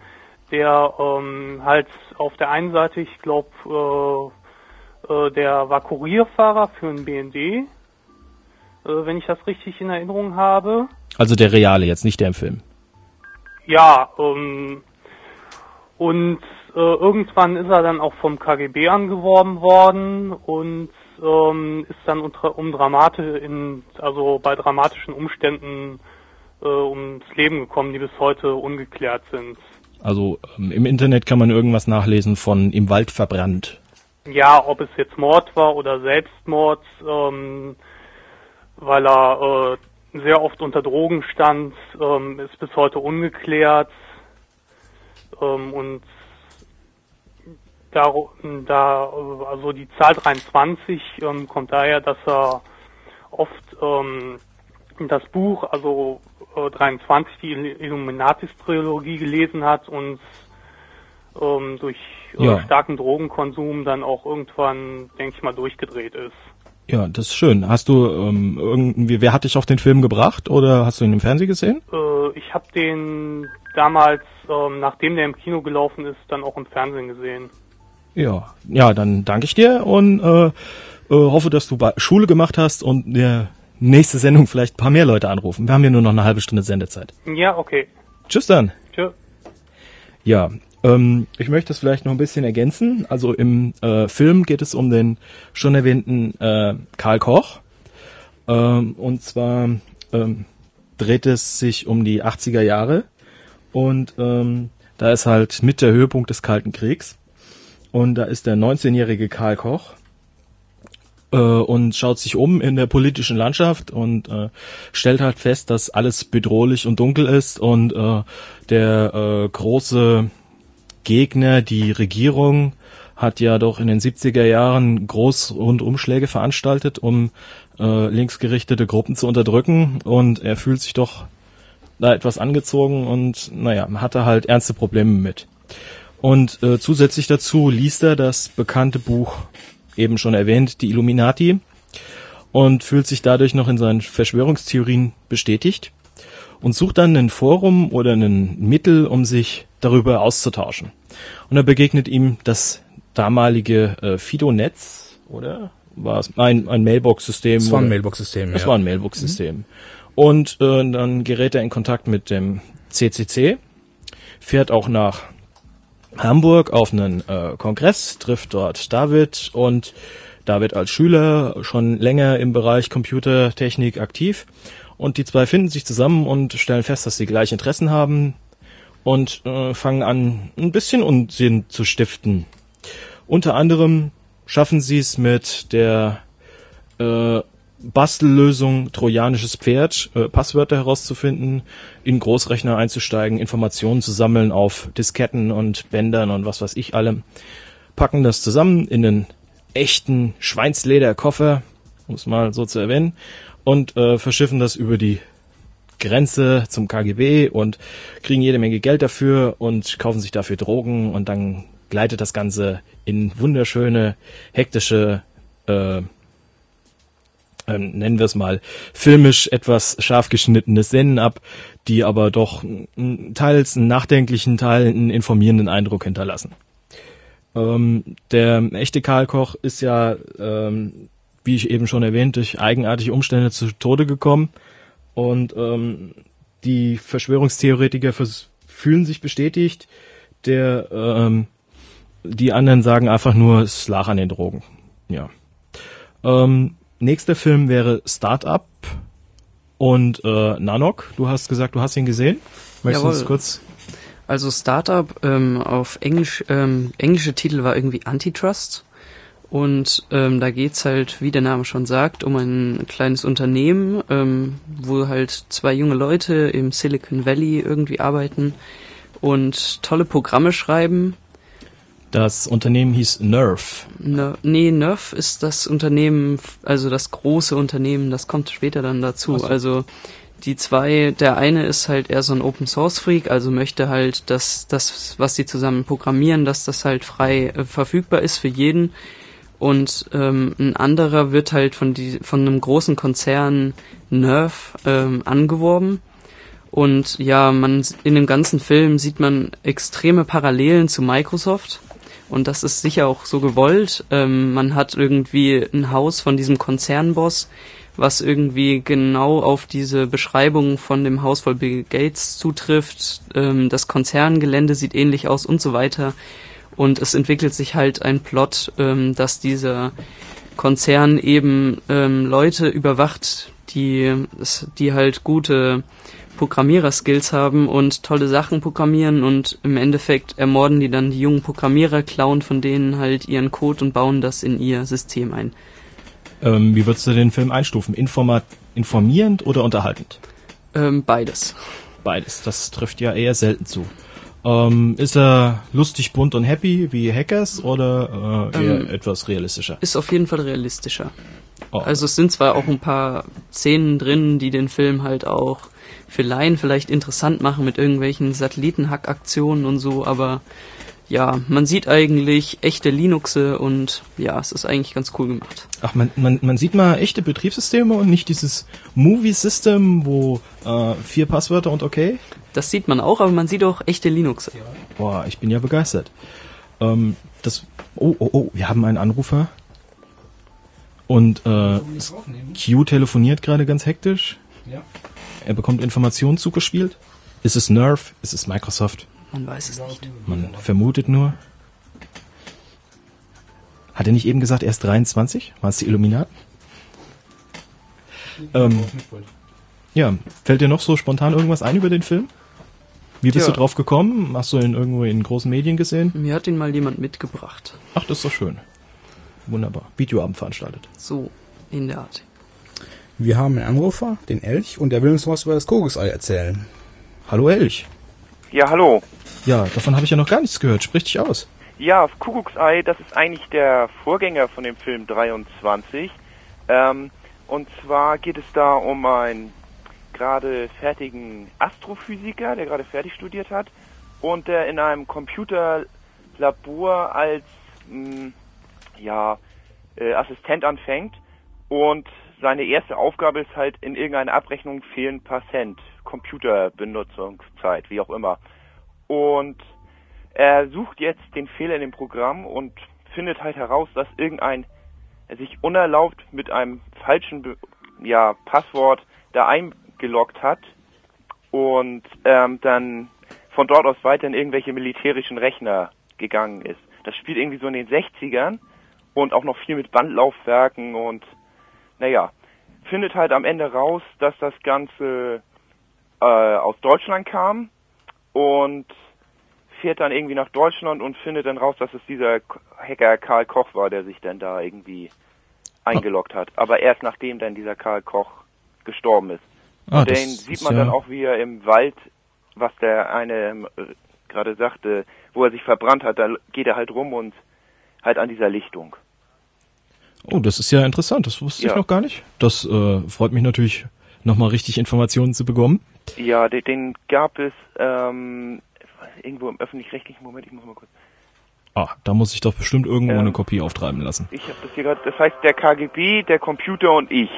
halt auf der einen Seite, ich glaube, der war Kurierfahrer für einen BND, wenn ich das richtig in Erinnerung habe. Also der reale jetzt, nicht der im Film. Ja, und irgendwann ist er dann auch vom KGB angeworben worden und ist dann bei dramatischen Umständen ums Leben gekommen, die bis heute ungeklärt sind. Also im Internet kann man irgendwas nachlesen von im Wald verbrannt. Ja, ob es jetzt Mord war oder Selbstmord, weil er sehr oft unter Drogen stand, ist bis heute ungeklärt. Und also die Zahl 23 kommt daher, dass er oft das Buch, also 23, die Illuminatis-Trilogie gelesen hat und durch starken Drogenkonsum dann auch irgendwann, denke ich mal, durchgedreht ist. Ja, das ist schön. Hast du wer hat dich auf den Film gebracht oder hast du ihn im Fernsehen gesehen? Ich habe den damals, nachdem der im Kino gelaufen ist, dann auch im Fernsehen gesehen. Ja, dann danke ich dir und hoffe, dass du Schule gemacht hast und der nächste Sendung vielleicht ein paar mehr Leute anrufen. Wir haben ja nur noch eine halbe Stunde Sendezeit. Ja, okay. Tschüss dann. Tschüss. Ja, ich möchte es vielleicht noch ein bisschen ergänzen. Also im Film geht es um den schon erwähnten Karl Koch. Und zwar dreht es sich um die 80er Jahre. Und da ist halt mit der Höhepunkt des Kalten Kriegs. Und da ist der 19-jährige Karl Koch und schaut sich um in der politischen Landschaft und stellt halt fest, dass alles bedrohlich und dunkel ist und der große Gegner, die Regierung, hat ja doch in den 70er Jahren Großrundumschläge veranstaltet, um linksgerichtete Gruppen zu unterdrücken, und er fühlt sich doch da etwas angezogen und hatte halt ernste Probleme mit. Und zusätzlich dazu liest er das bekannte Buch, eben schon erwähnt, die Illuminati, und fühlt sich dadurch noch in seinen Verschwörungstheorien bestätigt und sucht dann ein Forum oder ein Mittel, um sich darüber auszutauschen. Und da begegnet ihm das damalige Fido-Netz, oder? War es ein Mailbox-System? Es war ein Mailbox-System, Es war ein Mailbox-System. Und dann gerät er in Kontakt mit dem CCC, fährt auch nach Hamburg auf einen Kongress, trifft dort David, und David als Schüler schon länger im Bereich Computertechnik aktiv, und die zwei finden sich zusammen und stellen fest, dass sie gleiche Interessen haben und fangen an, ein bisschen Unsinn zu stiften. Unter anderem schaffen sie es mit der Bastellösung trojanisches Pferd, Passwörter herauszufinden, in Großrechner einzusteigen, Informationen zu sammeln auf Disketten und Bändern und was weiß ich allem, packen das zusammen in einen echten Schweinslederkoffer, um es mal so zu erwähnen, und verschiffen das über die Grenze zum KGB und kriegen jede Menge Geld dafür und kaufen sich dafür Drogen, und dann gleitet das Ganze in wunderschöne, hektische nennen wir es mal, filmisch etwas scharf geschnittene Szenen ab, die aber doch teils einen nachdenklichen, Teil einen informierenden Eindruck hinterlassen. Der echte Karl Koch ist ja, wie ich eben schon erwähnt, durch eigenartige Umstände zu Tode gekommen, und die Verschwörungstheoretiker fühlen sich bestätigt, die anderen sagen einfach nur, es lag an den Drogen. Ja. Nächster Film wäre Start-up und Nanook. Du hast gesagt, du hast ihn gesehen. Möchtest du uns kurz... Also Start-up auf Englisch, englische Titel war irgendwie Antitrust, Und da geht's halt, wie der Name schon sagt, um ein kleines Unternehmen, wo halt 2 junge Leute im Silicon Valley irgendwie arbeiten und tolle Programme schreiben. Das Unternehmen hieß Nerf. Nerf ist das Unternehmen, also das große Unternehmen, das kommt später dann dazu. So. Also die 2, der eine ist halt eher so ein Open-Source-Freak, also möchte halt, dass das, was sie zusammen programmieren, dass das halt frei verfügbar ist für jeden. Und ein anderer wird halt von einem großen Konzern Nerf angeworben. Und ja, in dem ganzen Film sieht man extreme Parallelen zu Microsoft. Und das ist sicher auch so gewollt. Man hat irgendwie ein Haus von diesem Konzernboss, was irgendwie genau auf diese Beschreibung von dem Haus von Bill Gates zutrifft. Das Konzerngelände sieht ähnlich aus und so weiter. Und es entwickelt sich halt ein Plot, dass dieser Konzern eben Leute überwacht, die halt gute Programmierer-Skills haben und tolle Sachen programmieren, und im Endeffekt ermorden die dann die jungen Programmierer, klauen von denen halt ihren Code und bauen das in ihr System ein. Wie würdest du den Film einstufen? Informierend oder unterhaltend? Beides. Beides, das trifft ja eher selten zu. Ist er lustig, bunt und happy wie Hackers oder eher etwas realistischer? Ist auf jeden Fall realistischer. Oh. Also es sind zwar auch ein paar Szenen drin, die den Film halt auch für Laien vielleicht interessant machen mit irgendwelchen Satellitenhack-Aktionen und so, aber ja, man sieht eigentlich echte Linuxe und ja, es ist eigentlich ganz cool gemacht. Ach, man sieht mal echte Betriebssysteme und nicht dieses Movie-System, wo 4 Passwörter und okay? Das sieht man auch, aber man sieht auch echte Linuxe. Boah, ich bin ja begeistert. Wir haben einen Anrufer. Und Q telefoniert gerade ganz hektisch. Ja. Er bekommt Informationen zugespielt. Ist es Nerf? Ist es Microsoft? Man weiß es nicht. Man vermutet nur. Hat er nicht eben gesagt, er ist 23? War es die Illuminaten? Ja, fällt dir noch so spontan irgendwas ein über den Film? Wie bist du drauf gekommen? Hast du ihn irgendwo in großen Medien gesehen? Mir hat ihn mal jemand mitgebracht. Ach, das ist doch schön. Wunderbar. Videoabend veranstaltet. So, in der Art. Wir haben einen Anrufer, den Elch, und der will uns was über das Kuckucksei erzählen. Hallo Elch. Ja, hallo. Ja, davon habe ich ja noch gar nichts gehört. Sprich dich aus. Ja, Kuckucksei, das ist eigentlich der Vorgänger von dem Film 23. Und zwar geht es da um einen gerade fertigen Astrophysiker, der gerade fertig studiert hat und der in einem Computerlabor als Assistent anfängt, und seine erste Aufgabe ist halt, in irgendeiner Abrechnung fehlen ein paar Cent, Computerbenutzungszeit, wie auch immer. Und er sucht jetzt den Fehler in dem Programm und findet halt heraus, dass er sich unerlaubt mit einem falschen Passwort da eingeloggt hat und dann von dort aus weiter in irgendwelche militärischen Rechner gegangen ist. Das spielt irgendwie so in den 60ern und auch noch viel mit Bandlaufwerken und findet halt am Ende raus, dass das Ganze aus Deutschland kam und fährt dann irgendwie nach Deutschland und findet dann raus, dass es dieser Hacker Karl Koch war, der sich dann da irgendwie eingeloggt hat. Aber erst nachdem dann dieser Karl Koch gestorben ist. Und den sieht man dann auch, wie er im Wald, was der eine gerade sagte, wo er sich verbrannt hat, da geht er halt rum und halt an dieser Lichtung. Oh, das ist ja interessant, das wusste ich noch gar nicht. Das freut mich natürlich, nochmal richtig Informationen zu bekommen. Ja, den gab es irgendwo im öffentlich-rechtlichen, Moment, ich muss mal kurz. Da muss ich doch bestimmt irgendwo eine Kopie auftreiben lassen. Ich habe das hier gerade, das heißt der KGB, der Computer und ich.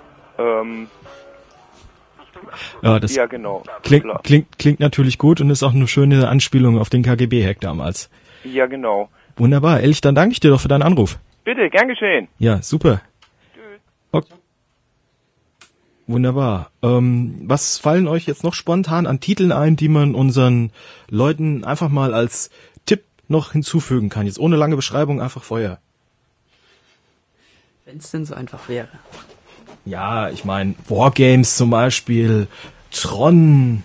Ja, genau. Klingt natürlich gut und ist auch eine schöne Anspielung auf den KGB-Hack damals. Ja, genau. Wunderbar, Elch, dann danke ich dir doch für deinen Anruf. Bitte, gern geschehen. Ja, super. Tschüss. Okay. Wunderbar. Was fallen euch jetzt noch spontan an Titeln ein, die man unseren Leuten einfach mal als Tipp noch hinzufügen kann? Jetzt ohne lange Beschreibung, einfach Feuer. Wenn es denn so einfach wäre. Ja, ich meine, Wargames zum Beispiel, Tron.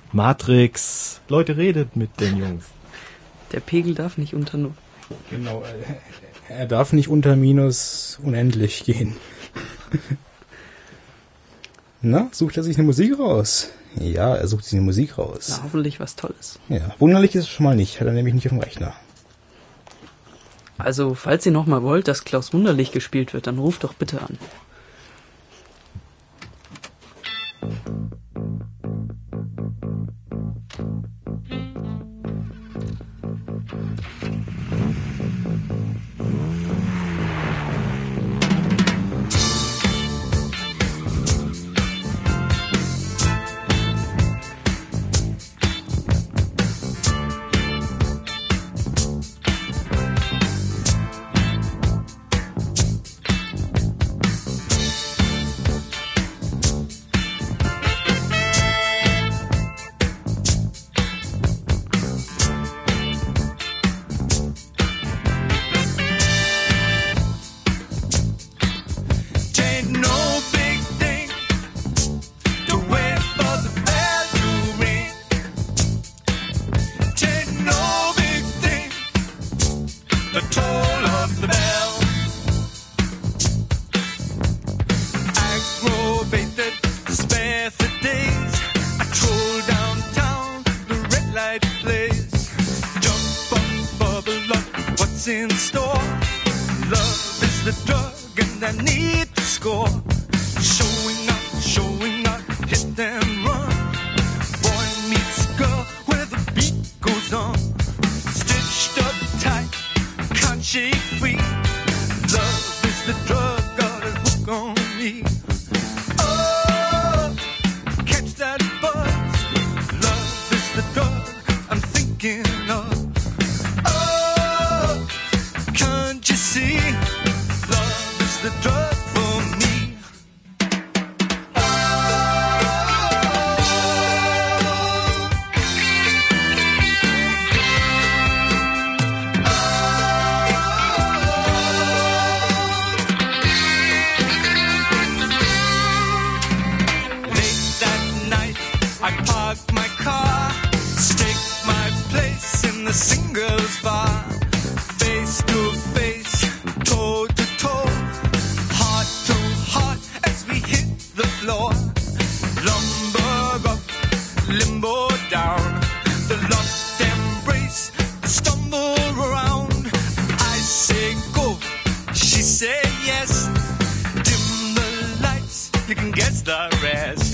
Matrix. Leute, redet mit den Jungs. Der Pegel darf nicht unter 0. Genau, er darf nicht unter minus unendlich gehen. Na, sucht er sich eine Musik raus? Ja, er sucht sich eine Musik raus. Na, hoffentlich was Tolles. Ja, wunderlich ist es schon mal nicht. Hat er nämlich nicht auf dem Rechner. Also, falls ihr nochmal wollt, dass Klaus Wunderlich gespielt wird, dann ruft doch bitte an. in store. Love is the drug and I need to score. Showing up, hit and run. Boy meets girl where the beat goes on. Stitched up tight, can't shake free. Love is the drug, got a hook on me. Oh, catch that buzz. Love is the drug I'm thinking of. Oh, can't you see? Love is the drug for me. I park my car, stake my place in the singles bar. Face to face, toe to toe, heart to heart as we hit the floor. Lumber up, limbo down, the lost embrace, the stumble around. I say go, she say yes. Dim the lights, you can guess the rest.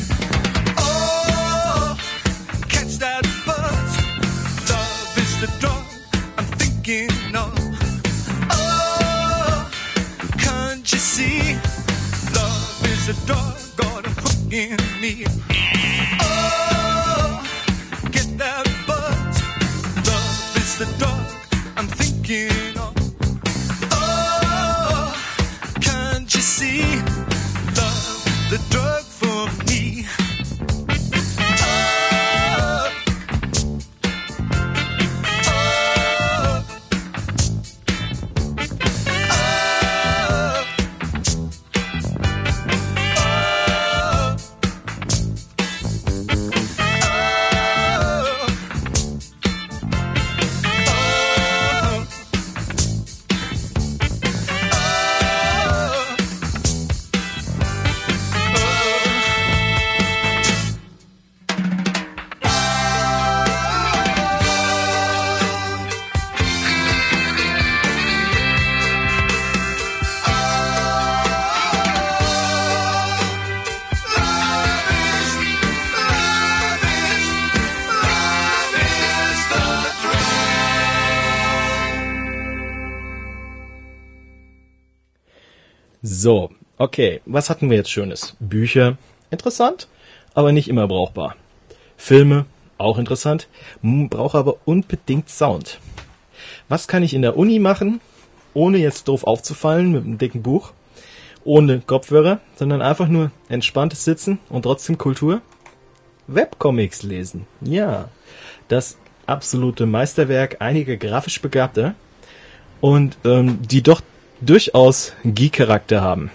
That buzz, love is the drug I'm thinking of. Oh, can't you see? Love is the drug, got a hook in me. Oh, get that buzz, love is the drug I'm thinking of. Oh, can't you see? Love, the drug for me. So, okay, was hatten wir jetzt Schönes? Bücher, interessant, aber nicht immer brauchbar. Filme, auch interessant, brauche aber unbedingt Sound. Was kann ich in der Uni machen, ohne jetzt doof aufzufallen mit einem dicken Buch, ohne Kopfhörer, sondern einfach nur entspanntes Sitzen und trotzdem Kultur? Webcomics lesen, ja, das absolute Meisterwerk einiger grafisch Begabter und die doch durchaus Geek-Charakter haben.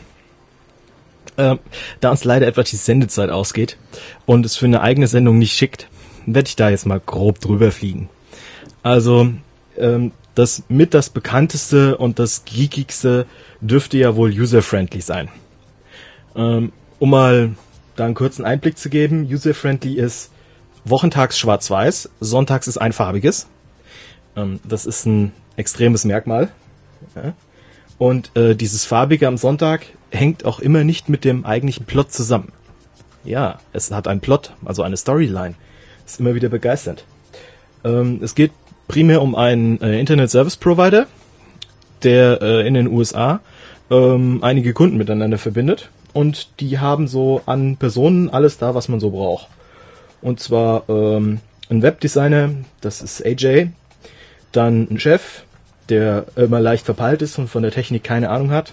Da uns leider etwas die Sendezeit ausgeht und es für eine eigene Sendung nicht schickt, werde ich da jetzt mal grob drüber fliegen. Also, das bekannteste und das geekigste dürfte ja wohl user-friendly sein. Um mal da einen kurzen Einblick zu geben, user-friendly ist wochentags schwarz-weiß, sonntags ist einfarbiges. Das ist ein extremes Merkmal. Ja. Und dieses Farbige am Sonntag hängt auch immer nicht mit dem eigentlichen Plot zusammen. Ja, es hat einen Plot, also eine Storyline. Ist immer wieder begeisternd. Es geht primär um einen Internet Service Provider, der in den USA einige Kunden miteinander verbindet. Und die haben so an Personen alles da, was man so braucht. Und zwar ein Webdesigner, das ist AJ, dann ein Chef, der immer leicht verpeilt ist und von der Technik keine Ahnung hat.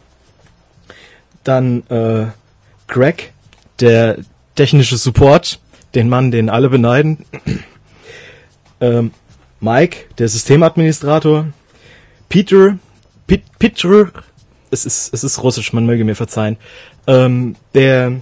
Dann Greg, der technische Support, den Mann, den alle beneiden. Mike, der Systemadministrator. Peter, es ist Russisch, man möge mir verzeihen. Der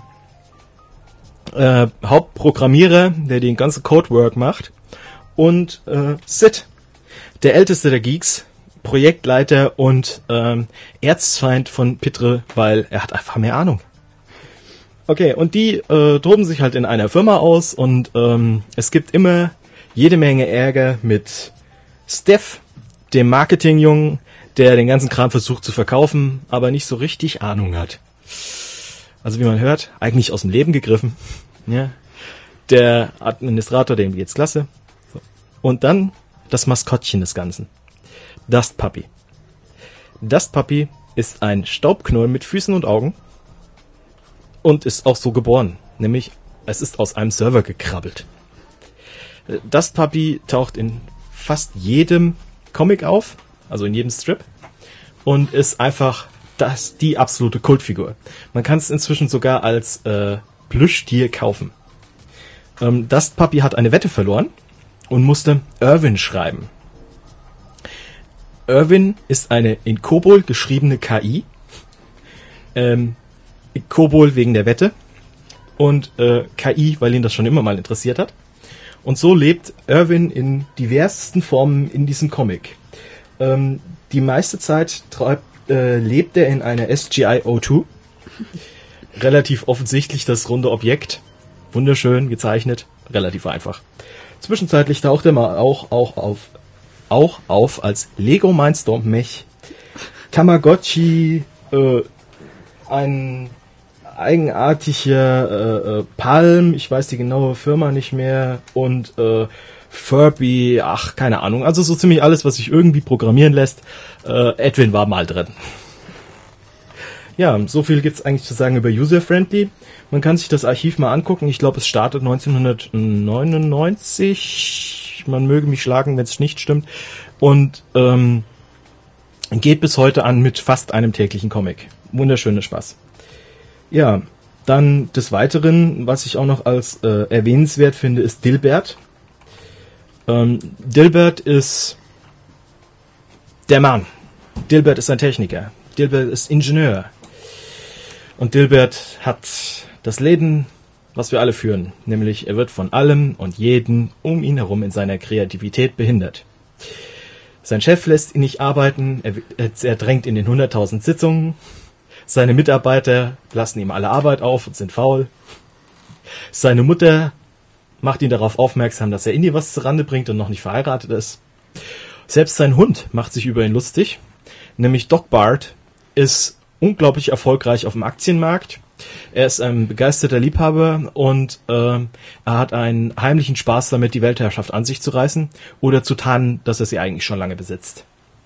Hauptprogrammierer, der den ganzen Codework macht. Und Sid, der älteste der Geeks, Projektleiter und Erzfeind von Pitre, weil er hat einfach mehr Ahnung. Okay, und die toben sich halt in einer Firma aus und es gibt immer jede Menge Ärger mit Steph, dem Marketingjungen, der den ganzen Kram versucht zu verkaufen, aber nicht so richtig Ahnung hat. Also wie man hört, eigentlich aus dem Leben gegriffen. Ja. Der Administrator, dem geht's klasse. So. Und dann das Maskottchen des Ganzen. Dust Puppy. Dust Puppy ist ein Staubknäuel mit Füßen und Augen und ist auch so geboren. Nämlich, es ist aus einem Server gekrabbelt. Dust Puppy taucht in fast jedem Comic auf, also in jedem Strip, und ist einfach die absolute Kultfigur. Man kann es inzwischen sogar als Plüschtier kaufen. Dust Puppy hat eine Wette verloren und musste Irwin schreiben. Irwin ist eine in Kobol geschriebene KI. Kobol wegen der Wette und KI, weil ihn das schon immer mal interessiert hat. Und so lebt Irwin in diversesten Formen in diesem Comic. Die meiste Zeit lebt er in einer SGI-O2. Relativ offensichtlich das runde Objekt. Wunderschön gezeichnet, relativ einfach. Zwischenzeitlich taucht er mal auch auf als Lego Mindstorm Mech, Tamagotchi, ein eigenartiger Palm, ich weiß die genaue Firma nicht mehr, und Furby, keine Ahnung, also so ziemlich alles, was sich irgendwie programmieren lässt. Edwin war mal drin. Ja, so viel gibt's eigentlich zu sagen über User-Friendly. Man kann sich das Archiv mal angucken. Ich glaube, es startet 1999. Man möge mich schlagen, wenn es nicht stimmt. Und geht bis heute an mit fast einem täglichen Comic. Wunderschöner Spaß. Ja, dann des Weiteren, was ich auch noch als erwähnenswert finde, ist Dilbert. Dilbert ist der Mann. Dilbert ist ein Techniker. Dilbert ist Ingenieur. Und Dilbert hat das Leben, was wir alle führen. Nämlich, er wird von allem und jedem um ihn herum in seiner Kreativität behindert. Sein Chef lässt ihn nicht arbeiten, er drängt in den 100.000 Sitzungen. Seine Mitarbeiter lassen ihm alle Arbeit auf und sind faul. Seine Mutter macht ihn darauf aufmerksam, dass er in ihr was zurande bringt und noch nicht verheiratet ist. Selbst sein Hund macht sich über ihn lustig. Nämlich Doc Bart ist unglaublich erfolgreich auf dem Aktienmarkt. Er ist ein begeisterter Liebhaber und er hat einen heimlichen Spaß damit, die Weltherrschaft an sich zu reißen oder zu tarnen, dass er sie eigentlich schon lange besitzt.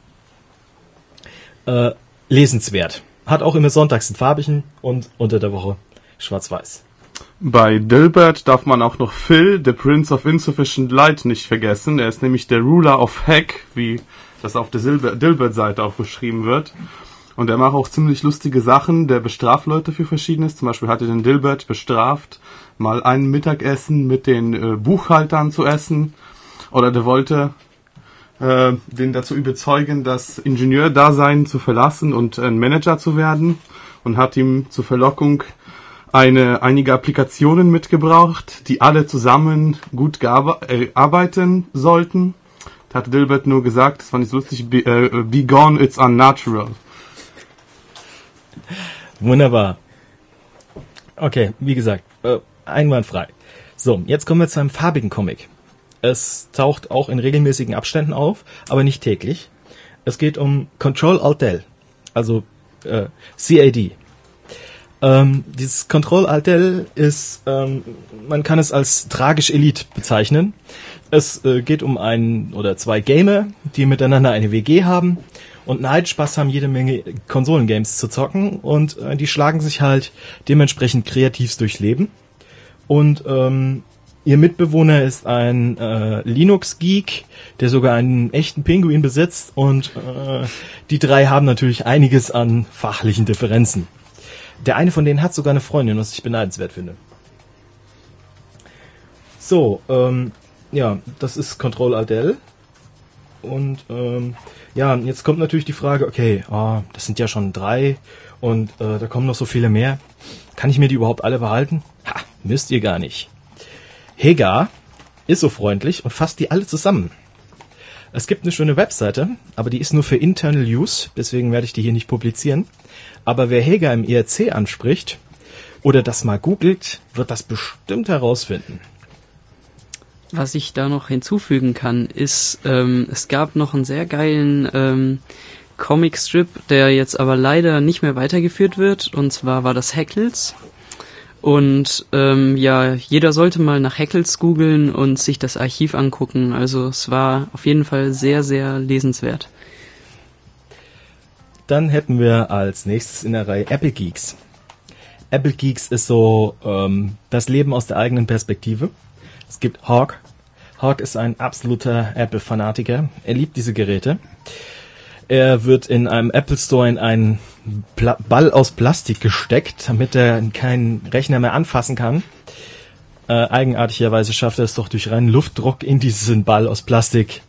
Lesenswert. Hat auch immer sonntags einen farbigen und unter der Woche schwarz-weiß. Bei Dilbert darf man auch noch Phil, the Prince of Insufficient Light, nicht vergessen. Er ist nämlich der Ruler of Heck, wie das auf der Dilbert-Seite auch beschrieben wird. Und er macht auch ziemlich lustige Sachen. Der bestraft Leute für Verschiedenes. Zum Beispiel hat er den Dilbert bestraft, mal ein Mittagessen mit den Buchhaltern zu essen. Oder der wollte den dazu überzeugen, das Ingenieurdasein zu verlassen und ein Manager zu werden. Und hat ihm zur Verlockung einige Applikationen mitgebracht, die alle zusammen gut arbeiten sollten. Da hat Dilbert nur gesagt, das fand ich so lustig, be gone, it's unnatural. Wunderbar. Okay, wie gesagt, einwandfrei. So, jetzt kommen wir zu einem farbigen Comic. Es taucht auch in regelmäßigen Abständen auf, aber nicht täglich. Es geht um Control-Alt-Del, also CAD. Dieses Control-Alt-Del ist, man kann es als tragisch Elite bezeichnen. Es geht um ein oder zwei Gamer, die miteinander eine WG haben und einen Spaß haben, jede Menge Konsolengames zu zocken, und die schlagen sich halt dementsprechend kreativst durchs Leben. Und ihr Mitbewohner ist ein Linux-Geek, der sogar einen echten Pinguin besitzt, und die drei haben natürlich einiges an fachlichen Differenzen. Der eine von denen hat sogar eine Freundin, was ich beneidenswert finde. So, ja, das ist Control-Alt-Del. Und ja, jetzt kommt natürlich die Frage, okay, das sind ja schon 3 und da kommen noch so viele mehr. Kann ich mir die überhaupt alle behalten? Ha, müsst ihr gar nicht. Hega ist so freundlich und fasst die alle zusammen. Es gibt eine schöne Webseite, aber die ist nur für Internal Use, deswegen werde ich die hier nicht publizieren. Aber wer Hega im IRC anspricht oder das mal googelt, wird das bestimmt herausfinden. Was ich da noch hinzufügen kann, ist, es gab noch einen sehr geilen Comicstrip, der jetzt aber leider nicht mehr weitergeführt wird, und zwar war das Heckles. Und ja, jeder sollte mal nach Heckles googeln und sich das Archiv angucken. Also es war auf jeden Fall sehr, sehr lesenswert. Dann hätten wir als nächstes in der Reihe Apple Geeks. Apple Geeks ist so das Leben aus der eigenen Perspektive. Es gibt Hawk. Hawk ist ein absoluter Apple-Fanatiker. Er liebt diese Geräte. Er wird in einem Apple Store in einen Ball aus Plastik gesteckt, damit er keinen Rechner mehr anfassen kann. Eigenartigerweise schafft er es doch durch reinen Luftdruck in diesen Ball aus Plastik.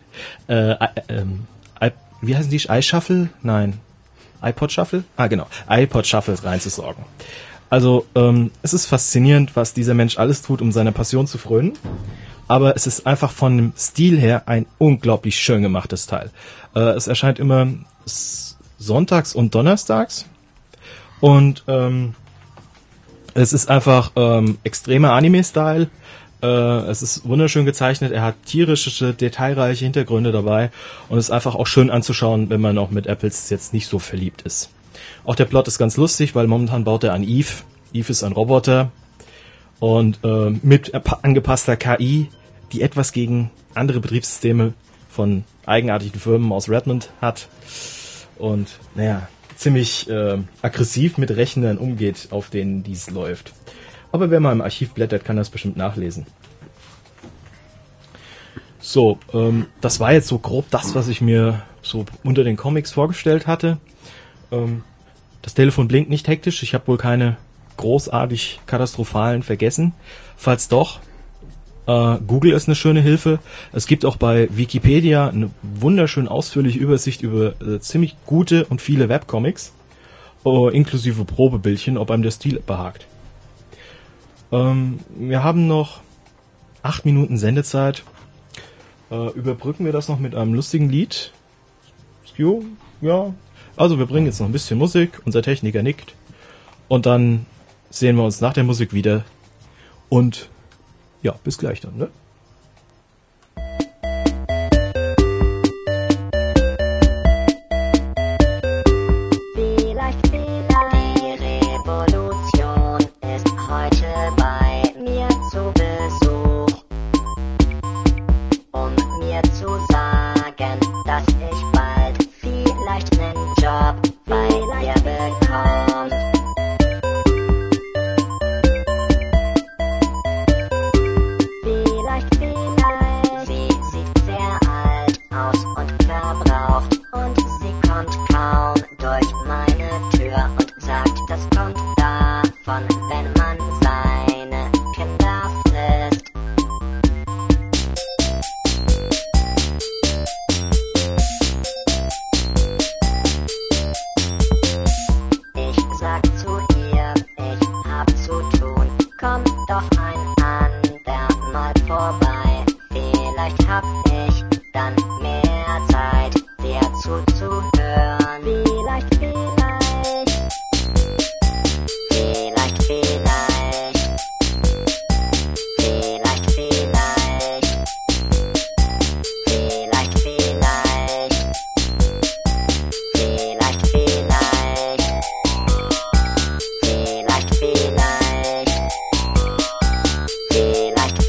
Wie heißen die? iShuffle? Nein. iPod Shuffle? Ah, genau. iPod Shuffle reinzusorgen. Also, es ist faszinierend, was dieser Mensch alles tut, um seiner Passion zu frönen. Aber es ist einfach von dem Stil her ein unglaublich schön gemachtes Teil. Es erscheint immer sonntags und donnerstags. Und es ist einfach extremer Anime-Style. Es ist wunderschön gezeichnet. Er hat tierische, detailreiche Hintergründe dabei. Und es ist einfach auch schön anzuschauen, wenn man auch mit Apples jetzt nicht so verliebt ist. Auch der Plot ist ganz lustig, weil momentan baut er an Eve. Eve ist ein Roboter. Und mit angepasster KI, die etwas gegen andere Betriebssysteme von eigenartigen Firmen aus Redmond hat. Und, naja, ziemlich aggressiv mit Rechnern umgeht, auf denen dies läuft. Aber wer mal im Archiv blättert, kann das bestimmt nachlesen. So, das war jetzt so grob das, was ich mir so unter den Comics vorgestellt hatte. Das Telefon blinkt nicht hektisch. Ich habe wohl keine großartig katastrophalen vergessen. Falls doch, Google ist eine schöne Hilfe. Es gibt auch bei Wikipedia eine wunderschön ausführliche Übersicht über ziemlich gute und viele Webcomics, inklusive Probebildchen, ob einem der Stil behagt. Wir haben noch 8 Minuten Sendezeit. Überbrücken wir das noch mit einem lustigen Lied? Ja. Also wir bringen jetzt noch ein bisschen Musik. Unser Techniker nickt. Und dann sehen wir uns nach der Musik wieder. Und ja, bis gleich dann, ne? vorbei. Vielleicht hab ich dann mehr Zeit, dir zuzuhören. Vielleicht, vielleicht, vielleicht, vielleicht, vielleicht, vielleicht, vielleicht, vielleicht, vielleicht, vielleicht, vielleicht,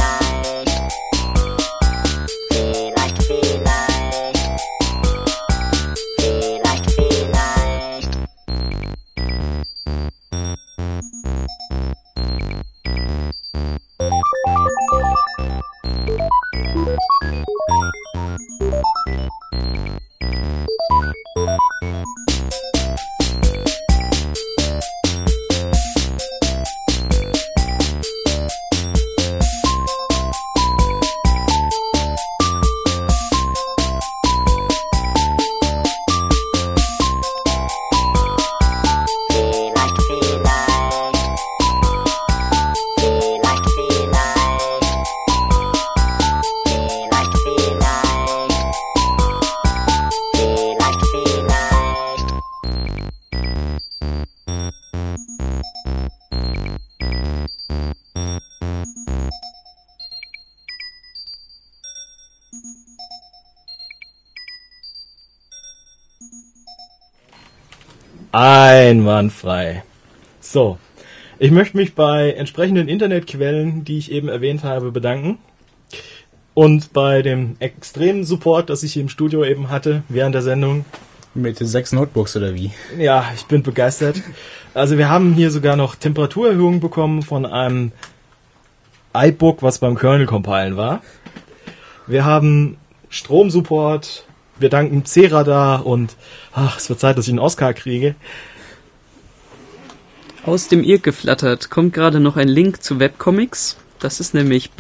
Einwandfrei. So, ich möchte mich bei entsprechenden Internetquellen, die ich eben erwähnt habe, bedanken. Und bei dem extremen Support, das ich hier im Studio eben hatte, während der Sendung. Mit 6 Notebooks oder wie? Ja, ich bin begeistert. Also wir haben hier sogar noch Temperaturerhöhungen bekommen von einem iBook, was beim Kernel compilen war. Wir haben Stromsupport. Wir danken C-Radar und es wird Zeit, dass ich einen Oscar kriege. Aus dem Irr geflattert kommt gerade noch ein Link zu Webcomics. Das ist nämlich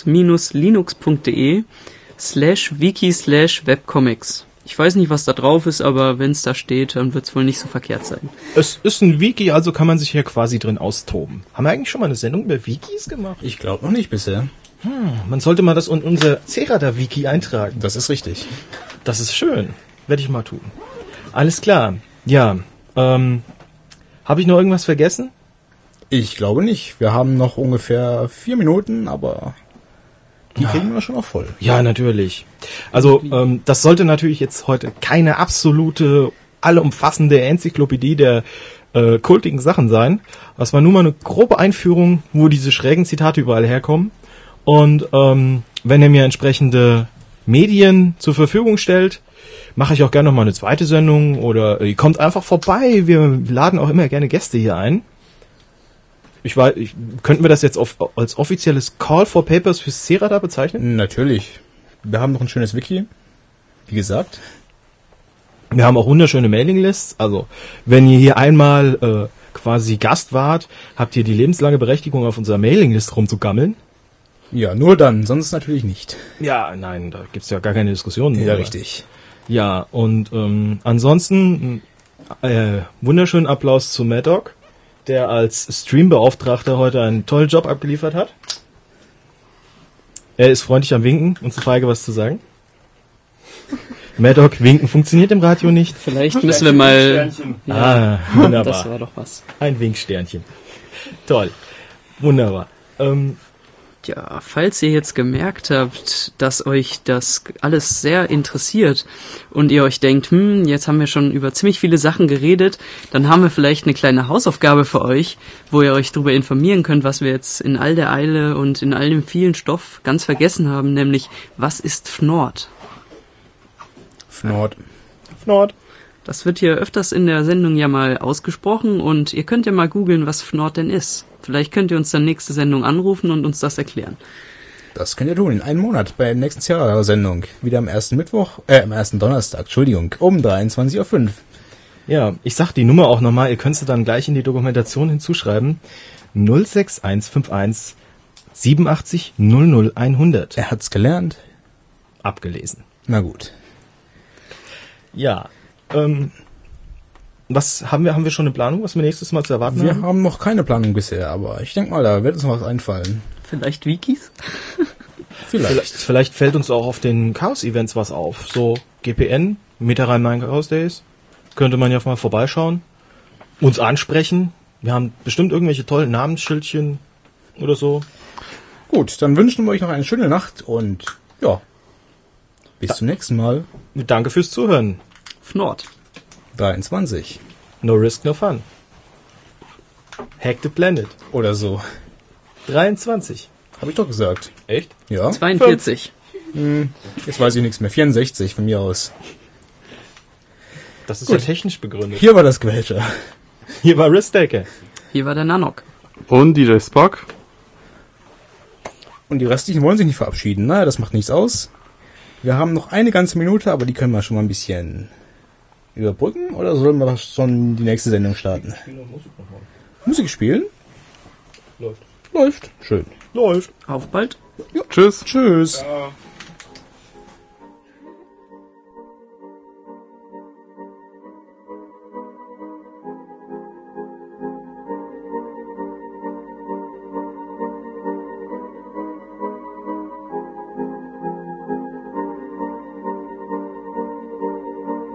plus-linux.de/wiki/webcomics. Ich weiß nicht, was da drauf ist, aber wenn es da steht, dann wird es wohl nicht so verkehrt sein. Es ist ein Wiki, also kann man sich hier quasi drin austoben. Haben wir eigentlich schon mal eine Sendung über Wikis gemacht? Ich glaube noch nicht bisher. Man sollte mal das in unser C-Radar-Wiki eintragen. Das ist richtig. Das ist schön. Werde ich mal tun. Alles klar. Ja, habe ich noch irgendwas vergessen? Ich glaube nicht. Wir haben noch ungefähr 4 Minuten, aber die kriegen wir schon noch voll. Ja, natürlich. Also, das sollte natürlich jetzt heute keine absolute, allumfassende Enzyklopädie der kultigen Sachen sein. Das war nur mal eine grobe Einführung, wo diese schrägen Zitate überall herkommen. Und wenn ihr mir entsprechende Medien zur Verfügung stellt, mache ich auch gerne noch mal eine zweite Sendung oder ihr kommt einfach vorbei. Wir laden auch immer gerne Gäste hier ein. Könnten wir das jetzt als offizielles Call for Papers für C-Radar bezeichnen? Natürlich. Wir haben noch ein schönes Wiki, wie gesagt. Wir haben auch wunderschöne Mailinglists. Also, wenn ihr hier einmal quasi Gast wart, habt ihr die lebenslange Berechtigung, auf unserer Mailinglist rumzugammeln. Ja, nur dann, sonst natürlich nicht. Ja, nein, da gibt's ja gar keine Diskussion. Ja, richtig. Ja, und ansonsten wunderschönen Applaus zu Maddock, der als Streambeauftragter heute einen tollen Job abgeliefert hat. Er ist freundlich am Winken und zu feige, was zu sagen. Maddock, winken funktioniert im Radio nicht. Vielleicht müssen wir mal... Ja, wunderbar. Das war doch was. Ein Winksternchen. Toll. Wunderbar. Ja, falls ihr jetzt gemerkt habt, dass euch das alles sehr interessiert und ihr euch denkt, jetzt haben wir schon über ziemlich viele Sachen geredet, dann haben wir vielleicht eine kleine Hausaufgabe für euch, wo ihr euch darüber informieren könnt, was wir jetzt in all der Eile und in all dem vielen Stoff ganz vergessen haben, nämlich, was ist Fnord? Fnord. Das wird hier öfters in der Sendung ja mal ausgesprochen und ihr könnt ja mal googeln, was Fnord denn ist. Vielleicht könnt ihr uns dann nächste Sendung anrufen und uns das erklären. Das könnt ihr tun, in einem Monat, bei der nächsten C-Radar-Sendung. Wieder am ersten Donnerstag, um 23:05 Uhr. Ja, ich sag die Nummer auch nochmal, ihr könnt sie dann gleich in die Dokumentation hinzuschreiben. 06151 87 00 100. Er hat's gelernt. Abgelesen. Na gut. Ja, was haben wir schon eine Planung, was wir nächstes Mal zu erwarten haben? Wir haben noch keine Planung bisher, aber ich denke mal, da wird uns noch was einfallen. Vielleicht Wikis? Vielleicht fällt uns auch auf den Chaos-Events was auf. So GPN, Meta Rhein-Main Chaos Days. Könnte man ja mal vorbeischauen. Uns ansprechen. Wir haben bestimmt irgendwelche tollen Namensschildchen oder so. Gut, dann wünschen wir euch noch eine schöne Nacht und ja, bis zum nächsten Mal. Danke fürs Zuhören. Fnord. 23. No risk, no fun. Hack the planet. Oder so. 23. Habe ich doch gesagt. Echt? Ja. 42. Jetzt weiß ich nichts mehr. 64 von mir aus. Das ist Gut. ja technisch begründet. Hier war das Quälter. Hier war Risk-Taker. Hier war der Nanok. Und DJ Spock. Und die restlichen wollen sich nicht verabschieden. Naja, das macht nichts aus. Wir haben noch eine ganze Minute, aber die können wir schon mal ein bisschen überbrücken. Oder sollen wir schon die nächste Sendung starten? Musik spielen? Läuft. Läuft. Schön. Läuft. Auf bald. Ja. Tschüss. Tschüss. Ja.